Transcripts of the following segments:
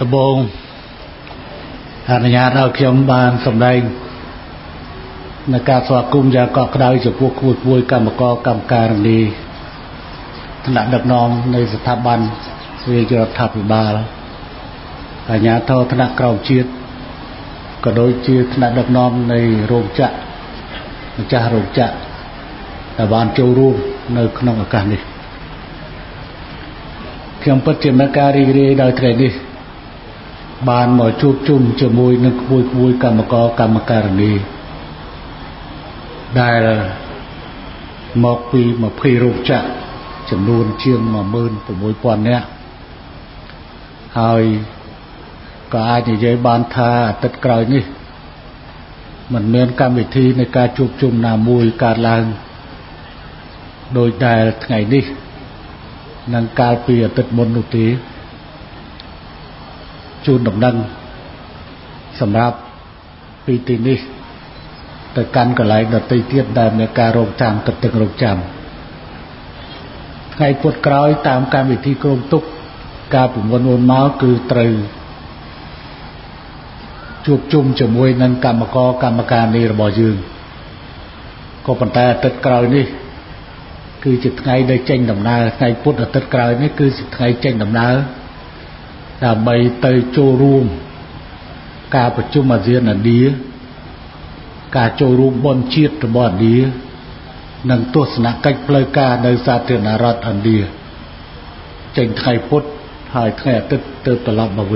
ตบงอนุญาตเอาเขียมบานสำแดงในการสวากุมยาเกาะกระดาษจะพวกคุยกรรมกรกรรมการดีขณะดักนองในสถาบันวิจารณ์ทับบบาลอนุญาตเท่าคณะกราวเชียดก็โดยเชียดขณะดักนองในโรงจักรจ่าโรงจักรแต่บานโจรูมในขนมอาการนี้เขียมปัจจัยการีรีโดยเทรนี้บานหมอชุบจุ่มจมูกนึกคุยกรรมกรกรรมการดีได้หมอกปีมาพีรูปจักจำนวนเชียงมาหมื่นผมวยปอนเนี้ยหายก็อาจจะย้ายบานทาตัดกลายนี่มันเหมือนการวิธีในการชุบจุ่มนามวยการล้างโดยได้ไงนี่นังการเปลี่ยนตัดมนตุตีจูนดำดังสำหรับปีตีนี้แต่การก็ไหลดัดตีเทียบได้ในการโรงจำตัดตึงโรงจำไงปวดกร้อยตามการวิธีกรมตุกการปุ่มวนวนม้าคือตรึจูบจุ่มจมวยนังกรรมการในระบยืนก็ปัญหาตัดกร้อยนี่คือจิตไงได้เจงดำนาไงพุทธตัดกร้อยนี่คือจิตไงเจงดำนาแต่ใบเตยโจรูมการประชุมอาเซียนอันดีการโจรูมบนชีตบอนดีนังตัวสนะกัจเปลกาในสาธารณรัฐอันดีเจงไทยพุทธหายแค่ตึ๊ดตลอดมาวิ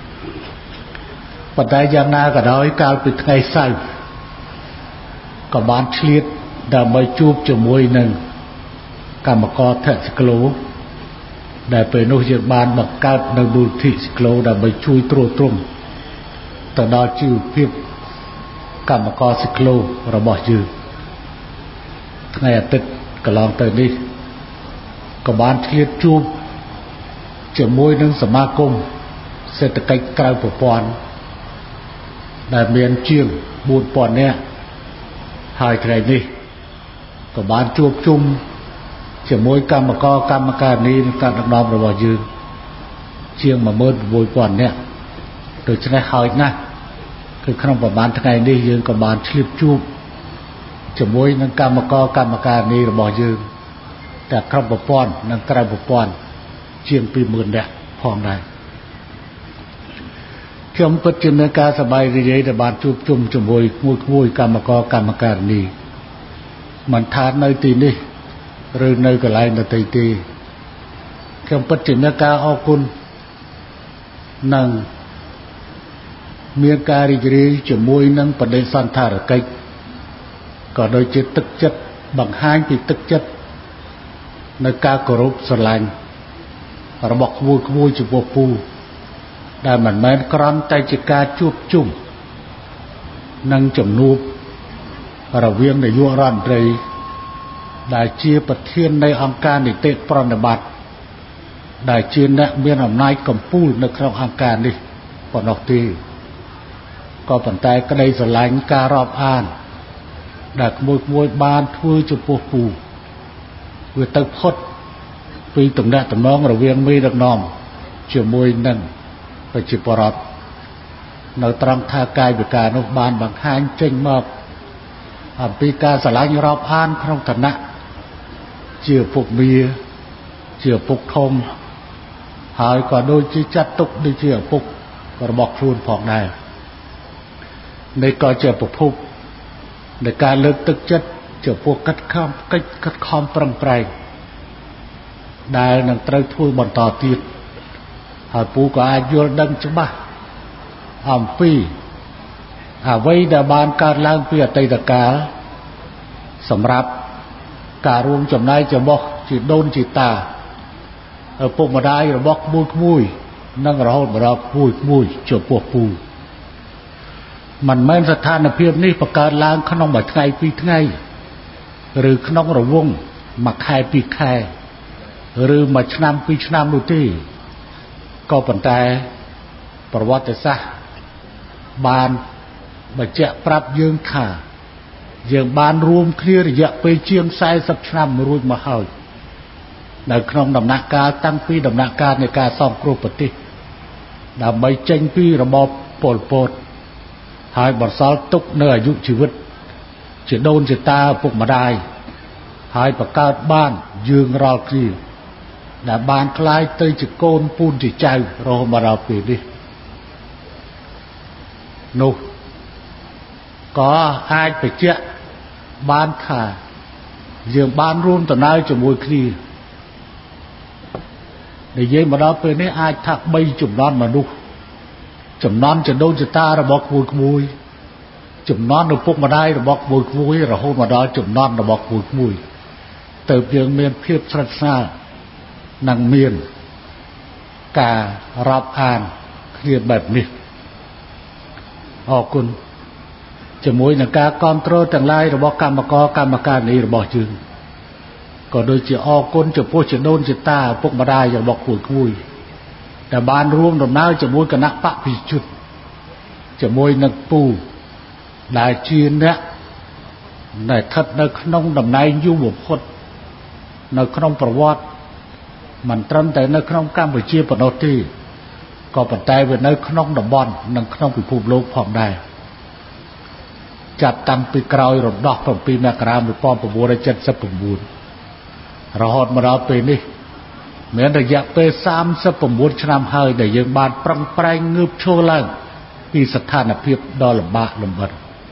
ปัจจัยอย่างนาก็ได้การปิดไงใส่กับบานเชียดแต่ใบจูบจมวยหนึ่งกรรมกรแทสกโลได้ไปโนยบานบักกัดในบุตรสกโลได้ไปช่วยตรวจตรงแต่ดอจื้อเพียบกรรมกรสกโลระบอบยืนไงติดกลองเตยนี้กับบานเทียบจูบจะมวยนึงสมาคมเศรษฐกิจกลางปอนได้เมียนเชียงบูดปอนเนี่ยหายใครนี่กับบานจูบจุ่มจะมวยกรรมการนี้การดำเนินระบอบยืนเชียงมาเมินบวยปอนเนี่ยโดยใช้หายนะคือขนมประมาณทั้งไงนี่ยืนกับบานชีบจูบจะมวยนังกรรมการนี้ระบอบยืนแต่ขนมประปอนนังกระไรประปอนเชียงปีหมื่นเนี่ยพองได้เขียมปัจจุบันการสบายดีแต่บานจูบจุ่มจะมวยมวยกรรมการนี้มันทานในตีนี่หรือในกระไรในตีเขียมปัจจุบันการออกคุณนังเมียการิจรีจมวยนังประเด็นสันทารกิจก็โดยจิตตึกจัดบังหายจิตตึกจัดในการกรุบสลายระบบขบวนจุบปูได้เหมือนแม้กรอนใจจิกาจูบจุ่มนังจมนูบระเวียงในยัวรันเรยได้เชียประเทียนในองค์การนิเตปรนบัตได้เชียนและเมียนอำนาจกำปูในครององค์การนี้ปนอกตีก็ปัจจัยก็ได้สลายการรอบอ่านดักมวยบานทั่วจุดปูเวตพดปีตรงนั้นตรงน้องระเวียงมีดักน้อมเชื่อมวยนั่นไปจิปรอดในตรังทากายบิการนกบานบางหางเจงมากปีการสลายรอบอ่านครองธนะเชื่อพวกเมียเชื่อพวกทมหายก่อนโดยจิจัดตุกด้วยเชื่อพวกกระบอกครูนผ่องได้ในก่อเจอปกในการเลิกตึกจัดเจอพวกกัดคอมปรังไพรได้นังไตรทุ่ยบนต่อตีดหาปูก็อายุดังจุบ้าปีไว้ดาบานการล้างเปียไตตะกาสำหรับการรวมจำนายจะบอกจิตโดนจิตตาพวกมาได้เราบอกมุยนั่งเราบอกเรามุยจบพวกปูมันไม่สถานเพียบนี่ประกาศล้างขนมแบบไงปีไงหรือขนมระวงมาคายปีคายหรือมาชนำปีชนำดูที่ก็ปัจจัยประวัติศาสตร์บานมาเจาะปรับยืงขายืงบานรวมเคลียร์เยอะไปเชียงไซสับชนำรุ่นมาเฮาในขนมดำนักการตั้งปีดำนักการในการซ่อมครูปฏิដើម្បីចេញពីរបបប៉ុលពតហើយបន្សល់ទុកនៅអាយុជីវិតជាដូនជាតាឪពុកម្ដាយហើយបង្កើតបានយើងរាល់គ្នាដែលបានក្លាយទៅជាកូនពូនជាចៅរហូតមកដល់ពេលនេះនោះក៏អាចបញ្ជាក់បានថាយើងបានរួមដំណើរជាមួយគ្នានិយាយមកដល់ពេលនេះអាចថា3ចំនួនមនុស្សចំនួនចដូនចតារបស់ក្មួយចំនួនឪពុកម្ដាយរបស់ក្មួយរហូតមកដល់ចំនួនរបស់ក្មួយទៅយើងមានភាពស្រេកស្រាលនិងមានការរាប់អានគ្នាបែបនេះអរគុណជាមួយនឹងការគ្រប់គ្រងទាំងឡាយរបស់កម្មករកម្មការនីរបស់យើងក៏ដូចជាអរគុណចំពោះចដូនចតាឪពុកម្ដាយរបស់ក្មួយដែលបានរួមដំណើរជាមួយគណៈបព្វជិជនជាមួយនឹងពូដែលជាអ្នកដែលស្ថិតនៅក្នុងតំណែងយូរបំផុតនៅក្នុងប្រវត្តិមិនត្រឹមតែនៅក្នុងកម្ពុជាប៉ុណ្ណោះទេក៏ប៉ុន្តែវានៅក្នុងតំបន់និងក្នុងពិភពលោកផងដែរចាប់តាំងពីក្រោយរំដោះ7មករា1979រហូតមកដល់ពេលនេះមានរយៈពេល39ឆ្នាំហើយដែលយើងបានប្រឹងប្រែងងើបឈរឡើងពីស្ថានភាពដ៏លំបាកលំបិន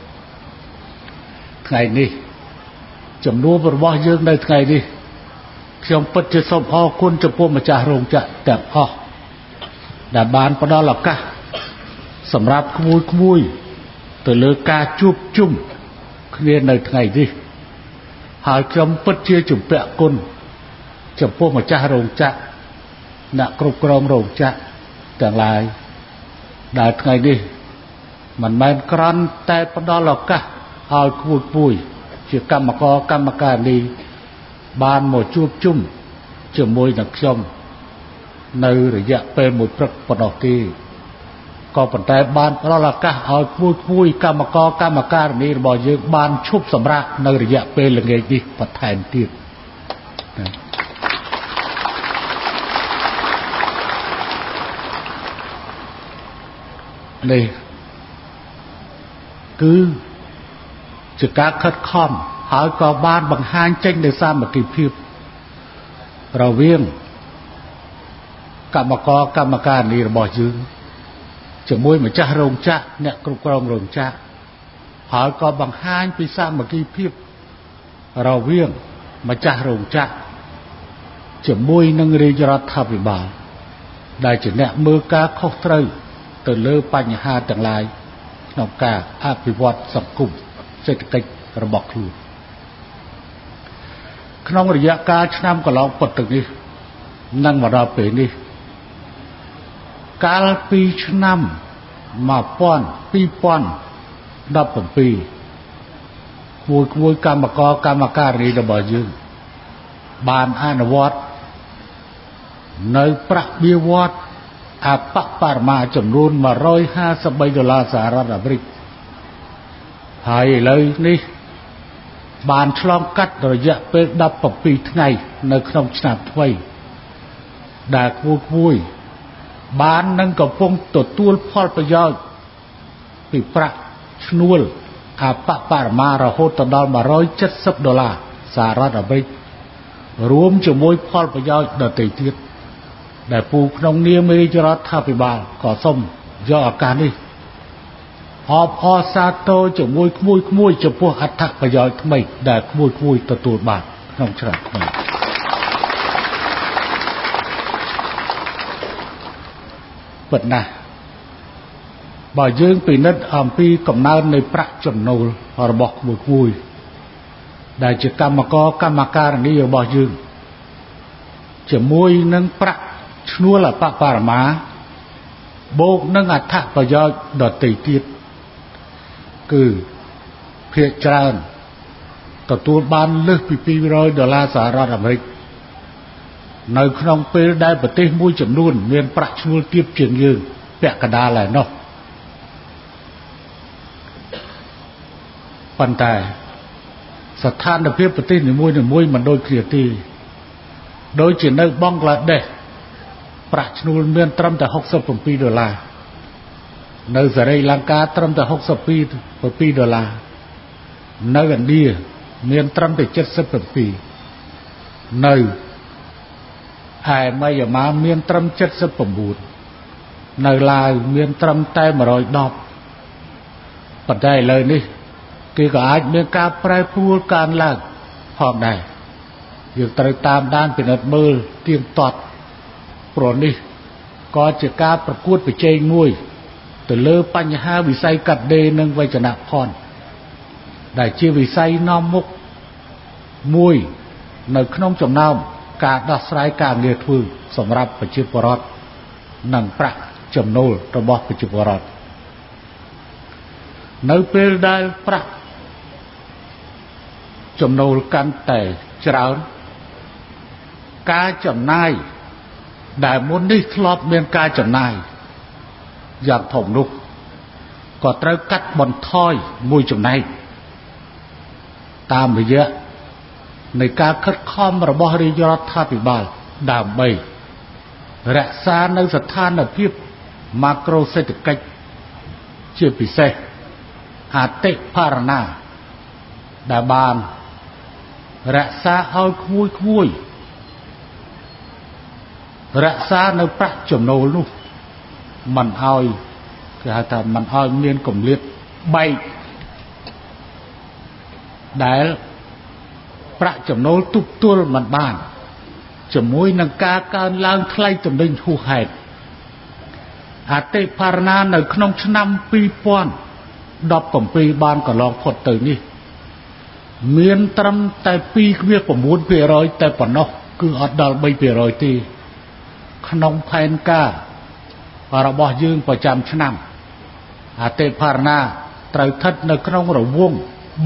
ថ្ងៃនេះចំនួនរបស់យើងនៅថ្ងៃនេះខ្ញុំពិតជាសូមអរគុណចំពោះម្ចាស់រោងចក្រទាំងអស់ដែលបានផ្ដល់ឱកាសសម្រាប់ក្មួយទៅលើការជួបជុំគ្នានៅថ្ងៃនេះហើយខ្ញុំពិតជាជំពាក់គុណចំពោះម្ចាស់រោងចក្រអ្នកគ្រប់គ្រងរោងចក្រទាំងឡាយដែលថ្ងៃនេះមិនមែនគ្រាន់តែផ្ដល់ឱកាសឲ្យក្មួយជាកម្មករកម្មការនីបានមកជួបជុំជាមួយនឹងខ្ញុំនៅរយៈពេលមួយព្រឹកប៉ុណ្ណោះទេក៏ប៉ុន្តែបានផ្ដល់ឱកាសឲ្យក្មួយកម្មករកម្មការនីរបស់យើងបានឈប់សម្រាកនៅរយៈពេលល្ងាចនេះបន្ថែមទៀតនេះគឺជាការខិតខំហើយក៏បានបង្ហាញចេញនូវសាមគ្គីភាពរវាងកម្មករកម្មការនីរបស់យើងជាមួយម្ចាស់រោងចក្រអ្នកគ្រប់គ្រងរោងចក្រហើយក៏បង្ហាញពីសាមគ្គីភាពរវាងម្ចាស់រោងចក្រជាមួយនឹងរាជរដ្ឋាភិបាលដែលជាអ្នកមើលការខុសត្រូវទៅលើបញ្ហាទាំងឡាយក្នុងការអភិវឌ្ឍសង្គមសេដ្ឋកិច្ចរបស់ខ្លួនក្នុងរយៈកាលឆ្នាំកន្លងផុតទៅនេះនិងមកដល់ពេលនេះកាលពីឆ្នាំ2017មួយកម្មករកម្មការីរបស់យើងបានអនុវត្តនៅប្រាក់បៀវត្សអបបរមាចំនួន$153សហរដ្ឋអាមេរិកហើយឥឡូវនេះបានឆ្លងកាត់រយៈពេល17ថ្ងៃនៅក្នុងឆ្នាំថ្មីដែលក្មួយបាននឹងកំពុងទទួលផលប្រយោជន៍ពីប្រាក់ឈ្នួលអបបរមារហូតដល់$170សហរដ្ឋអាមេរិករួមជាមួយផលប្រយោជន៍ដទៃទៀតដែលពូក្នុងនាមរាជរដ្ឋាភិបាលក៏សូមយកឱកាសនេះអបអរសាទរជាមួយក្មួយចំពោះអត្ថប្រយោជន៍ថ្មីដែលក្មួយទទួលបានក្នុងឆ្នាំថ្មីពិតណាស់បើយើងពិនិត្យអំពីកំណើននៃប្រាក់ចំណូលរបស់ក្មួយដែលជាកម្មករកម្មការនីរបស់យើងជាមួយនឹងប្រាក់ឈ្នួលអបបរមាបូកនឹងអត្ថប្រយោជន៍ដទៃទៀតគឺភាគច្រើនទទួលបានលើសពី$200សហរដ្ឋអាមេរិកនៅក្នុងពេលដែលប្រទេសមួយចំនួនមានប្រាក់ឈ្នួលទាបជាងយើងពាក់កណ្ដាលឯណោះប៉ុន្តែស្ថានភាពប្រទេសនីមួយៗមិនដូចគ្នាទេដូចជានៅបង់ក្លាដេសប្រាក់ឈ្នួលមានត្រឹមតែ$67នៅសេរីលង្កាត្រឹមតែ$62នៅឥណ្ឌាមានត្រឹមតែ$77នៅឯមីយ៉ាន់ម៉ាមានត្រឹម$79នៅឡាវមានត្រឹមតែ$110ប៉ុន្តែឥឡូវនេះគេក៏អាចមានការប្រែប្រួលកើនឡើងផងដែរយើងត្រូវតាមដានពិនិត្យមើលទៀងទាត់ព្រោះនេះក៏ជាការប្រកួតប្រជែងមួយទៅលើបញ្ហាវិស័យកាត់ដេរនិងវេជ្ជនភ័ណ្ឌដែលជាវិស័យនាំមុខមួយនៅក្នុងចំណោមការដោះស្រាយការងារធ្វើសម្រាប់ប្រជាពលរដ្ឋនិងប្រាក់ចំណូលរបស់ប្រជាពលរដ្ឋនៅពេលដែលប្រាក់ចំណូលកាន់តែច្រើនការចំណាយដែលមុននេះធ្លាប់មានការចំណាយយ៉ាងធំនោះក៏ត្រូវកាត់បន្ថយមួយចំណែកតាមរយៈនៃការខិតខំរបស់រាជរដ្ឋាភិបាលដើម្បីរក្សានៅស្ថានភាពម៉ាក្រូសេដ្ឋកិច្ចជាពិសេសអតិផរណាដែលបានរក្សាឲ្យក្មួយរក្សានៅប្រាក់ចំណូលនោះមិនឲ្យគេហៅថាមិនឲ្យមានគម្លាតបែកដែលប្រាក់ចំណូលទប់ទល់មិនបានជាមួយនឹងការកើនឡើងថ្លៃទំនិញហួសហេតុអតិផរណានៅក្នុងឆ្នាំ2017បានកន្លងផុតទៅនេះមានត្រឹមតែ 2.9% តែប៉ុណ្ណោះគឺអត់ដល់ 3% ទេក្នុងផែនការរបស់យើងប្រចាំឆ្នាំអតិផរណាត្រូវស្ថិតនៅក្នុងរង្វង់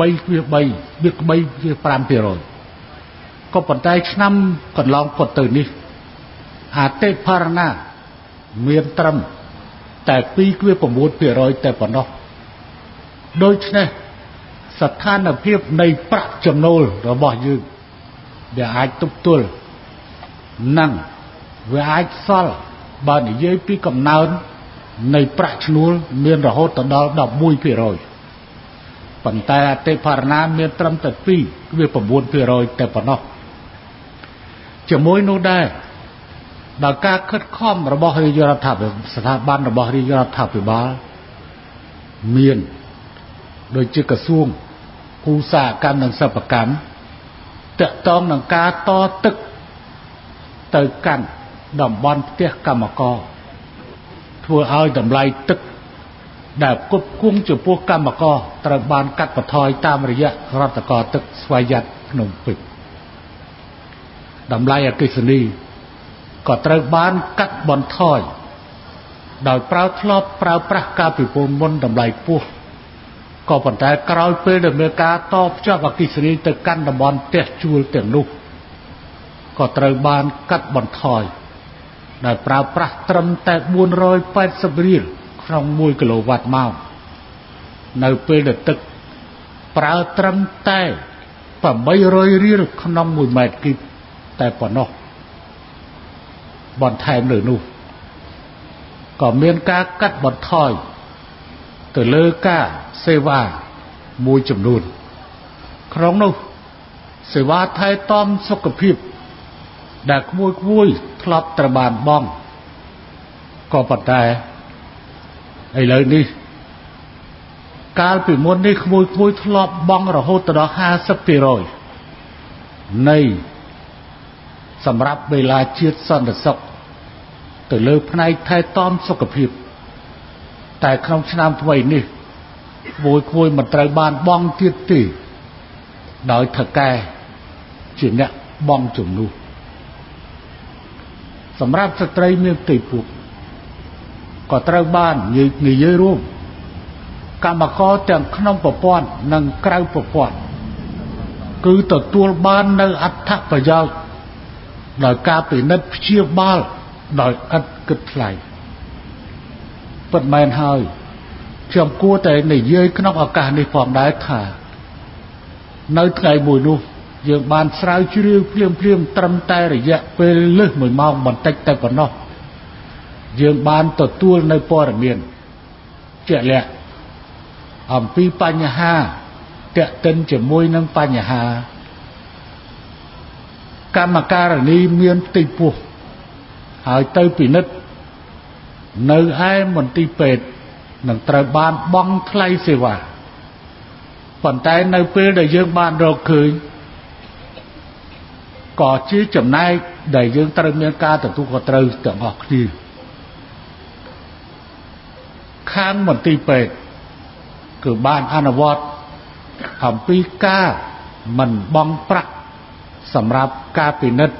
3.3-5% ក៏ប៉ុន្តែឆ្នាំកន្លងផុតទៅនេះអតិផរណាមានត្រឹមតែ 2.9% តែប៉ុណ្ណោះដូច្នេះស្ថានភាពនៃប្រាក់ចំណូលរបស់យើងវាអាចទប់ទល់និងវាអាចសល់បើនិយាយពីកំណើននៃប្រាក់ឈ្នួលមានរហូតដល់ 11% ប៉ុន្តែអតិផរណាមានត្រឹមតែ 2.9% តែប៉ុណ្ណោះជាមួយនោះដែរដោយការខិតខំរបស់រាជរដ្ឋាភិបាលស្ថាប័នរបស់រាជរដ្ឋាភិបាលមានដូចជាក្រសួងឧស្សាហកម្មនិងសិប្បកម្មតាក់ទងនឹងការតទឹកទៅកាន់តំបន់ផ្ទះកម្មករធ្វើឲ្យតម្លៃទឹកដែលផ្គត់ផ្គង់ចំពោះកម្មករត្រូវបានកាត់បន្ថយតាមរយៈរដ្ឋកោទឹកស្វយ័តភ្នំពេញតម្លៃអគ្គិសនីក៏ត្រូវបានកាត់បន្ថយដោយធ្លាប់ប្រើប្រាស់ការពិពណ៌មុនតម្លៃខ្ពស់ក៏ប៉ុន្តែក្រោយពេលដែលមានការតភ្ជាប់អគ្គិសនីទៅកាន់តំបន់ផ្ទះជួលទាំងនោះក៏ត្រូវបានកាត់បន្ថយដោយប្រើប្រាស់ត្រឹមតែ480រៀលក្នុង1គីឡូវ៉ាត់ម៉ោងនៅពេលដែលទឹកប្រើត្រឹមតែ800រៀលក្នុង1ម៉ែត្រគីបតែប៉ុណ្ណោះបន្ថែមលើនោះក៏មានការកាត់បន្ថយទៅលើការសេវាមួយចំនួនក្នុងនោះសេវាថែទាំសុខភាពដែលក្មួយធ្លាប់ត្រូវបានបង់ក៏ប៉ុន្តែឥឡូវនេះកាលពីមុននេះក្មួយធ្លាប់បង់រហូតដល់ 50% នៃសម្រាប់វេលាជាតិសន្តិសុខទៅលើផ្នែកថែទាំសុខភាពតែក្នុងឆ្នាំថ្មីនេះក្មួយមិនត្រូវបានបង់ទៀតទេដោយថកែជាអ្នកបង់ជំនួសសម្រាប់ស្ត្រីមានផ្ទៃពោះក៏ត្រូវបាននិយាយរួមកម្មករទាំងក្នុងប្រព័ន្ធនិងក្រៅប្រព័ន្ធគឺទទួលបាននៅអត្ថប្រយោជន៍ដោយការពិនិត្យព្យាបាលដោយឥតគិតថ្លៃពិតមែនហើយខ្ញុំគួរតែនិយាយក្នុងឱកាសនេះផងដែរថានៅថ្ងៃមួយនោះយើងបានស្រាវជ្រាវភ្លាមត្រឹមតែរយៈពេលលើស1ម៉ោងបន្តិចតែប៉ុណ្ណោះយើងបានទទួលនៅព័ត៌មានជាក់លាក់អំពីបញ្ហាតាក់ទិនជាមួយនឹងបញ្ហាកម្មការនីមានផ្ទៃពោះហើយទៅពិនិត្យនៅឯមន្ទីរពេទ្យនឹងត្រូវបានបង់ថ្លៃសេវាប៉ុន្តែនៅពេលដែលយើងបានរកឃើញក៏ជាចំណែកដែលយើងត្រូវមានការទទួលខុសត្រូវទាំងអស់គ្នាខាងមន្ទីរពេទ្យគឺបានអនុវត្តអំពីការមិនបង់ប្រាក់សម្រាប់ការពិនិត្យ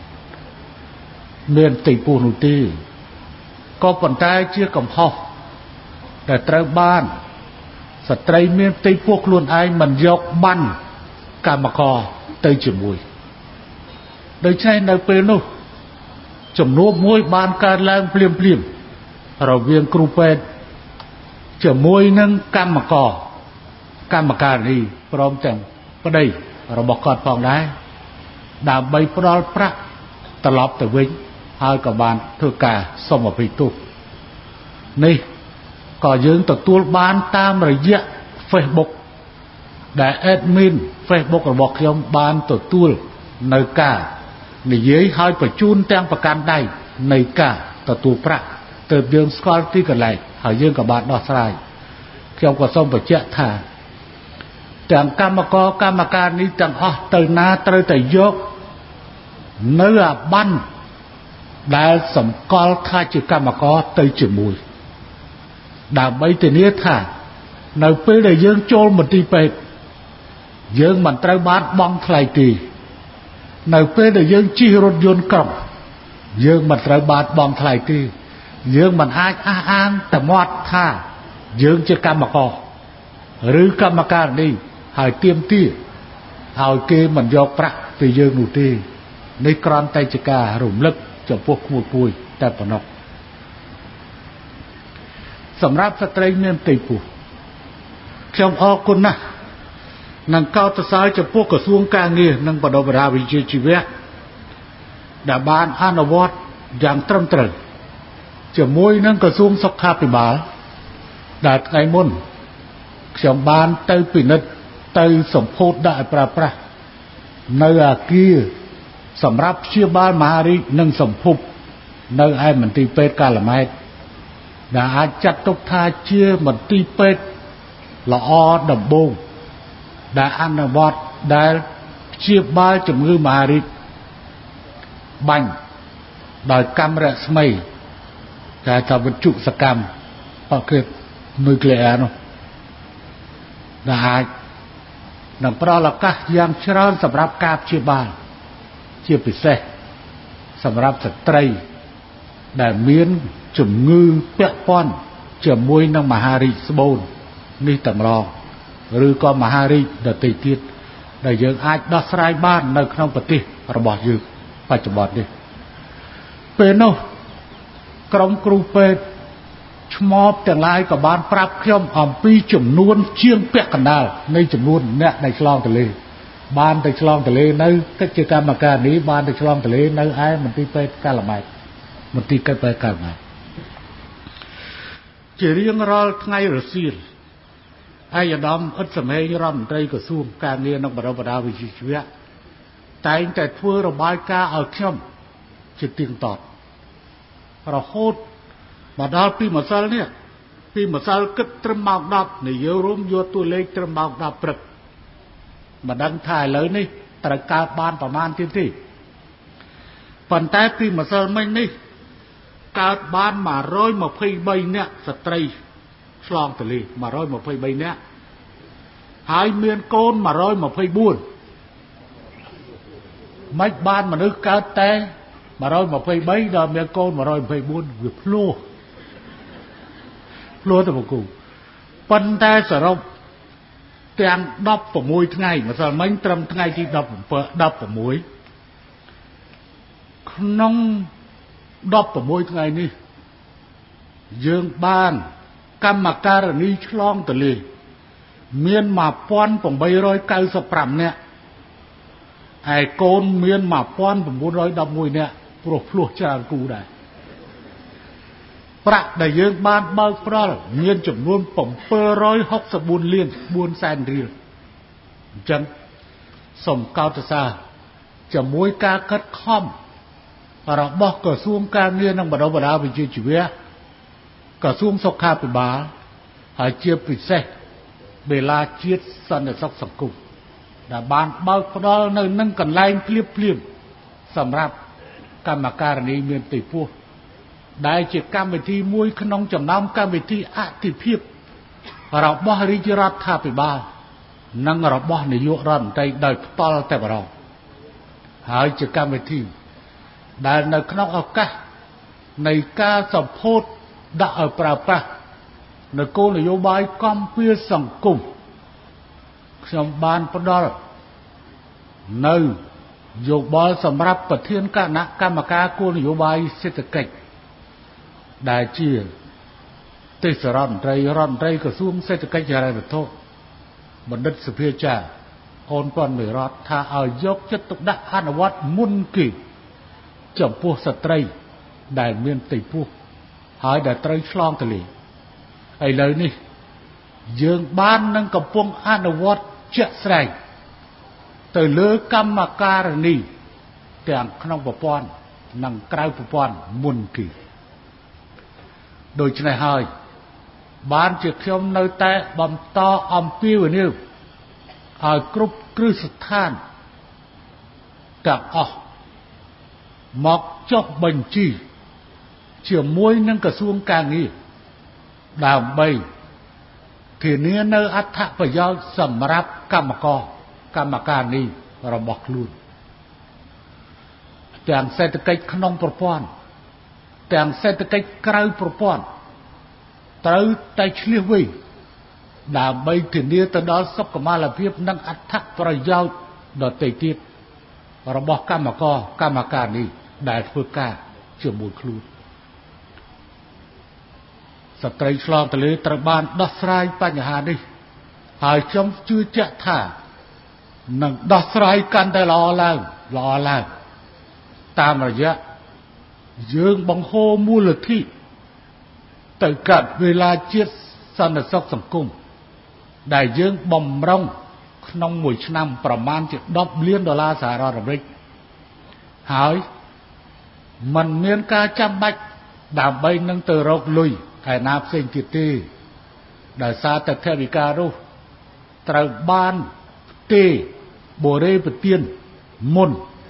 មានផ្ទៃពោះនោះទេក៏ប៉ុន្តែជាកំហុសដែលត្រូវបានស្ត្រីមានផ្ទៃពោះខ្លួនឯងមិនយកបានកម្មករទៅជាមួយដូច្នេះនៅពេលនោះចំនួនមួយបានកើតឡើងភ្លាមរវាងគ្រូពេទ្យជាមួយនឹងកម្មការនេះព្រមទាំងប្តីរបស់គាត់ផងដែរដើម្បីផ្ដល់ប្រាក់ត្រឡប់ទៅវិញហើយក៏បានធ្វើការសុំអភ័យទោសនេះក៏យើងទទួលបានតាមរយៈ Facebook ដែល admin Facebook របស់ខ្ញុំបានទទួលនៅការនិយាយឲ្យបញ្ជូនទាំងប្រកាន់ដៃនៃការទទួលប្រាក់ទើបយើងស្គាល់ទីកន្លែងហើយយើងក៏បានដោះស្រាយខ្ញុំក៏សូមបញ្ជាក់ថាទាំងកម្មការនេះទាំងអស់ទៅណាត្រូវតែយកនៅអាប័ណ្ណដែលសម្គាល់ថាជាកម្មករទៅជាមួយដើម្បីធានាថានៅពេលដែលយើងចូលមន្ទីរពេទ្យយើងមិនត្រូវបានបង់ថ្លៃទេនៅពេលដែលយើងជិះរថយន្តក្រុងយើងមិនត្រូវបានបង់ថ្លៃទេយើងមិនអាចអះអាងតែមាត់ថាយើងជាកម្មករឬកម្មការនេះហើយទាមទារឲ្យគេមិនយកប្រាក់ពីយើងនោះទេនេះគ្រាន់តែជាការរំលឹកចំពោះក្មួយពួយតែប៉ុណ្ណោះសម្រាប់ស្ត្រីមានផ្ទៃពោះខ្ញុំអរគុណណាស់នឹងកោតសរចំពោះក្រសួងការងារនិងបណ្ដុះបណ្ដាលវិជ្ជាជីវៈដែលបានអនុវត្តយ៉ាងត្រឹមត្រូវជាមួយនឹងក្រសួងសុខាភិបាលដែលថ្ងៃមុនខ្ញុំបានទៅពិនិត្យទៅសម្ពោធដាក់ឲ្យប្រើប្រាស់នៅអគារសម្រាប់ព្យាបាលមហារីកនិងសម្ភពនៅឯមន្ទីរពេទ្យកាល់ម៉ែតដែលអាចចាត់ទុកថាជាមន្ទីរពេទ្យល្អដំបូងដែលអនុវត្តដែលព្យាបាលជំងឺមហារីកបាញ់ដោយកាំរស្មីតែថាវិទ្យុសកម្មប្រភេទនុយក្លេអ៊ែរនោះដែលអាចនឹងផ្ដល់ឱកាសយ៉ាងច្រើនសម្រាប់ការព្យាបាលជាពិសេសសម្រាប់ស្ត្រីដែលមានជំងឺពាក់ព័ន្ធជាមួយនឹងមហារីកស្បូននេះតម្រងឬក៏មហារីកដទៃទៀតដែលយើងអាចដោះស្រាយបាននៅក្នុងប្រទេសរបស់យើងបច្ចុប្បន្ននេះពេលនោះក្រុមគ្រូពេទ្យឆ្មបទាំងឡាយក៏បានប្រាប់ខ្ញុំអំពីចំនួនជាងពាក់កណ្ដាលនៃចំនួនអ្នកដែលឆ្លងទន្លេបានទៅឆ្លងទន្លេនៅកិច្ចកម្មការនេះបានទៅឆ្លងទន្លេនៅឯមន្ទីរពេទ្យកាល់ម៉ែតមន្ទីរពេទ្យកាល់ម៉ែតជារៀងរាល់ថ្ងៃរសៀលឯកឧត្តមអ៊ុតសមេងរដ្ឋមន្ត្រីក្រសួងការងារនិងបណ្ដុះបណ្ដាលវិជ្ជាជីវៈតែងតែធ្វើរបាយការណ៍ឲ្យខ្ញុំជាទៀងទាត់រហូតមកដល់ពីម្សិលនេះពីម្សិលគិតត្រឹមម៉ោង10និយាយរួមយកតួលេខត្រឹមម៉ោង10ព្រឹកមិនដឹងថាឥឡូវនេះត្រូវកើតបានប្រមាណទៀតទេប៉ុន្តែពីម្សិលមិញនេះកើតបាន123នាក់ស្ត្រីឆ្លងទន្លេ123នាក់ហើយមានកូន124មិនបានមនុស្សកើតតែ123ដល់មានកូន124វាភ្លោះទៅបកគូប៉ុន្តែសរុបទាំង16ថ្ងៃម្សិលមិញត្រឹមថ្ងៃទី16ក្នុង16ថ្ងៃនេះយើងបានកម្មការនីឆ្លងទន្លេមាន1895នាក់ឯកូនមាន1911នាក់ព្រោះភ្លោះច្រើនគូដែរប្រាក់ដែលយើងបានបើកផ្ដល់មានចំនួន764លាន4សែនរៀលអញ្ចឹងសូមកោតសរជាមួយការកាត់ខំរបស់ក្រសួងការងារនិងបណ្ដុះបណ្ដាលវិជ្ជាជីវៈក្រសួងសុខាភិបាលហើយជាពិសេសបេឡាជាតិសន្តិសុខសង្គមដែលបានបើកផ្ដល់នៅនឹងកន្លែងភ្លាមសម្រាប់កម្មការនីមានទីពោះដែលជាកម្មវិធីមួយក្នុងចំណោមកម្មវិធីអតិភិបរបស់រាជរដ្ឋាភិបាលនិងរបស់នាយករដ្ឋមន្ត្រីដោយផ្ទាល់តែម្ដងហើយជាកម្មវិធីដែលនៅក្នុងឱកាសនៃការសម្ពោធដាក់ឲ្យប្រើប្រាស់នៅគោលនយោបាយកំពារសង្គមខ្ញុំបានផ្ដល់នៅយោបល់សម្រាប់ប្រធានគណៈកម្មការគោលនយោបាយសេដ្ឋកិច្ចដែលជាទេសរដ្ឋមន្ត្រីក្រសួងសេដ្ឋកិច្ចហិរញ្ញវត្ថុបណ្ឌិតសុភាចារអូនពាន់មេរដ្ឋថាឲ្យយកចិត្តទុកដាក់អនុវត្តមុនគេចំពោះស្ត្រីដែលមានផ្ទៃពោះហើយដែលត្រូវឆ្លងទន្លេឥឡូវនេះយើងបាននឹងកំពុងអនុវត្តជាក់ស្ដែងទៅលើកម្មការនីទាំងក្នុងប្រព័ន្ធនិងក្រៅប្រព័ន្ធមុនគេដូច្នេះហើយបានជាខ្ញុំនៅតែបន្តអំពាវនាវឲ្យគ្រប់គ្រឹះស្ថានទាំងអស់មកចុះបញ្ជីជាមួយនឹងក្រសួងការងារដើម្បីធានានៅអត្ថប្រយោជន៍សម្រាប់កម្មការនេះរបស់ខ្លួនទាំងសេដ្ឋកិច្ចក្នុងប្រព័ន្ធទាំងសេដ្ឋកិច្ចក្រៅប្រព័ន្ធត្រូវតែឆ្លៀសវៃដើម្បីធានាទៅដល់សុខុមាលភាពនិងអត្ថប្រយោជន៍ដទៃទៀតរបស់កម្មការនេះដែលធ្វើការជាមួយខ្លួនស្ត្រីឆ្លងទន្លេត្រូវបានដោះស្រាយបញ្ហានេះហើយខ្ញុំជឿជាក់ថានឹងដោះស្រាយកាន់តែល្អឡើងតាមរយៈយើងបង្ហូរមូលធិទៅកាត់វេលាជាតិសន្តិសុខសង្គមដែលយើងបំរុងក្នុងមួយឆ្នាំប្រមាណជា$10លានសហរដ្ឋអាមេរិកហើយมันមានការចាំបាច់ដើម្បីនឹងទៅរកលុយឯណាផ្សេងទៀតទេដោយសារតែថវិកានោះត្រូវបានទេបូរេប្រទានមុន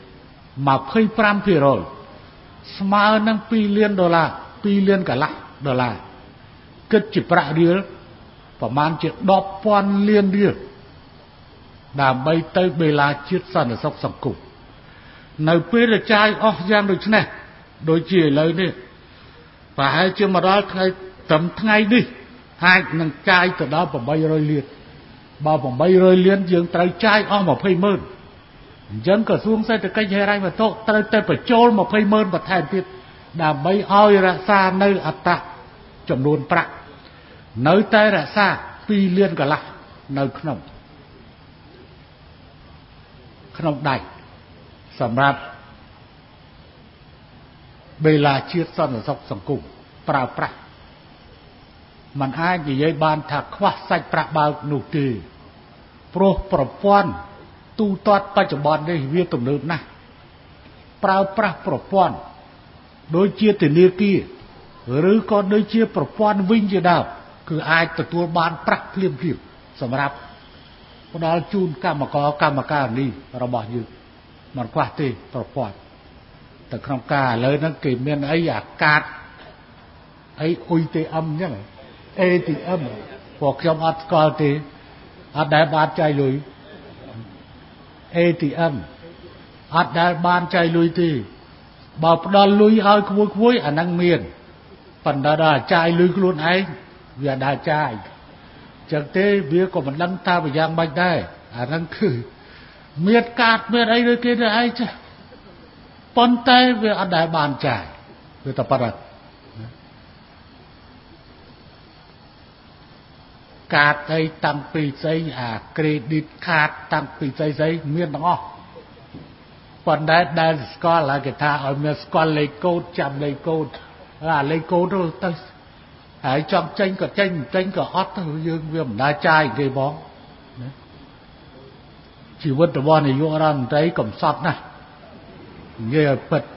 25% ស្មើនឹង$2លាន$2លានកន្លះដុល្លារគិតជាប្រាក់រៀលប្រមាណជា10,000លានរៀលដើម្បីទៅបេឡាជាតិសន្តិសុខសង្គមនៅពេលដែលចាយអស់យ៉ាងដូចនេះដូចជាឥឡូវនេះប្រហែលជាមកដល់ថ្ងៃនេះអាចនឹងចាយទៅដល់800លានបើ800លានយើងត្រូវចាយអស់20,000អញ្ចឹងក្រសួងសេដ្ឋកិច្ចហិរញ្ញវត្ថុត្រូវតែបញ្ចូល20,000បន្ថែមទៀតដើម្បីឲ្យរក្សានៅអត្តចំនួនប្រាក់នៅតែរក្សា2លានកន្លះនៅក្នុងដៃសម្រាប់បេឡាជាតិសន្តិសុខសង្គមប្រើប្រាស់มันអាចនិយាយបានថាខ្វះសាច់ប្រាក់បើកនោះទេព្រោះប្រព័ន្ធទូទាត់បច្ចុប្បន្ននេះវាទំនើបណាស់ប្រើប្រាស់ប្រព័ន្ធដូចជាធនាគារឬក៏ដូចជាប្រព័ន្ធវិញជាដើមគឺអាចទទួលបានប្រាក់ភ្លាមសម្រាប់ផ្ដល់ជូនកម្មការនេះរបស់យើងមិនខ្វះទេប្រព័ន្ធតែក្នុងការឥឡូវហ្នឹងគេមានអីអាកាតអី ATM អញ្ចឹង ATM ពួកខ្ញុំអត់ស្គាល់ទេអត់ដែលបានចាយលុយ ATM អត់ដែលបានចាយលុយទេបើផ្ដល់លុយឲ្យក្មួយអាហ្នឹងមានប៉ុន្តែដល់ចាយលុយខ្លួនឯងវាដើរចាយចឹងទេវាក៏មិនដឹងថាវាយ៉ាងម៉េចដែរអាហ្នឹងគឺមានកាតមានអីដូចគេទៅឯងចាប៉ុន្តែវាអត់ដែលបានចាយវាតែប៉ុណ្ណឹងកាតអីតាំងពីស្អីអា credit card តាំងពីស្អីមានទាំងអស់ប៉ុន្តែដែលស្គាល់ហើយគេថាឲ្យមានស្គាល់លេខកូដចាំលេខកូដលេងកូនទៅហើយចង់ចេញក៏ចេញក៏អត់ទៅយើងវាមិនដាចាយគេបងណាជីវិតរបស់នាយករដ្ឋមន្ត្រីកំសត់ណាស់និយាយឲ្យពិត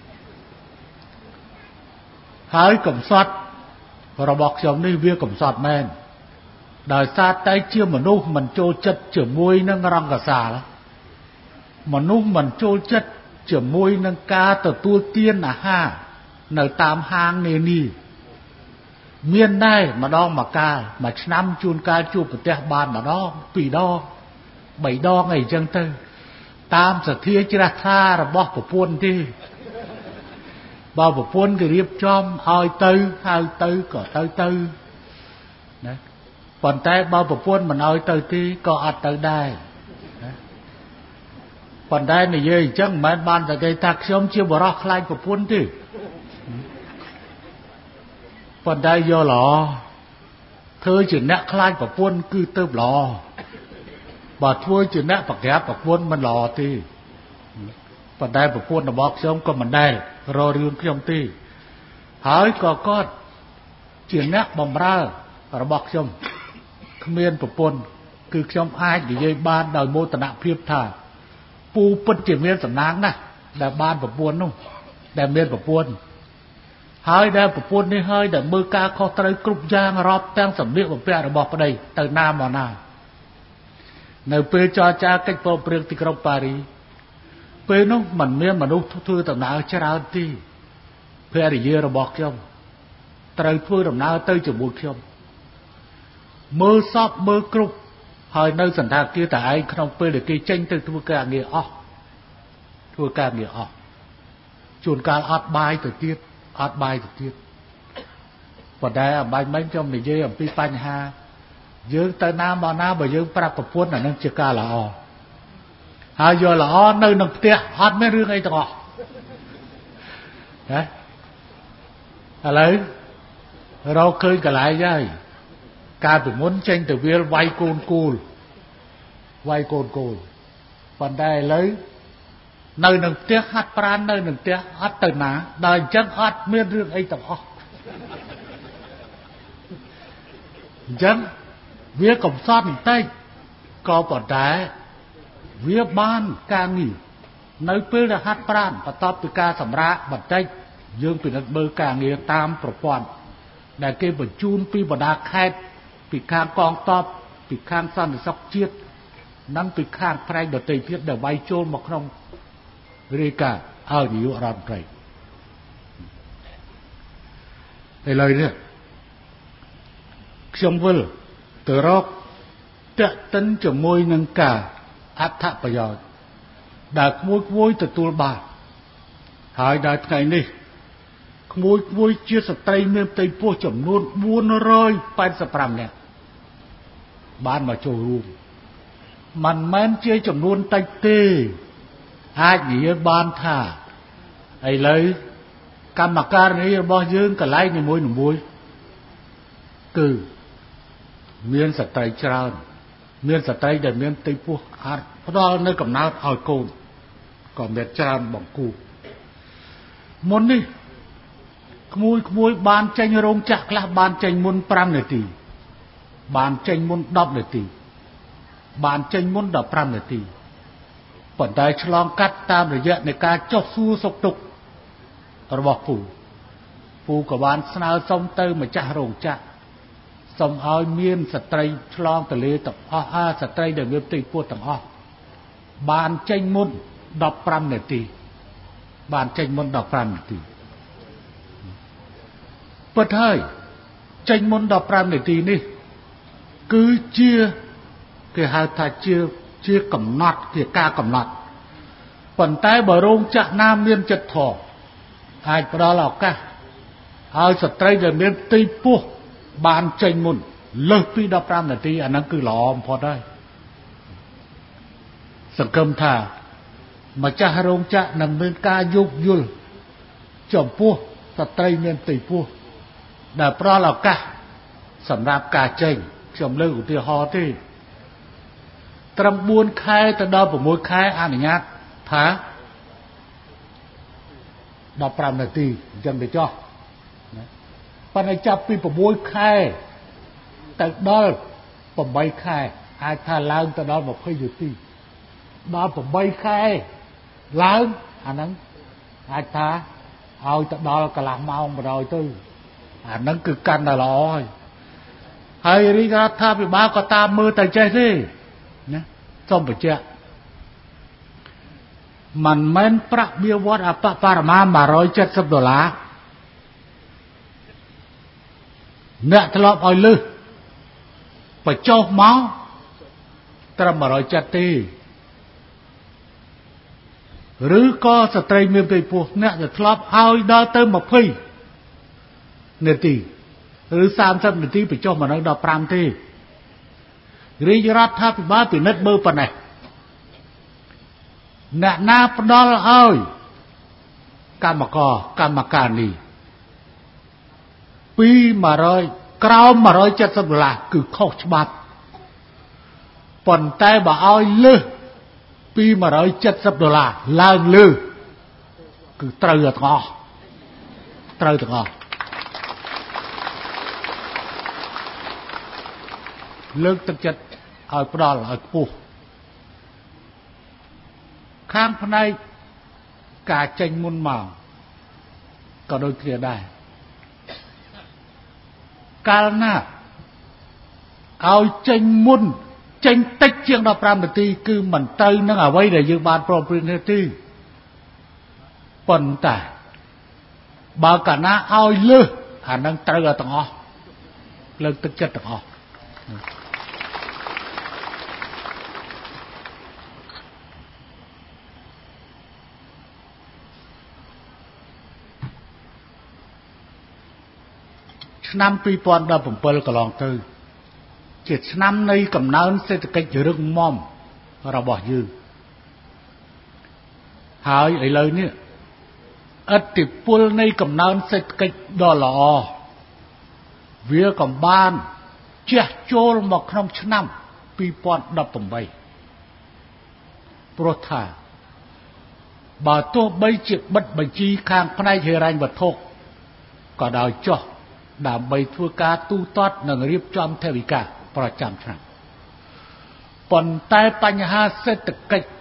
ហើយកំសត់របស់ខ្ញុំនេះវាកំសត់មែនដោយសារតែជាមនុស្សមិនចូលចិត្តជាមួយនឹងរង្កសាលមនុស្សមិនចូលចិត្តជាមួយនឹងការទទួលទានអាហារនៅតាមហាងនានាមានដែរម្ដងមួយកាលមួយឆ្នាំជួនកាលជួបប្រទះបានម្ដងពីរដង3ដងអីចឹងទៅតាមសទ្ធាជ្រះថ្លារបស់ប្រពន្ធទេបើប្រពន្ធគេរៀបចំឲ្យទៅហៅទៅក៏ទៅណាប៉ុន្តែបើប្រពន្ធមិនឲ្យទៅទេក៏អត់ទៅដែរណាប៉ុន្តែនិយាយអញ្ចឹងមិនមែនបានតែគេថាខ្ញុំជាបរិសុទ្ធខ្លាចប្រពន្ធទេប៉ុន្តែយកល្អធ្វើជាអ្នកខ្លាចប្រពន្ធគឺទៅល្អបើធ្វើជាអ្នកប្រក្រាបប្រពន្ធមិនល្អទេប៉ុន្តែប្រពន្ធរបស់ខ្ញុំក៏មិនដែលរករឿងខ្ញុំទេហើយក៏គាត់ជាអ្នកបម្រើរបស់ខ្ញុំគ្មានប្រពន្ធគឺខ្ញុំអាចនិយាយបានដោយមោទនភាពថាពូពិតជាមានសំណាងណាស់ដែលបានប្រពន្ធនោះដែលមានប្រពន្ធហើយដែលប្រពន្ធនេះហើយដែលមើលការខុសត្រូវគ្រប់យ៉ាងរាប់ទាំងសម្លៀកបំពាក់របស់ប្តីទៅណាមកណានៅពេលចរចាកិច្ចព្រមព្រៀងទីក្រុងប៉ារីពេលនោះមិនមានមនុស្សធ្វើដំណើរច្រើនទេភរិយារបស់ខ្ញុំត្រូវធ្វើដំណើរទៅជាមួយខ្ញុំមើលសពមើលគ្រប់ហើយនៅសន្តាគារតែឯងក្នុងពេលដែលគេចេញទៅធ្វើការងារអស់ជួនកាលអត់បាយទៅទៀតប៉ុន្តែអបាញ់មិញខ្ញុំនិយាយអំពីបញ្ហាយើងទៅណាមកណាបើយើងប្រាប់ប្រពន្ធអានឹងជាការល្អហើយយកល្អនៅក្នុងផ្ទះអត់មានរឿងអីទាំងអស់ណាឥឡូវរកឃើញកន្លែងហើយកាលពីមុនចេញទៅវាលវាយកូនគូលប៉ុន្តែឥឡូវនៅក្នុងផ្ទះហាត់ប្រាណនៅក្នុងផ្ទះអត់ទៅណាដល់អញ្ចឹងអត់មានរឿងអីទាំងអស់អញ្ចឹងវាកំសត់បន្តិចក៏ប៉ុន្តែវាបានការងារនៅពេលដែលហាត់ប្រាណបន្ទាប់ពីការសម្រាកបន្តិចយើងពិនិត្យមើលការងារតាមប្រព័ន្ធដែលគេបញ្ជូនពីបណ្ដាខេត្តពីខាងកងទ័ពពីខាងសន្តិសុខជាតិនិងពីខាងផ្នែកដទៃទៀតដែលវាយចូលមកក្នុងរាយការណ៍ឲ្យនាយករដ្ឋមន្ត្រីឥឡូវនេះខ្ញុំវិលទៅរកតាក់ទិនជាមួយនឹងការអត្ថប្រយោជន៍ដែលក្មួយទទួលបានហើយដល់ថ្ងៃនេះក្មួយជាស្ត្រីមានផ្ទៃពោះចំនួន485នាក់បានមកចូលរួមមិនមែនជាចំនួនតិចទេអាចនិយាយបានថាឥឡូវកម្មការនីរបស់យើងកន្លែងនីមួយគឺមានស្ត្រីច្រើនមានស្ត្រីដែលមានផ្ទៃពោះអាចផ្ដល់នៅកំណើតឲ្យកូនក៏មានច្រើនបង្គូមុននេះក្មួយបានចេញរោងចក្រខ្លះបានចេញមុន5នាទីបានចេញមុន10នាទីបានចេញមុន15នាទីប៉ុន្តែឆ្លងកាត់តាមរយៈនៃការចុះសួរសុខទុក្ខរបស់ពូក៏បានស្នើសុំទៅម្ចាស់រោងចក្រសូមឲ្យមានស្ត្រីឆ្លងទលេទាំងអស់ស្ត្រីដែលមានផ្ទៃពោះទាំងអស់បានចេញមុន15នាទីពិតហើយចេញមុន15នាទីនេះគឺជាគេហៅថាជាកំណត់ជាការកំណត់ប៉ុន្តែបើរោងចក្រណាមានចិត្តធម៌អាចផ្ដល់ឱកាសឲ្យស្ត្រីដែលមានផ្ទៃពោះបានចេញមុនលើសពី15នាទីអាហ្នឹងគឺល្អបំផុតហើយសង្ឃឹមថាម្ចាស់រោងចក្រនឹងមានការយោគយល់ចំពោះស្ត្រីមានផ្ទៃពោះដែលផ្ដល់ឱកាសសម្រាប់ការចេញខ្ញុំលើកឧទាហរណ៍ទេត្រឹម4ខែទៅដល់6ខែអនុញ្ញាតថា15នាទីអញ្ចឹងទៅចុះប៉ុន្តែចាប់ពី6ខែទៅដល់8ខែអាចថាឡើងទៅដល់20នាទីដល់8ខែឡើងអាហ្នឹងអាចថាឲ្យទៅដល់កន្លះម៉ោងបណ្ដោយទៅអាហ្នឹងគឺកាន់តែល្អហើយរាជរដ្ឋាភិបាលក៏តាមមើលតែចេះទេណាសូមបញ្ជាក់មិនមែនប្រាក់បៀវត្សអបបរមា$170អ្នកធ្លាប់ឲ្យលើសបញ្ចុះមកត្រឹម170ទេឬក៏ស្ត្រីមានផ្ទៃពោះអ្នកដែលធ្លាប់ឲ្យដល់ទៅ20នាទីឬ30នាទីបញ្ចុះមកនៅដល់5ទេរាជរដ្ឋាភិបាលពិនិត្យមើលប៉ុណ្ណេះអ្នកណាផ្ដល់ឲ្យកម្មការនេះពី100ក្រោម$170គឺខុសច្បាប់ប៉ុន្តែបើឲ្យលើសពី$170ឡើងលើគឺត្រូវទាំងអស់ត្រូវទាំងអស់លើកទឹកចិត្តឲ្យផ្ដល់ឲ្យខ្ពស់ខាងផ្នែកការចេញមុនមកក៏ដូចគ្នាដែរកាលណាឲ្យចេញមុនចេញតិចជាង15នាទីគឺមិនទៅនឹងអ្វីដែលយើងបានប្រព្រឹត្តនេះទេប៉ុន្តែបើកាលណាឲ្យលើសអានឹងត្រូវឲ្យទាំងអស់លើកទឹកចិត្តទាំងអស់ឆ្នាំ2017កន្លងទៅជាឆ្នាំនៃកំណើនសេដ្ឋកិច្ចរឹងមាំរបស់យើងហើយឥឡូវនេះឥទ្ធិពលនៃកំណើនសេដ្ឋកិច្ចដ៏ល្អវាកំបានជះចូលមកក្នុងឆ្នាំ2018ព្រោះថាបើទោះបីជាបិទបញ្ជីខាងផ្នែកហិរញ្ញវត្ថុក៏ដោយចុះដើម្បីធ្វើការទូទាត់និងរៀបចំថវិកាប្រចាំឆ្នាំប៉ុន្តែបញ្ហាសេដ្ឋកិច្ច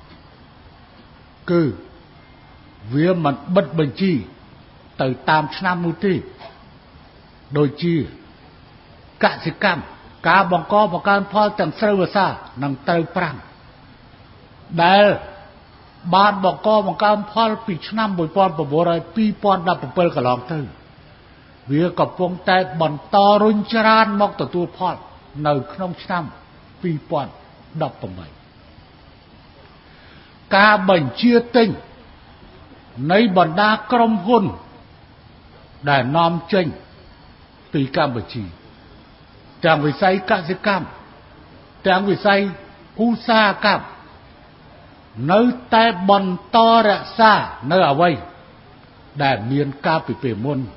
គឺវាមិនបិទបញ្ជីទៅតាមឆ្នាំនោះទេដូចជាកសិកម្មការបង្កបង្កើនផលទាំងស្រូវវស្សានិងត្រូវប្រាំងដែលបានបង្កបង្កើនផលពីឆ្នាំ2017កន្លងទៅវាកំពុងតែបន្តរុញច្រានមកទទួលផលនៅក្នុងឆ្នាំ2018ការបញ្ជាទិញនៃបណ្ដាក្រុមហ៊ុនដែលនាំចេញពីកម្ពុជាទាំងវិស័យកសិកម្មទាំងវិស័យឧស្សាហកម្មនៅតែបន្តរក្សានៅអ្វីដែលមានកាលពីពេលមុន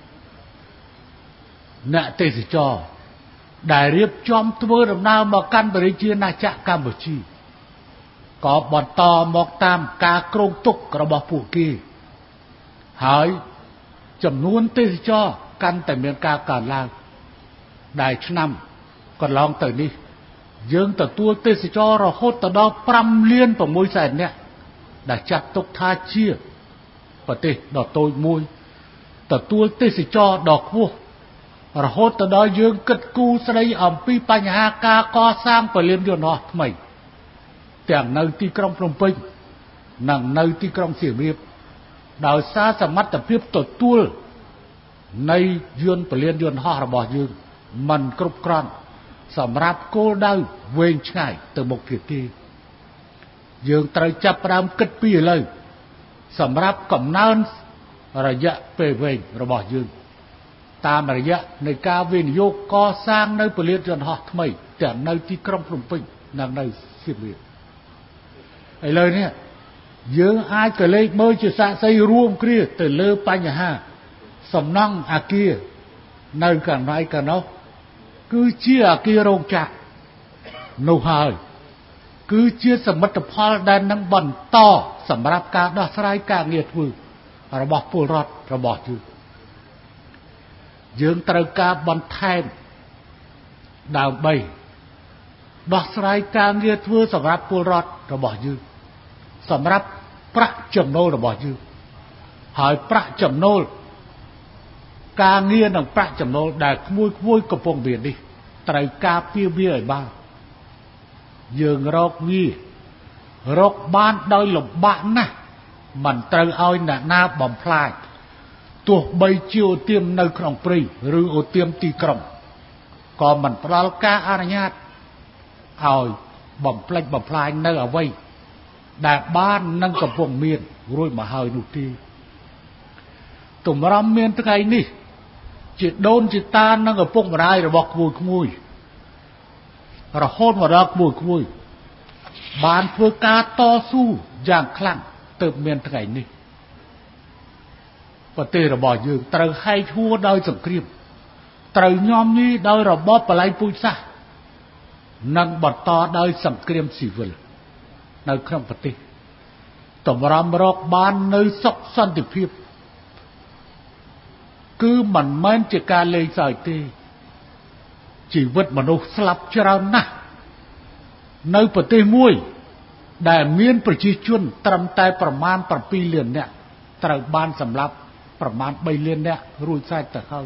អ្នកទេសចរដែលរៀបចំធ្វើដំណើរមកកាន់ប្រជាណាចក្រកម្ពុជាក៏បន្តមកតាមការគ្រោងទុករបស់ពួកគេហើយចំនួនទេសចរកាន់តែមានការកើនឡើងដែលឆ្នាំកន្លងទៅនេះយើងទទួលទេសចររហូតដល់5.6 លាននាក់ដែលចាត់ទុកថាជាប្រទេសដ៏តូចមួយទទួលទេសចរដ៏ខ្ពស់រហូតដល់យើងគិតគូរស្ដីអំពីបញ្ហាការកសាងពលានយន្តហោះថ្មីទាំងនៅទីក្រុងភ្នំពេញនិងនៅទីក្រុងសៀមរាបដោយសារសមត្ថភាពទទួលនៃពលានយន្តហោះរបស់យើងមិនគ្រប់គ្រាន់សម្រាប់គោលដៅវែងឆ្ងាយទៅមុខទៀតទេយើងត្រូវចាប់ផ្ដើមគិតពីឥឡូវសម្រាប់កំណើនរយៈពេលវែងរបស់យើងតាមរយៈនៃការវិនិយោគកសាងនៅពលានយន្តហោះថ្មីទាំងនៅទីក្រុងភ្នំពេញនិងនៅសៀមរាបឥឡូវនេះយើងអាចក៏លេខមើលជាសាក្សីរួមគ្នាទៅលើបញ្ហាសំណង់អគារនៅកន្លែងកណ្ដោះគឺជាអគាររោងចក្រនោះហើយគឺជាសមិទ្ធផលដែលនឹងបន្តសម្រាប់ការដោះស្រាយការងារធ្វើរបស់ពលរដ្ឋរបស់យើងយើងត្រូវការបបន្ថែមដើម្បីដោះស្រាយការងារធ្វើសម្រាប់ពលរដ្ឋរបស់យើងសម្រាប់ប្រាក់ចំណូលរបស់យើងហើយប្រាក់ចំណូលការងារនិងប្រាក់ចំណូលដែលក្មួយកំពុងមាននេះត្រូវការពារវាឲ្យបានយើងរកបានដោយលំបាកណាស់មិនត្រូវឲ្យអ្នកណាបំផ្លាញទោះបីជាឧទាមនៅក្នុងព្រៃឬឧទាមទីក្រុងក៏មិនផ្ដល់ការអនុញ្ញាតឲ្យបំផ្លិចបំផ្លាញនៅអ្វីដែលបាននឹងកំពុងមានរួចមកហើយនោះទេទម្រាំមានថ្ងៃនេះជាដូនជាតានិងឪពុកម្ដាយរបស់ក្មួយរហូតមកដល់ក្មួយបានធ្វើការតស៊ូយ៉ាងខ្លាំងទើបមានថ្ងៃនេះប្រទេសរបស់យើងត្រូវហែកហួរដោយសង្គ្រាមត្រូវញោមញីដោយរបបបល្ល័ង្កពូជសាសន៍និងបន្តដោយសង្គ្រាមស៊ីវិលនៅក្នុងប្រទេសតម្រាំរកបាននៅសុខសន្តិភាពគឺមិនមែនជាការលេងសើចទេជីវិតមនុស្សស្លាប់ច្រើនណាស់នៅប្រទេសមួយដែលមានប្រជាជនត្រឹមតែប្រមាណ7លាននាក់ត្រូវបានសម្លាប់ប្រមាណ3លាននាក់រួចស្រេចទៅហើយ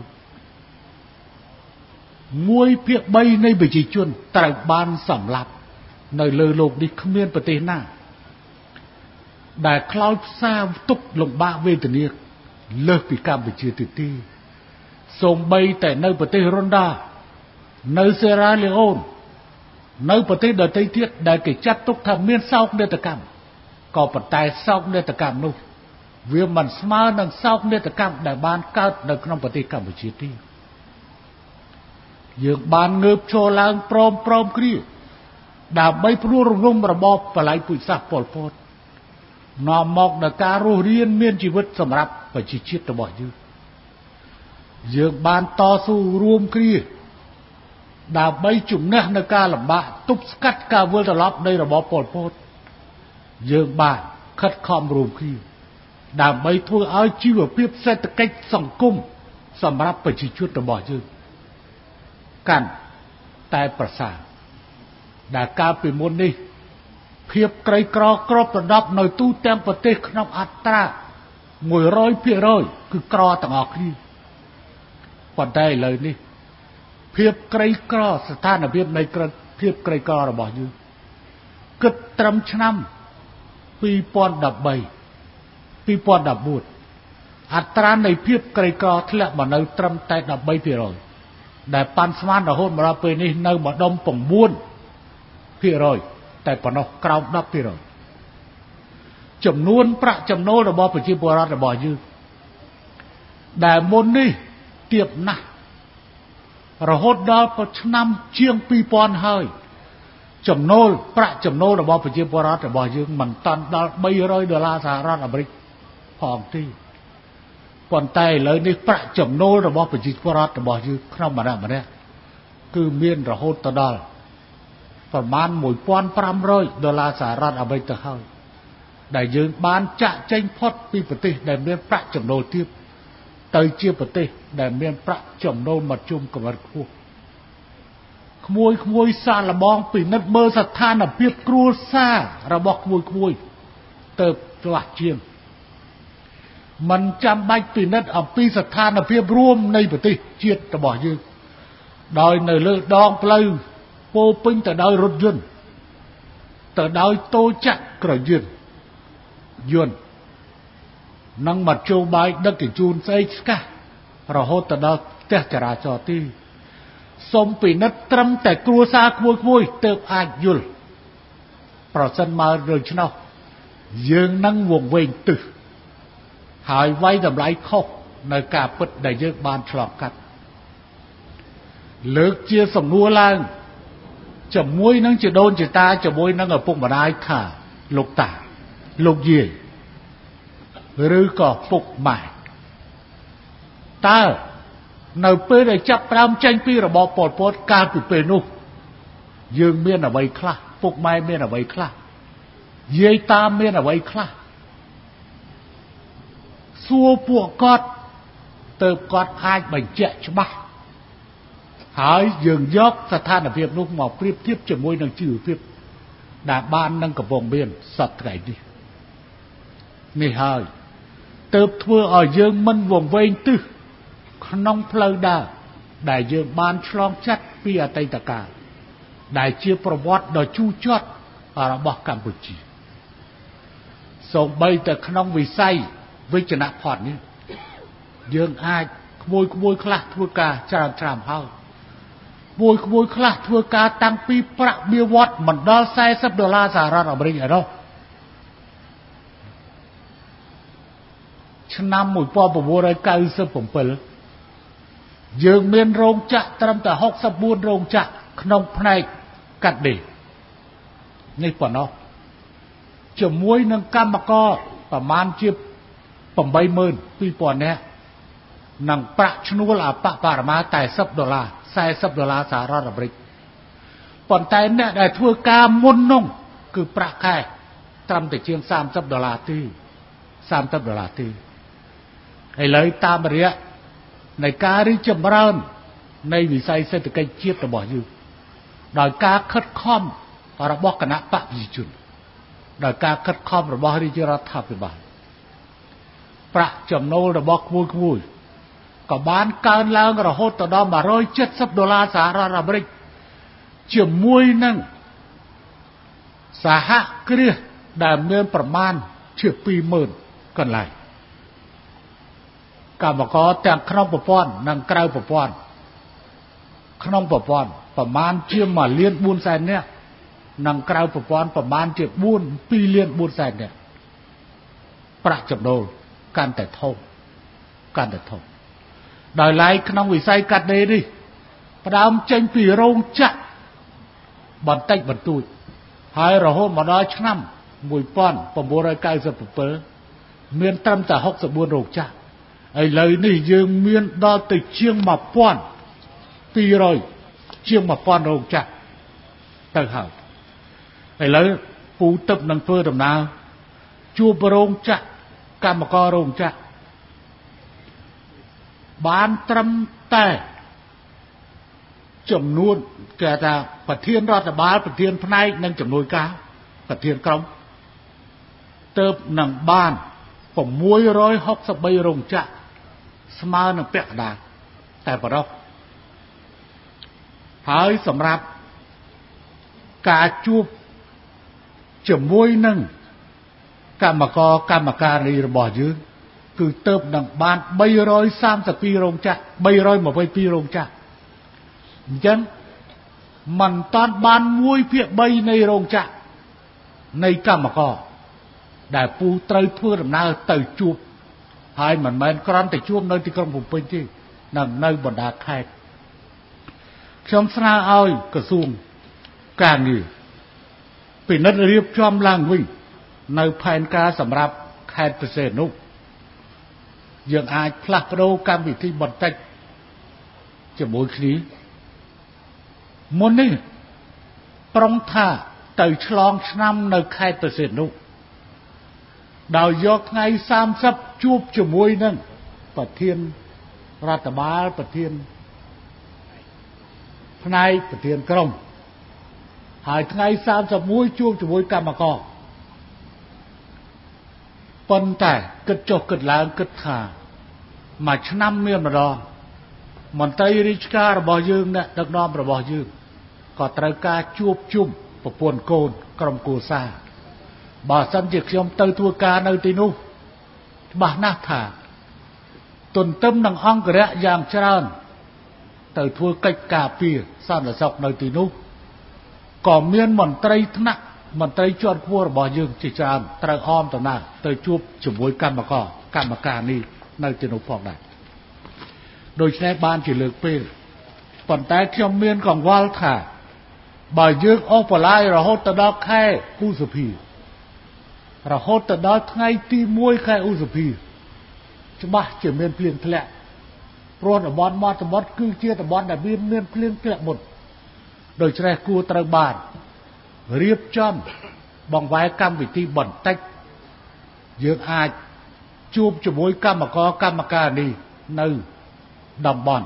1/3នៃប្រជាជនត្រូវបានសម្លាប់នៅលើโลกនេះគ្មានប្រទេសណាដែលខ្លោចផ្សាទុក្ខលំបាកវេទនាលើសពីកម្ពុជាទៀតទេសូម្បីតែនៅប្រទេសរុនដានៅសេរ៉ាលេអូននៅប្រទេសដទៃទៀតដែលគេចាត់ទុកថាមានសោកនាដកម្មក៏ប៉ុន្តែសោកនាដកម្មនោះវាមិនស្មើនឹងសោកនាដកម្មដែលបានកើតនៅក្នុងប្រទេសកម្ពុជាទេយើងបានងើបឈរឡើងព្រមគ្នាដើម្បីព្រួលរំលំរបបបល្ល័ង្កពូជសាសន៍ប៉ុលពតនាំមកដល់ការរស់រានមានជីវិតសម្រាប់ប្រជាជាតិរបស់យើងបានតស៊ូរួមគ្នាដើម្បីជំនះនៅការលំបាកទប់ស្កាត់ការវិលត្រឡប់នៃរបបប៉ុលពតយើងបានខិតខំរួមគ្នាដើម្បីធ្វើឲ្យជីវភាពសេដ្ឋកិច្ចសង្គមសម្រាប់ប្រជាជនរបស់យើងកាន់តែប្រសើរដែលកាលពីមុននេះភាពក្រីក្រគ្របដណ្ដប់នៅទូទាំងប្រទេសក្នុងអត្រា100% គឺក្រទាំងអស់គ្នាប៉ុន្តែឥឡូវនេះភាពក្រីក្រស្ថានភាពនៃភាពក្រីក្ររបស់យើងគិតត្រឹមឆ្នាំ2014អត្រានៃភាពក្រីក្រធ្លាក់មកនៅត្រឹមតែ 13% ដែលប៉ាន់ស្មានរហូតមកដល់ពេលនេះនៅម្ដុំ 9% តែប៉ុណ្ណោះក្រោម 10% ចំនួនប្រាក់ចំណូលរបស់ប្រជាពលរដ្ឋរបស់យើងដែលមុននេះទាបណាស់រហូតដល់ឆ្នាំជាង 2000 ហើយប្រាក់ចំណូលរបស់ប្រជាពលរដ្ឋរបស់យើងមិនតាន់ដល់$300សហរដ្ឋអាមេរិកផងទេប៉ុន្តែឥឡូវនេះប្រាក់ចំណូលរបស់ប្រជាពលរដ្ឋរបស់យើងក្នុងម្នាក់គឺមានរហូតទៅដល់ប្រមាណ$1,500សហរដ្ឋអាមេរិកទៅហើយដែលយើងបានចាក់ចេញផុតពីប្រទេសដែលមានប្រាក់ចំណូលទាបទៅជាប្រទេសដែលមានប្រាក់ចំណូលមធ្យមកម្រិតខ្ពស់ក្មួយសាកល្បងពិនិត្យមើលស្ថានភាពគ្រួសាររបស់ក្មួយទៅច្បាស់ជាងមិនចាំបាច់ពិនិត្យអំពីស្ថានភាពរួមនៃប្រទេសជាតិរបស់យើងដោយនៅលើដងផ្លូវពោពេញទៅដោយរថយន្តទៅដោយតូចក្រយន្តនិងមធ្យោបាយដឹកជញ្ជូនស្អែកស្កះរហូតទៅដល់ផ្ទះចរាចរណ៍ទីសូមពិនិត្យត្រឹមតែគ្រួសារក្មួយទើបអាចយល់ប្រសិនមកដូច្នោះយើងនឹងវង្វេងទឹះហើយវាយតម្លៃខុសនៅការពិតដែលយើងបានឆ្លងកាត់លើកជាសំណួរឡើងជាមួយនឹងជីដូនជីតាជាមួយនឹងឪពុកម្ដាយថាលោកតាលោកយាយឬក៏ពុកម៉ែតើនៅពេលដែលចាប់ផ្ដើមចេញពីរបបប៉ុលពតកាលពីពេលនោះយើងមានអ្វីខ្លះពុកម៉ែមានអ្វីខ្លះយាយតាមានអ្វីខ្លះសួរពួកគាត់ទៅគាត់អាចបញ្ជាក់ច្បាស់ហើយយើងយកស្ថានភាពនោះមកប្រៀបធៀបជាមួយនឹងជីវភាពដែលបាននឹងកំពុងមានសពថ្ងៃនេះហើយទើបធ្វើឲ្យយើងមិនវង្វេងទិសក្នុងផ្លូវដើរដែលយើងបានឆ្លងចាត់ពីអតីតកាលដែលជាប្រវត្តិដ៏ជូរចត់របស់កម្ពុជាសូម្បីតែក្នុងវិស័យវិជ្ជាផតនេះយើងអាចក្មួយខ្លះធ្វើការច្រើនហើយក្មួយខ្លះធ្វើការតាំងពីប្រាក់បៀវត្សមិនដល់$40សហរដ្ឋអាមេរិកឯនោះឆ្នាំ1997យើងមានរោងចក្រត្រឹមតែ64រោងចក្រក្នុងផ្នែកកាត់ដេរនេះប៉ុណ្ណោះជាមួយនឹងកម្មករប្រមាណជា82000នាក់និងប្រាក់ឈ្នួលអបបរមាតែ$40សហរដ្ឋអាមេរិកប៉ុន្តែអ្នកដែលធ្វើការមុននោះគឺប្រាក់ខែត្រឹមតែជាង$30ទេ$30ទេឥឡូវតាមរយៈនៃការរីកចម្រើននៃវិស័យសេដ្ឋកិច្ចជាតិរបស់យើងដោយការខិតខំរបស់គណៈបព្វជិជនដោយការខិតខំរបស់រាជរដ្ឋាភិបាលប្រាក់ចំណូលរបស់ក្មួយក៏បានកើនឡើងរហូតដល់$170សហរដ្ឋអាមេរិកជាមួយនឹងសហគ្រាសដែលមានប្រមាណជា20000កន្លែងកម្មករទាំងក្នុងប្រព័ន្ធនិងក្រៅប្រព័ន្ធក្នុងប្រព័ន្ធប្រមាណជា1,400,000នាក់និងក្រៅប្រព័ន្ធប្រមាណជា2,400,000នាក់ប្រាក់ចំណូលកាន់តែធំដោយឡែកក្នុងវិស័យកាត់ដេរនេះផ្ដើមចេញពីរោងចក្របន្តិចបន្តួចហើយរហូតមកដល់ឆ្នាំ1997មានត្រឹមតែ64រោងចក្រឥឡូវនេះយើងមានដល់ទៅជាង1200ជាង1000រោងចក្រទៅហើយឥឡូវពូទឹកនឹងធ្វើដំណើរជួបរោងចក្រកម្មកររោងចក្របានត្រឹមតែចំនួនគេថាប្រធានរដ្ឋបាលប្រធានផ្នែកនិងជំនួយការប្រធានក្រុមទៅនឹងបាន663រោងចក្រស្មើនឹងពាក់កណ្ដាលតែប៉ុណ្ណោះហើយសម្រាប់ការជួបជាមួយនឹងកម្មករកម្មការីរបស់យើងគឺទៅនឹងបាន332រោងចក្រ322រោងចក្រអញ្ចឹងមិនតាន់បាន1/3នៃរោងចក្រនៃកម្មករដែលពូត្រូវធ្វើដំណើរទៅជួបហើយមិនមែនគ្រាន់តែជួបនៅទីក្រុងភ្នំពេញទេនៅបណ្ដាខេត្តខ្ញុំស្នើឲ្យក្រសួងការងារពិនិត្យរៀបចំឡើងវិញនៅផែនការសម្រាប់ខេត្តពិសេសនោះយើងអាចផ្លាស់ប្ដូរកម្មវិធីបន្តិចជាមួយគ្នាមុននេះប្រុងថាទៅឆ្លងឆ្នាំនៅខេត្តពិសេសនោះដោយយកថ្ងៃ30ជួបជាមួយនឹងប្រធានរដ្ឋបាលប្រធានផ្នែកប្រធានក្រុមហើយថ្ងៃ31ជួបជាមួយកម្មករប៉ុន្តែគិតចុះគិតឡើងគិតថាមួយឆ្នាំមានម្ដងមន្ត្រីរាជការរបស់យើងអ្នកដឹកនាំរបស់យើងក៏ត្រូវការជួបជុំប្រពន្ធកូនក្រុមគ្រួសារបើសិនជាខ្ញុំទៅធ្វើការនៅទីនោះច្បាស់ណាស់ថាទន្ទឹមនឹងអង្គរៈយ៉ាងច្រើនទៅធ្វើកិច្ចការពារសន្តិសុខនៅទីនោះក៏មានមន្ត្រីថ្នាក់មន្ត្រីជាន់ខ្ពស់របស់យើងជាច្រើនត្រូវអមដំណើរទៅជួបជាមួយកម្មករកម្មការនេះនៅទីនោះផងដែរដូច្នេះបានជាលើកពេលប៉ុន្តែខ្ញុំមានកង្វល់ថាបើយើងអូសបន្លាយរហូតទៅដល់ខែឧសភារហូតទៅដល់ថ្ងៃទី1ខែឧសភាច្បាស់ជាមានភ្លៀងធ្លាក់ព្រោះតំបន់មាត់សមុទ្រគឺជាតំបន់ដែលមានភ្លៀងធ្លាក់មុនដូច្នេះគួរត្រូវបានរៀបចំបង្វែរកម្មវិធីបន្តិចយើងអាចជួបជាមួយកម្មករកម្មការនេះនៅតំបន់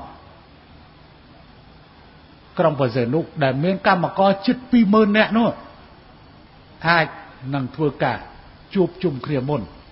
ក្រុងបរសេនុដែលមានកម្មករជិត 20,000 នាក់នោះអាចនឹងធ្វើការជួបជុំគ្នា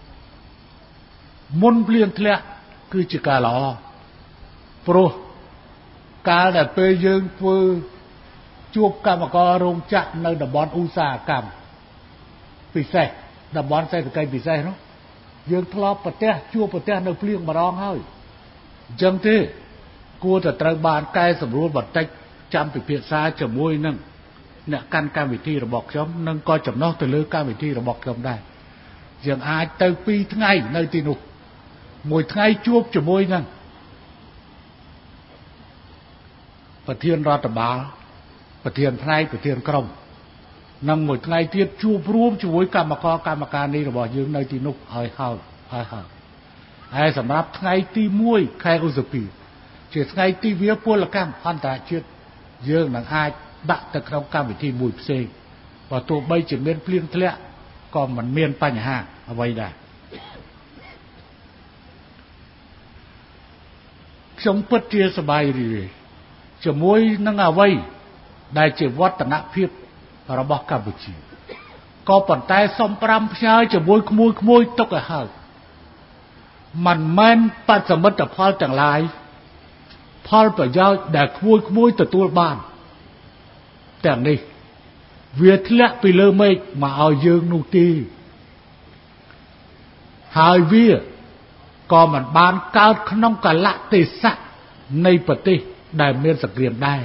មុនភ្លៀងធ្លាក់គឺជាការល្អព្រោះកាលដែលពេលយើងធ្វើជួបកម្មកររោងចក្រនៅតំបន់ឧស្សាហកម្មពិសេសតំបន់សេដ្ឋកិច្ចពិសេសនោះយើងធ្លាប់ប្រទះជួបប្រទះនៅភ្លៀងម្ដងហើយអញ្ចឹងទេគួរតែត្រូវបានកែសម្រួលបន្តិចចាំពិភាក្សាជាមួយនឹងអ្នកកាន់កម្មវិធីរបស់ខ្ញុំនិងក៏ចំណុះទៅលើកម្មវិធីរបស់ខ្ញុំដែរយើងអាចទៅ2ថ្ងៃនៅទីនោះមួយថ្ងៃជួបជាមួយនឹងប្រធានរដ្ឋបាលប្រធានផ្នែកប្រធានក្រុមនិងមួយថ្ងៃទៀតជួបរួមជាមួយកម្មការនេះរបស់យើងនៅទីនោះហើយហើយសម្រាប់ថ្ងៃទី1ខែឧសភាជាថ្ងៃទីវាពលកម្មអន្តរជាតិយើងនឹងអាចដាក់ទៅក្នុងកម្មវិធីមួយផ្សេងបើទោះបីជាមានភ្លៀងធ្លាក់ក៏មិនមានបញ្ហាអ្វីដែរខ្ញុំពិតជាសប្បាយរីករាយជាមួយនឹងអ្វីដែលជាវឌ្ឍនភាពរបស់កម្ពុជាក៏ប៉ុន្តែសូម5ផ្ញើជាមួយក្មួយទុកឲ្យហើយមិនមែនបច្ចមិត្តផលទាំងឡាយផលប្រយោជន៍ដែលក្មួយទទួលបានទាំងនេះវាធ្លាក់ពីលើមេឃមកឲ្យយើងនោះទេហើយវាក៏មិនបានកើតក្នុងកលៈទេសៈនៃប្រទេសដែលមានសង្គ្រាមដែរ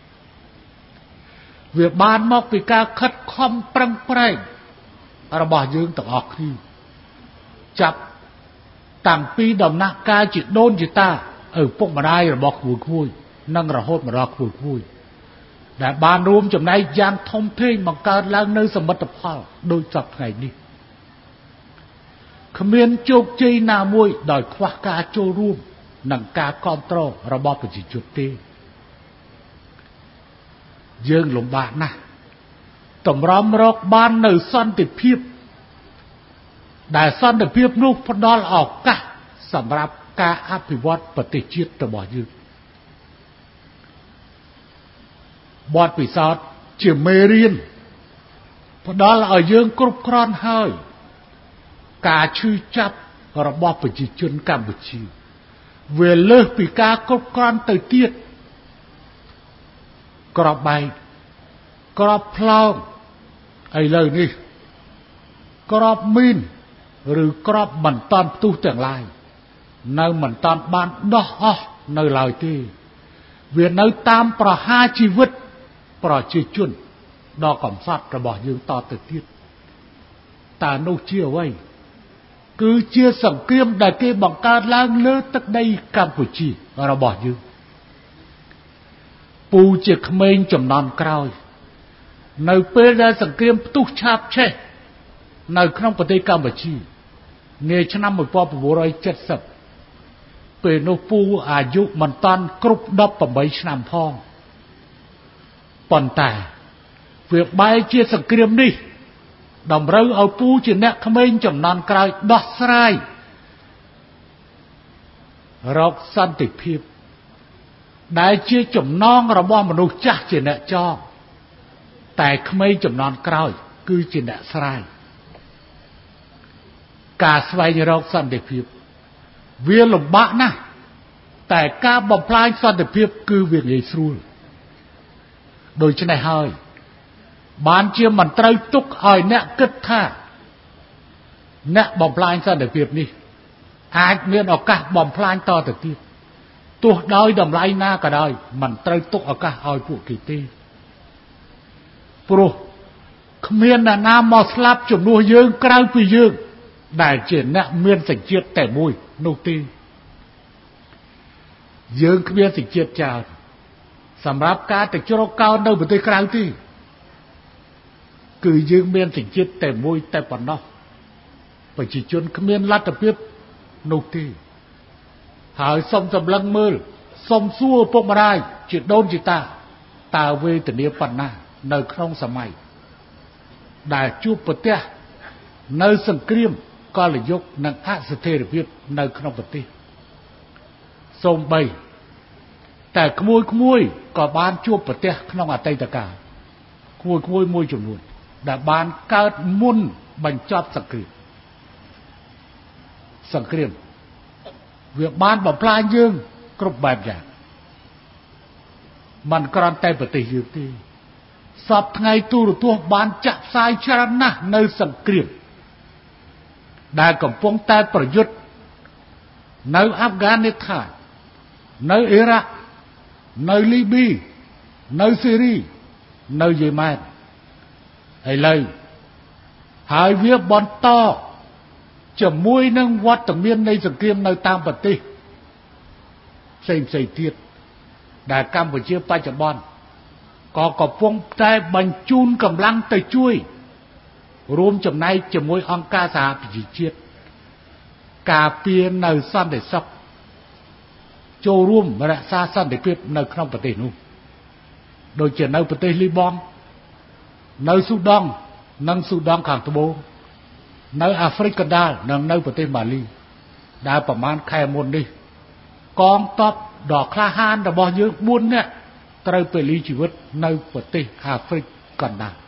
វាបានមកពីការខិតខំប្រឹងប្រែងរបស់យើងទាំងអស់គ្នាចាប់តាំងពីដំណាក់កាលជាដូនជាតាឪពុកម្ដាយរបស់ក្មួយនិងរហូតមកដល់ក្មួយដែលបានរួមចំណែកយ៉ាងធំធេងបង្កើតឡើងនៅសមិទ្ធផលដូចសពថ្ងៃនេះគ្មានជោគជ័យណាមួយដោយខ្វះការចូលរួមនិងការគាំទ្ររបស់ប្រជាជនទេយើងលំបាកណាស់តម្រាំរកបាននៅសន្តិភាពដែលសន្តិភាពនោះផ្ដល់ឱកាសសម្រាប់ការអភិវឌ្ឍប្រទេសជាតិរបស់យើងបទពិសោធន៍ជាមេរៀនផ្ដល់ឲ្យយើងគ្រប់គ្រាន់ហើយការឈឺចាប់របស់ប្រជាជនកម្ពុជាវាលើសពីការគ្រប់គ្រាន់ទៅទៀតក្របបែកក្របផ្លោងឥឡូវនេះក្របមីនឬក្របមិនតាន់ផ្ទុះទាំងឡាយនៅមិនតាន់បានដោះអស់នៅឡើយទេវានៅតាមប្រហារជីវិតប្រជាជនដ៏កំសត់របស់យើងតទៅទៀតតើនោះជាអ្វីគឺជាសង្គ្រាមដែលគេបង្កើតឡើងលើទឹកដីកម្ពុជារបស់យើងពូជាក្មេងចំនួនក្រោយនៅពេលដែលសង្គ្រាមផ្ទុះឆាបឆេះនៅក្នុងប្រទេសកម្ពុជានាឆ្នាំ1970ពេលនោះពូអាយុមិនតាន់គ្រប់18ឆ្នាំផងប៉ុន្តែវាបែរជាសង្គ្រាមនេះតម្រូវឲ្យពូជាអ្នកក្មេងចំនួនក្រោយដោះស្រាយរកសន្តិភាពដែលជាចំណងរបស់មនុស្សចាស់ជាអ្នកចងតែក្មេងចំនួនក្រោយគឺជាអ្នកស្រាយការស្វែងរកសន្តិភាពវាលំបាកណាស់តែការបំផ្លាញសន្តិភាពគឺវាងាយស្រួលដូច្នេះហើយបានជាមិនត្រូវទុកឲ្យអ្នកគិតថាអ្នកបំផ្លាញសន្តិភាពនេះអាចមានឱកាសបំផ្លាញតទៅទៀតទោះដោយតម្លៃណាក៏ដោយមិនត្រូវទុកឱកាសឲ្យពួកគេទេព្រោះគ្មានអ្នកណាមកស្លាប់ជំនួសយើងក្រៅពីយើងដែលជាអ្នកមានសញ្ជាតិតែមួយនោះទេយើងគ្មានសញ្ជាតិច្រើនសម្រាប់ការទៅជ្រកកោននៅប្រទេសក្រៅទេគឺយើងមានសញ្ជាតិតែមួយតែប៉ុណ្ណោះប្រជាជនគ្មានលទ្ធភាពនោះទេហើយសូមសម្លឹងមើលសូមសួរឪពុកម្ដាយជាដូនជាតាតើវេទនាប៉ុណ្ណានៅក្នុងសម័យដែលជួបប្រទះនៅសង្គ្រាមកលយុគនិងអស្ថិរភាពនៅក្នុងប្រទេសសូម្បីតែក្មួយក៏បានជួបប្រទះក្នុងអតីតកាលក្មួយមួយចំនួនដែលបានកើតមុនបញ្ចប់សង្គ្រាមវាបានបំផ្លាញយើងគ្រប់បែបយ៉ាងมันគ្រាន់តែប្រទេសយើងទេសពថ្ងៃទូរទស្សន៍បានចាក់ផ្សាយច្រើនណាស់នៅសង្គ្រាមដែលកំពុងតែប្រយុទ្ធនៅអាហ្វហ្គានីស្ថាននៅអ៊ីរ៉ាក់នៅលីប៊ីនៅស៊ីរីនៅយេម៉ែនឥឡូវហើយវាបន្តជាមួយនឹងវត្តមាននៃសង្គ្រាមនៅតាមប្រទេសផ្សេងទៀតដែលកម្ពុជាបច្ចុប្បន្នក៏កំពុងតែបញ្ជូនកម្លាំងទៅជួយរួមចំណែកជាមួយអង្គការសហប្រជាជាតិការពារនៅសន្តិសុខចូលរួមរក្សាសន្តិភាពនៅក្នុងប្រទេសនោះដូចជានៅប្រទេសលីបង់នៅស៊ូដង់និងស៊ូដង់ខាងត្បូងនៅអាហ្វ្រិកកណ្ដាលនិងនៅប្រទេសម៉ាលីដែលប្រមាណខែមុននេះកងទ័ពដ៏ក្លាហានរបស់យើង4នាក់ត្រូវពលីជីវិតនៅប្រទេសអាហ្វ្រិកកណ្ដាល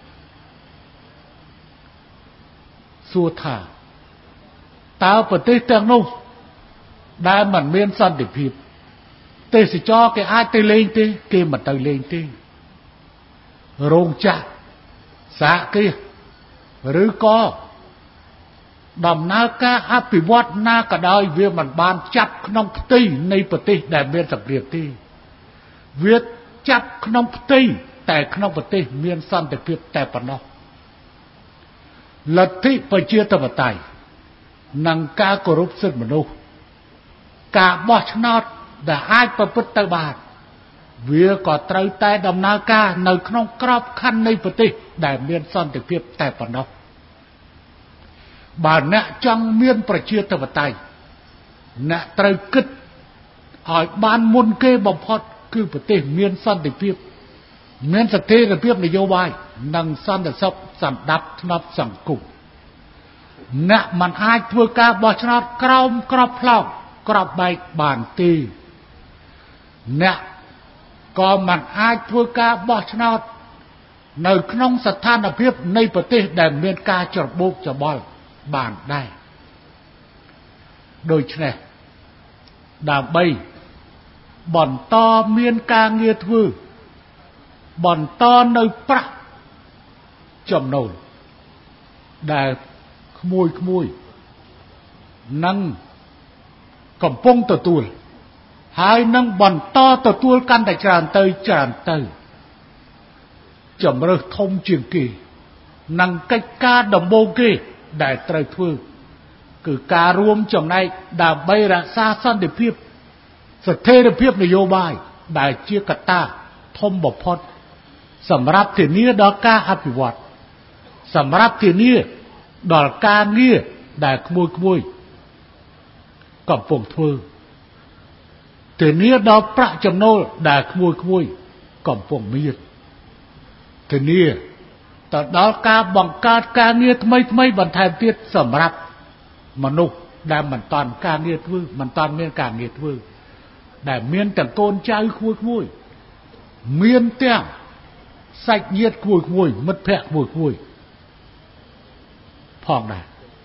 សួរថាតើប្រទេសទាំងនោះដែលមិនមានសន្តិភាពទេសចរគេអាចទៅលេងទេគេមិនទៅលេងទេរោងចក្រសហគ្រាសឬក៏ដំណើរការអភិវឌ្ឍណាក៏ដោយវាមិនបានចាប់ក្នុងផ្ទៃនៃប្រទេសដែលមានសង្គ្រាមទេវាចាប់ក្នុងផ្ទៃតែក្នុងប្រទេសមានសន្តិភាពតែប៉ុណ្ណោះលទ្ធិប្រជាធិបតេយ្យនិងការគោរពសិទ្ធិមនុស្សការបោះឆ្នោតដែលអាចប្រព្រឹត្តទៅបានវាក៏ត្រូវតែដំណើរការនៅក្នុងក្របខ័ណ្ឌនៃប្រទេសដែលមានសន្តិភាពតែប៉ុណ្ណោះបើអ្នកចង់មានប្រជាធិបតេយ្យអ្នកត្រូវគិតឲ្យបានមុនគេបំផុតគឺប្រទេសមានសន្តិភាពមានស្ថិរភាពនយោបាយនិងសន្តិសុខសណ្ដាប់ធ្នាប់សង្គមអ្នកមិនអាចធ្វើការបោះឆ្នោតក្រោមក្របផ្លោកក្របបែកបានទេអ្នកក៏មិនអាចធ្វើការបោះឆ្នោតនៅក្នុងស្ថានភាពនៃប្រទេសដែលមានការច្របូកច្របល់បានដែរដូច្នេះដើម្បីបន្តមានការងារធ្វើបន្តនៅប្រាក់ចំណូលដែលក្មួយនឹងកំពុងទទួលហើយនឹងបន្តទទួលកាន់តែច្រើនទៅជំរើសធំជាងគេនិងកិច្ចការដំបូងគេដែលត្រូវធ្វើគឺការរួមចំណែកដើម្បីរក្សាសន្តិភាពស្ថិរភាពនយោបាយដែលជាកត្តាធំបំផុតសម្រាប់ធានាដល់ការអភិវឌ្ឍសម្រាប់ធានាដល់ការងារដែលក្មួយកំពុងធ្វើធានាដល់ប្រាក់ចំណូលដែលក្មួយកំពុងមានធានាទៅដល់ការបង្កើតការងារថ្មីបន្ថែមទៀតសម្រាប់មនុស្សដែលមិនតាន់ការងារធ្វើមិនតាន់មានការងារធ្វើដែលមានទាំងកូនចៅក្មួយមានទាំងសាច់ញាតិក្មួយមិត្តភ័ក្តិក្មួយផងដែរ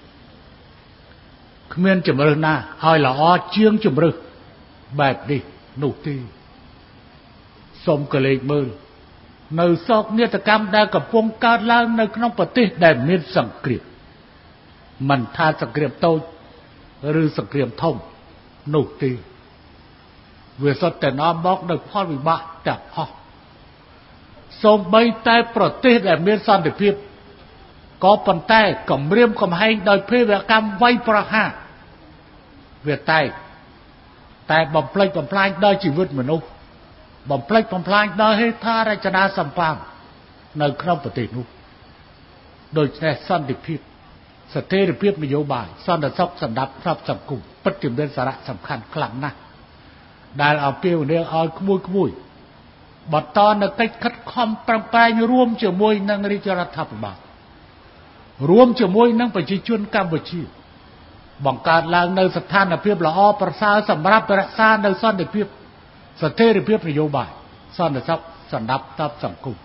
គ្មានជំរើសណាឲ្យល្អជាងជំរើសបែបនេះនោះទេសូមកលេចមើលនៅសោកនាដកម្មដែលកំពុងកើតឡើងនៅក្នុងប្រទេសដែលមានសង្គ្រាមមិនថាសង្គ្រាមតូចឬសង្គ្រាមធំនោះទេវាសុទ្ធតែនាំមកនូវផលវិបាកទាំងអស់សូម្បីតែប្រទេសដែលមានសន្តិភាពក៏ប៉ុន្តែគំរាមកំហែងដោយភេរវកម្មវាយប្រហារវាតែបំផ្លិចបំផ្លាញដល់ជីវិតមនុស្សបំផ្លិចបំផ្លាញដល់ហេដ្ឋារចនាសម្ព័ន្ធនៅក្នុងប្រទេសនោះដូច្នេះសន្តិភាពស្ថិរភាពនយោបាយសន្តិសុខសណ្ដាប់ធ្នាប់សង្គមពិតជាមានសារៈសំខាន់ខ្លាំងណាស់ដែលអំពាវនាវឲ្យក្មួយបន្តនៅកិច្ចខិតខំប្រឹងប្រែងរួមជាមួយនឹងរាជរដ្ឋាភិបាលរួមជាមួយនឹងប្រជាជនកម្ពុជាបង្កើតឡើងនៅស្ថានភាពល្អប្រសើរសម្រាប់រក្សានៅសន្តិភាពស្ថិរភាពនយោបាយសន្តិសុខសណ្ដាប់ធ្នាប់សង្គម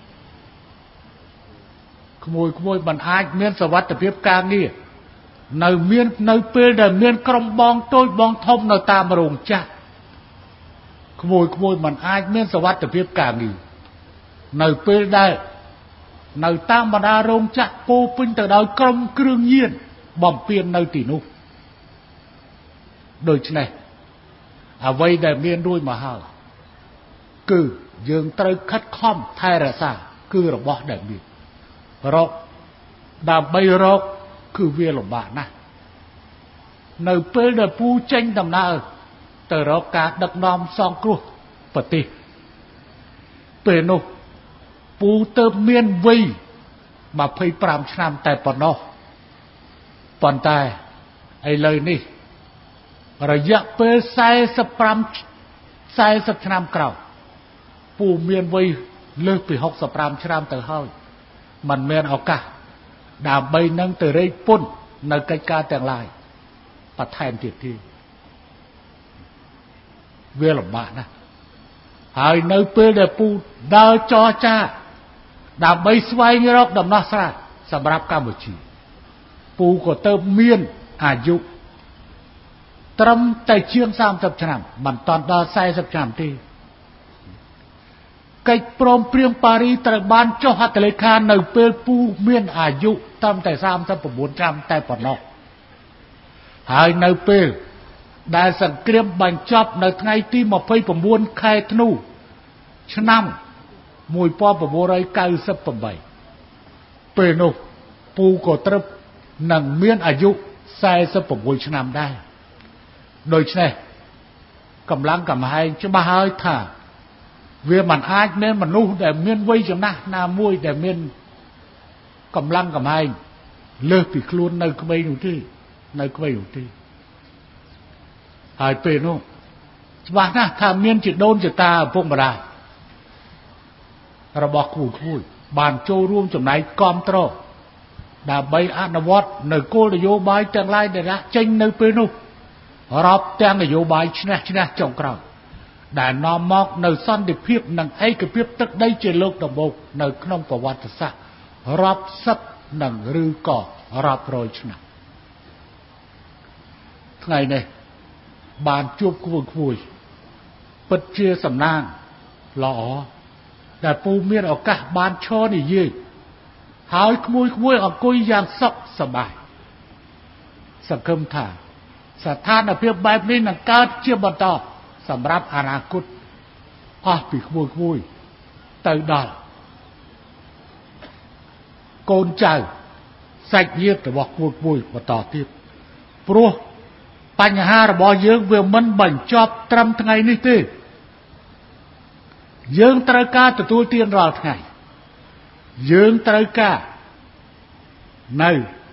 ក្មួយមិនអាចមានសវត្ថិភាពការងារនៅពេលដែលមានក្រុមបងតូចបងធំនៅតាមរោងចក្រក្មួយមិនអាចមានសវត្ថិភាពការងារនៅពេលដែលនៅតាមបណ្ដារោងចក្រពោពេញទៅដោយក្រុមគ្រឿងញៀនបំពេញនៅទីនោះដូច្នេះអ្វីដែលមានរួចមកហើយគឺយើងត្រូវខិតខំថែរក្សាគឺរបស់ដែលមានរកដើម្បីរកគឺវាលំបាកណាស់នៅពេលដែលពូចេញដំណើរទៅរកការដឹកនាំសង្គ្រោះប្រទេសពេលនោះពូទៅមានវ័យ25ឆ្នាំតែប៉ុណ្ណោះប៉ុន្តែឥឡូវនេះរយៈពេល40ឆ្នាំក្រោយពូមានវ័យលើសពី65ឆ្នាំទៅហើយมันមានឱកាសដើម្បីនឹងទៅរែកពុននៅកិច្ចការទាំងឡាយបន្ថែមទៀតទេវាលំបាកណាស់ហើយនៅពេលដែលពូដើរចរចាដើម្បីស្វែងរកដំណោះស្រាយសម្រាប់កម្ពុជាពូក៏ទៅមានអាយុត្រឹមតែជាង30ឆ្នាំមិនតាន់ដល់40ឆ្នាំទេកិច្ចព្រមព្រៀងប៉ារីត្រូវបានចុះហត្ថលេខានៅពេលពូមានអាយុត្រឹមតែ39ឆ្នាំតែប៉ុណ្ណោះហើយនៅពេលដែលសង្គ្រាមបញ្ចប់នៅថ្ងៃទី29ខែធ្នូឆ្នាំ1998ពេលនោះពូក៏ត្រឹមនឹងមានអាយុ46ឆ្នាំដែរដូច្នេះកម្លាំងកំហែងច្បាស់ហើយថាវាមិនអាចមានមនុស្សដែលមានវ័យចំណាស់ណាមួយដែលមានកម្លាំងកំហែងលើសពីខ្លួននៅក្មេងនោះទេហើយពេលនោះច្បាស់ណាស់ថាមានជាដូនជាតាឪពុកម្ដាយរបស់គូបានចូលរួមចំណែកគាំទ្រដើម្បីអនុវត្តនៅគោលនយោបាយទាំងឡាយដែលដាក់ចេញនៅពេលនោះរាប់ទាំងនយោបាយឈ្នះចុងក្រោយដែលនាំមកនៅសន្តិភាពនិងឯកភាពទឹកដីជាលោកដំបូងនៅក្នុងប្រវត្តិសាស្ត្ររាប់សិបនិងឬក៏រាប់រយឆ្នាំថ្ងៃនេះបានជួបគួយពិតជាសំណាងល្អដែលពូមានឱកាសបានឈរនិយាយហើយគួយអង្គុយយ៉ាងសុខសប្បាយសង្ឃឹមថាស្ថានភាពបែបនេះនឹងកើតជាបន្តសម្រាប់អនាគតអស់ពីគួយទៅដល់កូនចៅសាច់ញាតិរបស់គួយបន្តទៀតព្រោះបញ្ហារបស់យើងវាមិនបញ្ចប់ត្រឹមថ្ងៃនេះទេយើងត្រូវការទទួលទានរាល់ថ្ងៃយើងត្រូវការនៅ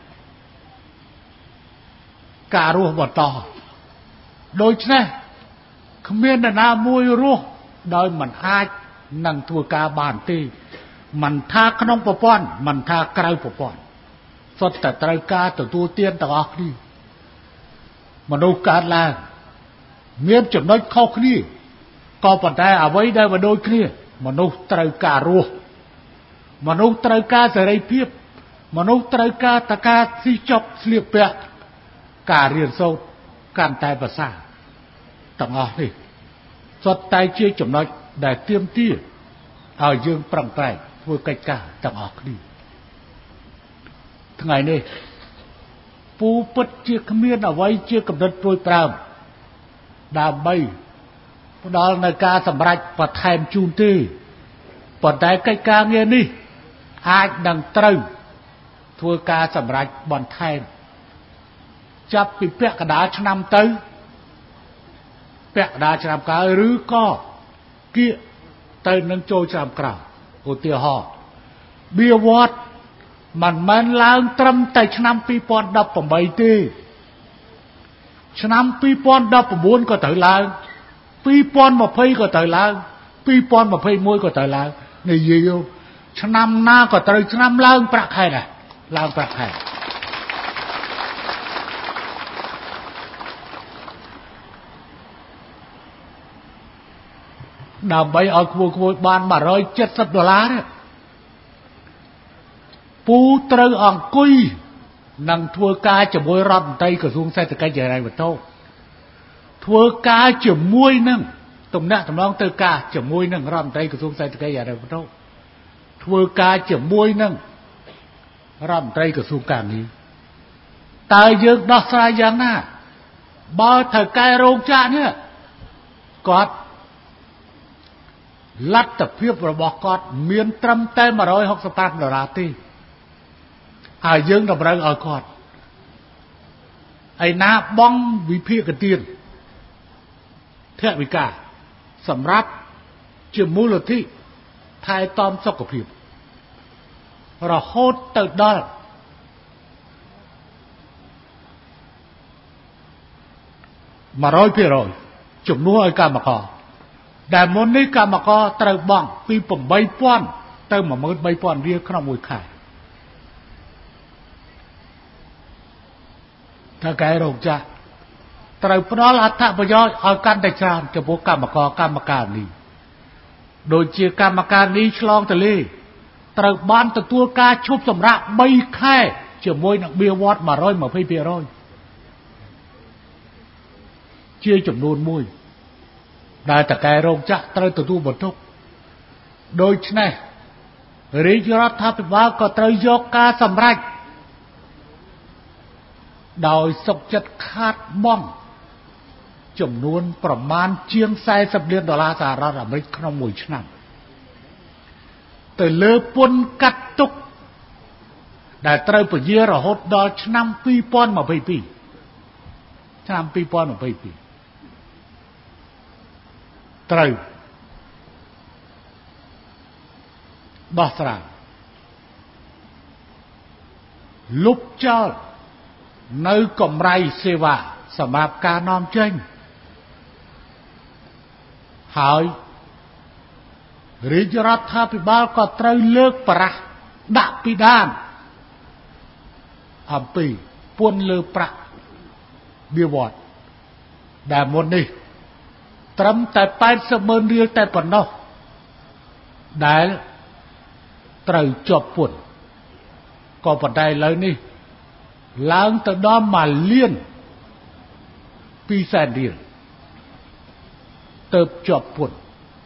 ការរស់បន្តដូច្នេះគ្មាននរណាមួយរស់ដោយមិនអាចនឹងធ្វើការបានទេមិនថាក្នុងប្រព័ន្ធមិនថាក្រៅប្រព័ន្ធសុទ្ធតែត្រូវការទទួលទានទាំងអស់គ្នាមនុស្សកើតឡើងមានចំណុចខុសគ្នាក៏ប៉ុន្តែអ្វីដែលមិនដូចគ្នាមនុស្សត្រូវការរស់មនុស្សត្រូវការសេរីភាពមនុស្សត្រូវការតការស៊ីចុកស្លៀកពាក់ការរៀនសូត្រកាន់តែប្រសើរទាំងអស់នេះសុទ្ធតែជាចំណុចដែលទាមទារឲ្យយើងប្រឹងប្រែងធ្វើកិច្ចការទាំងអស់គ្នាថ្ងៃនេះពូពិតជាគ្មានអ្វីជាកំណត់ព្រួយប្រើមដើម្បីផ្ដល់នៅការសម្រេចបន្ថែមជូនទេប៉ុន្តែកិច្ចការងារនេះអាចនឹងត្រូវធ្វើការសម្រេចបន្ថែមចាប់ពីពាក់កណ្ដាលឆ្នាំទៅពាក់កណ្ដាលឆ្នាំក្រោយឬក៏គៀកទៅនឹងចូលឆ្នាំក្រោយឧទាហរណ៍បៀវត្សមិនមែនឡើងត្រឹមតែឆ្នាំ2018ទេឆ្នាំ2019ក៏ត្រូវឡើង2020ក៏ត្រូវឡើង2021ក៏ត្រូវឡើងនិយាយឆ្នាំណាក៏ត្រូវឆ្នាំឡើងប្រាក់ខែដែរឡើងប្រាក់ខែដើម្បីឲ្យក្មួយបាន$170នេះពូត្រូវអង្គុយនឹងធ្វើការជាមួយរដ្ឋមន្ត្រីក្រសួងសេដ្ឋកិច្ចហិរញ្ញវត្ថុធ្វើការជាមួយនឹងទំនាក់ទំនងទៅការជាមួយនឹងរដ្ឋមន្ត្រីក្រសួងសេដ្ឋកិច្ចហិរញ្ញវត្ថុធ្វើការជាមួយនឹងរដ្ឋមន្ត្រីក្រសួងកាងារតើយើងដោះស្រាយយ៉ាងណាបើថៅកែរោងចក្រនេះគាត់លទ្ធភាពរបស់គាត់មានត្រឹមតែ$165ទេហើយយើងតម្រូវឲ្យគាត់ឯណាបងវិភាគទានថវិកាសម្រាប់ជាមូលនិធិថែទាំសុខភាពរហូតទៅដល់100%ជំនួសឲ្យកម្មករដែលមុននេះកម្មករត្រូវបង់ពី$8,000ទៅ$13,000រៀលក្នុងមួយខែតើកែរោងចក្រត្រូវផ្ដល់អត្ថប្រយោជន៍ឲ្យកាន់តែច្រើនចំពោះកម្មករកម្មការនេះដូចជាកម្មការនេះឆ្លងទន្លេត្រូវបានទទួលការឈប់សម្រាក3ខែជាមួយនឹងបៀវត្ស120%ជាចំនួនមួយដែលតកែរោងចក្រត្រូវទទួលបន្ទុកដូច្នេះរាជរដ្ឋាភិបាលក៏ត្រូវយកការសម្រេចដោយសុខចិត្តខាតបង់ចំនួនប្រមាណជាង$40លានសហរដ្ឋអាមេរិកក្នុងមួយឆ្នាំទៅលើពន្ធកាត់ទុកដែលត្រូវពជារហូតដល់ឆ្នាំ2022ត្រូវដោះស្រាយលុបចោលនៅកម្រៃសេវាសម្រាប់ការនាំចេញហើយរាជរដ្ឋាភិបាលក៏ត្រូវលើកប្រាស់ដាក់ពីដានអំពីពន្ធលើប្រាក់បៀវត្សដែលមុននេះត្រឹមតែ$80,000រៀលតែប៉ុណ្ណោះដែលត្រូវជាប់ពន្ធក៏ប៉ុន្តែឥឡូវនេះឡើងទៅដល់$1.2 លានរៀលទៅជាប់ពន្ធ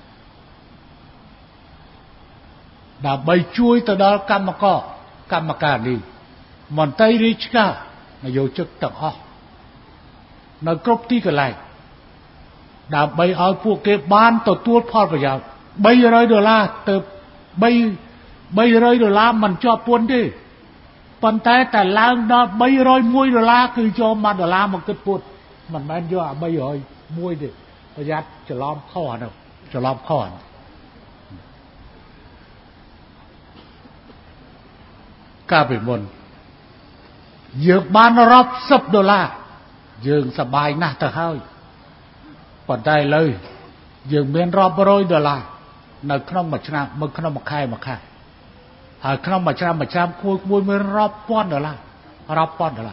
ដើម្បីជួយទៅដល់កម្មករកម្មការនេះមន្ត្រីរាជការនយោជកទាំងអស់នៅគ្រប់ទីកន្លែងដើម្បីឲ្យពួកគេបានទទួលផលប្រយោជន៍$300ទៅ$300មិនជាប់ពន្ធទេប៉ុន្តែតែឡើងដល់$301គឺយក$1មកគិតពន្ធមិនមែនយក301ទេប្រយ័ត្នច្រឡំខុសអានោះច្រឡំខុសកាលពីមុនយើងបានរាប់$10យើងសប្បាយណាស់ទៅហើយប៉ុន្តែឥឡូវយើងមានរាប់$100នៅក្នុងមួយឆ្នាំក្នុងមួយខែហើយក្នុងមួយឆ្នាំគួរមានរាប់$1,000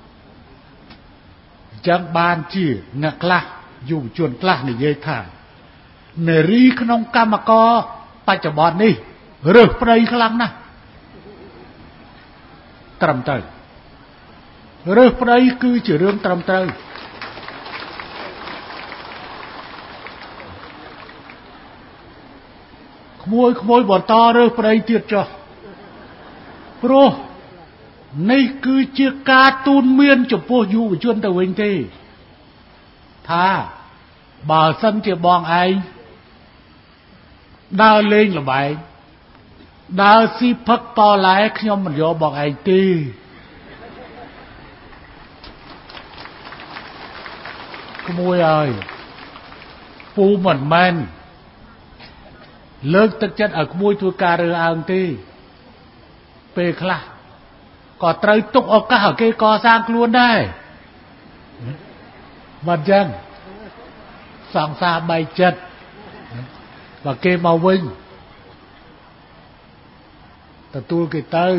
អញ្ចឹងបានជាអ្នកខ្លះយុវជនខ្លះនិយាយថានារីក្នុងកម្មករបច្ចុប្បន្ននេះរើសប្តីខ្លាំងណាស់ត្រឹមត្រូវរើសប្តីគឺជារឿងត្រឹមត្រូវក្មួយបន្តរើសប្តីទៀតចុះព្រោះនេះគឺជាការទូនមានចំពោះយុវជនទៅវិញទេថាបើសិនជាបងឯងដើរលេងល្បែងដើរស៊ីផឹកតឡែខ្ញុំមិនយកបងឯងទេក្មួយអើយពូមិនមែនលើកទឹកចិត្តឲ្យក្មួយធ្វើការរើសអើងទេពេលខ្លះក៏ត្រូវទុកឱកាសឲ្យគេកសាងខ្លួនដែរមិនចឹងសង្សារបែកចិត្តបើគេមកវិញទទួលគេទៅ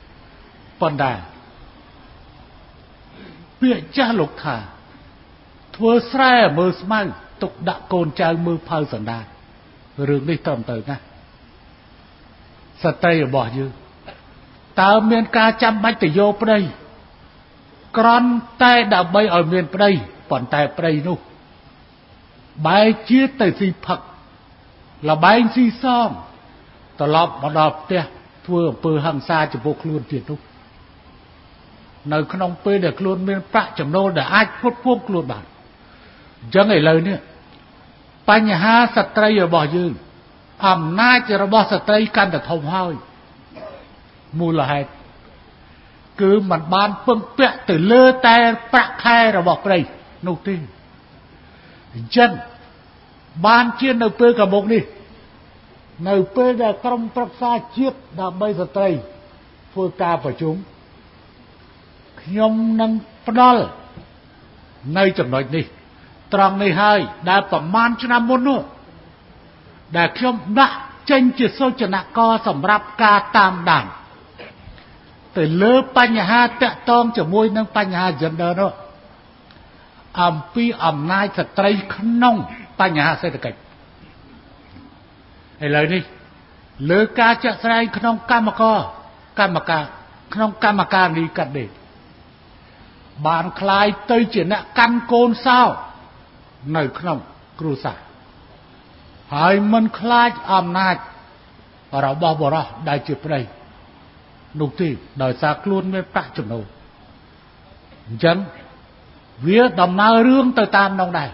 ប៉ុន្តែពាក្យចាស់លោកថាធធ្វើស្រែមើលស្មៅទុកដាក់កូនចៅមើលផៅសណ្ដានរឿងនេះត្រឹមត្រូវណាស់ស្ត្រីរបស់យើងតើមានការចាំបាច់ទៅយកប្តីក្រន់តែដើម្បីឲ្យមានប្តីប៉ុន្តែប្តីនោះបែរជាទៅស៊ីផឹកលបែងស៊ីសងត្រឡប់មកដល់ផ្ទះធ្វើអំពើហិង្សាចំពោះខ្លួនទៀតនោះនៅក្នុងពេលដែលខ្លួនមានប្រាក់ចំណូលដែលអាចផ្គត់ផ្គង់ខ្លួនបានអញ្ចឹងឥឡូវនេះបញ្ហាស្ត្រីរបស់យើងអំណាចរបស់ស្ត្រីកាន់តែធំហើយមូលហេតុគឺมันបានពឹងពាក់ទៅលើតែប្រាក់ខែរបស់ប្តីនោះទេអញ្ចឹងបានជានៅពេលកមុកនេះនៅពេលដែលក្រុមប្រឹក្សាជាតិដើម្បីស្ត្រីធ្វើការប្រជុំខ្ញុំនឹងផ្ដល់នៅចំណុចនេះត្រង់នេះហើយដែលប្រមាណឆ្នាំមុននោះដែលខ្ញុំដាក់ចេញជាសូចនករសម្រាប់ការតាមដានទៅលើបញ្ហាតាក់ទងជាមួយនឹងបញ្ហា gender នោះអំពីអំណាចស្ត្រីក្នុងបញ្ហាសេដ្ឋកិច្ចឥឡូវនេះលើការចាក់ស្ដែងក្នុងកម្មការក្នុងកម្មការនីកាត់ដេកបានคล้ายទៅជាអ្នកកាន់កូនសោនៅក្នុងគ្រួសារហើយមិនខ្លាចអំណាចរបស់បរិសុទ្ធដែលជាប្តីនោះទេដោយសារខ្លួនមានប្រាក់ចំណូលអញ្ចឹងវាដំណើររឿងទៅតាមនោះដែរ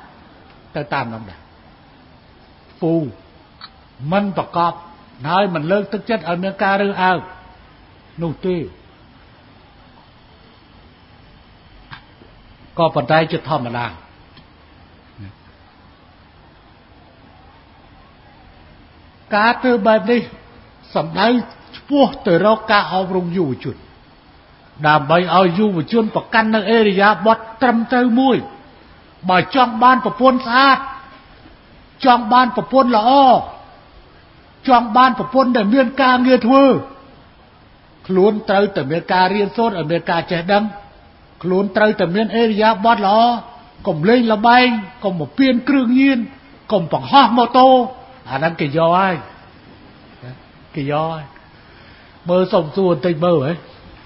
ពូមិនប្រកបហើយមិនលើកទឹកចិត្តឲ្យមានការរើសអើងនោះទេក៏ប៉ុន្តែជាធម្មតាការធ្វើបែបនេះសំដៅឆ្ពោះទៅរកការអប់រំយុវជនដើម្បីឲ្យយុវជនប្រកាន់នៅអេរយាបថត្រឹមត្រូវមួយបើចង់បានប្រពន្ធស្អាតចង់បានប្រពន្ធល្អចង់បានប្រពន្ធដែលមានការងារធ្វើខ្លួនត្រូវតែមានការរៀនសូត្រឲ្យមានការចេះដឹងខ្លួនត្រូវតែមានអេរយាបថល្អកុំលេងល្បែងកុំបំពានគ្រឿងញៀនកុំបង្ហោះម៉ូតូអាហ្នឹងគេយកហើយមើលសុំសួរបន្តិចមើលហ៎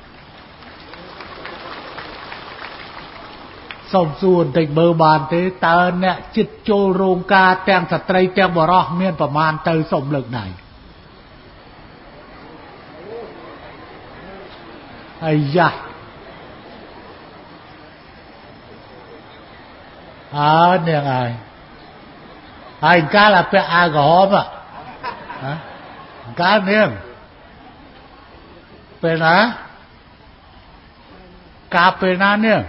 សុំសួរបន្តិចមើលបានទេតើអ្នកចិត្តចូលរោងការទាំងស្ត្រីទាំងបុរសមានប្រមាណទៅសុំលើកដៃអាយ៉ានាងហើយកាលពាក់អាវក្រហមកាលនាងពេលណាកាលពេលណានាង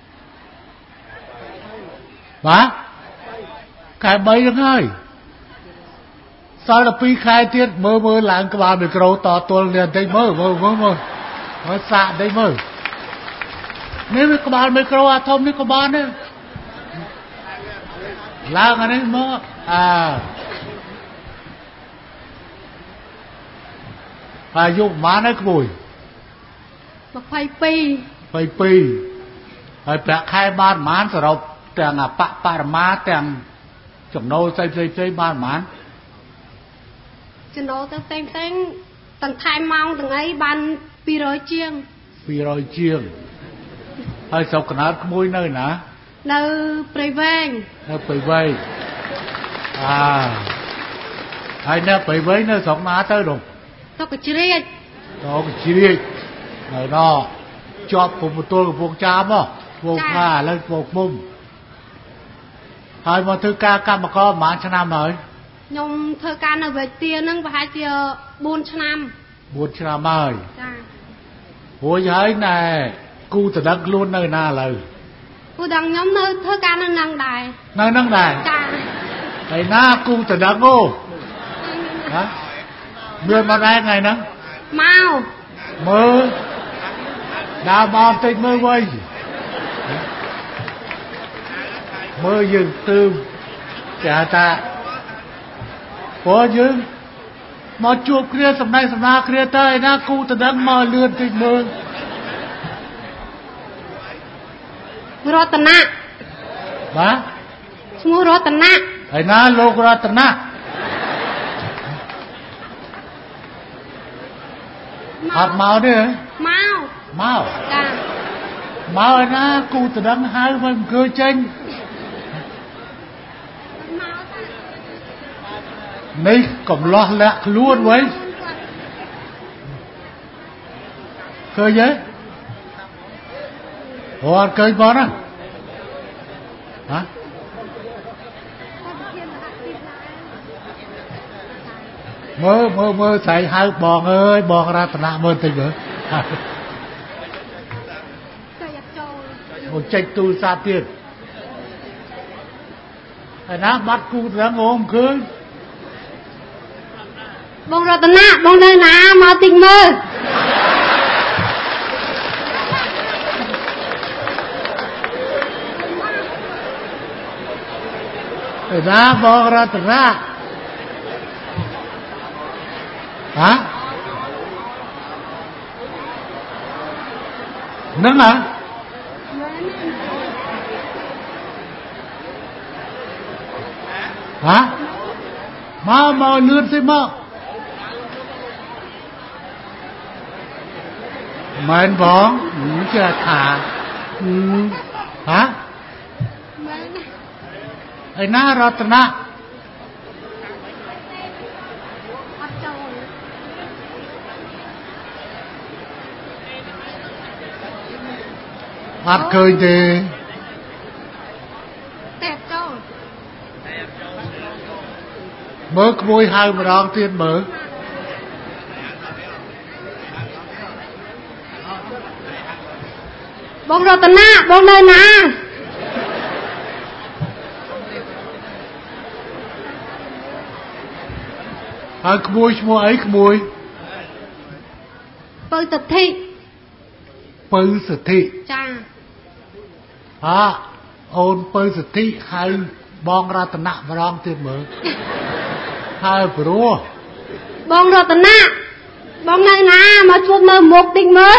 បាទខែ3ហ្នឹងហើយសល់តែ2ខែទៀតមើលឡើងក្បាលមីក្រូតទល់នេះបន្តិចមើលសាកបន្តិចមើលនេះវាក្បាលមីក្រូអាធំនេះក៏បានដែរឡើងអានេះមកអាយុប៉ុន្មានហើយក្មួយ22ហើយប្រាក់ខែបានប៉ុន្មានសរុបទាំងអបបរមាទាំងចំណូលផ្សេងបានប៉ុន្មានចំណូលទៅផ្សេងទាំងខែម៉ោងទាំងអីបាន200ជាងហើយស្រុកកណ្ដាលក្មួយនៅណានៅព្រៃវែងហើយនៅព្រៃវែងនៅស្រុកណាទៅនោះស្រុកកជ្រៀកនៅនោះជាប់ពុំបទល់កំពង់ចាមហ៎វងថាឥឡូវវងមុំហើយមកធ្វើការកម្មករប្រហែលឆ្នាំហើយខ្ញុំធ្វើការនៅវិទ្យាហ្នឹងប្រហែលជា4ឆ្នាំហើយចារួចហើយណែគូតដឹងខ្លួននៅណាឥឡូវគូដឹងខ្ញុំនៅធ្វើការនៅនឹងដែរចាហើយណាគូតដឹងអូមានមកដែរថ្ងៃហ្នឹងមកមើលដើរមកតិចមើលវិញមើលយើងទើបចាតាព្រោះយើងមកជួបគ្នាសម្ដែងសម្ដាគ្នាទៅឯណាគូតដឹងមកលឿនតិចមើលរតនៈបាទឈ្មោះរតនៈហើយណាលោករតនៈអត់មកទេមកចាមកឯណាគូតដឹងហៅមិនអង្គើចេញនេះកំឡោះលាក់ខ្លួនវិញឃើញទេអត់ឃើញបងណាហ៎មើលស្រីហៅបងអើយបងរតនៈមើលតិចមើលមកចេញទូរស័ព្ទទៀតហើយណាបាត់គូត្រង់អូមឃើញបងរតនៈបងនៅណាមកតិចមើលហើយណាបងរតនៈហ៎នឹងហ៎ហ៎មកលឿនសិមកមែនបងចេះថាហ៎ឯណារតនៈអត់ឃើញទេតែចូលមើលក្មួយហៅម្ដងទៀតមើលបងរតនៈបងនៅណាហើយក្មួយឈ្មោះអីក្មួយពៅសិទ្ធិពៅសិទ្ធិចាអូនពៅសិទ្ធិហៅបងរតនៈម្ដងទៀតមើលហៅព្រោះបងរតនៈបងនៅណាមកជួបមើលមុខតិចមើល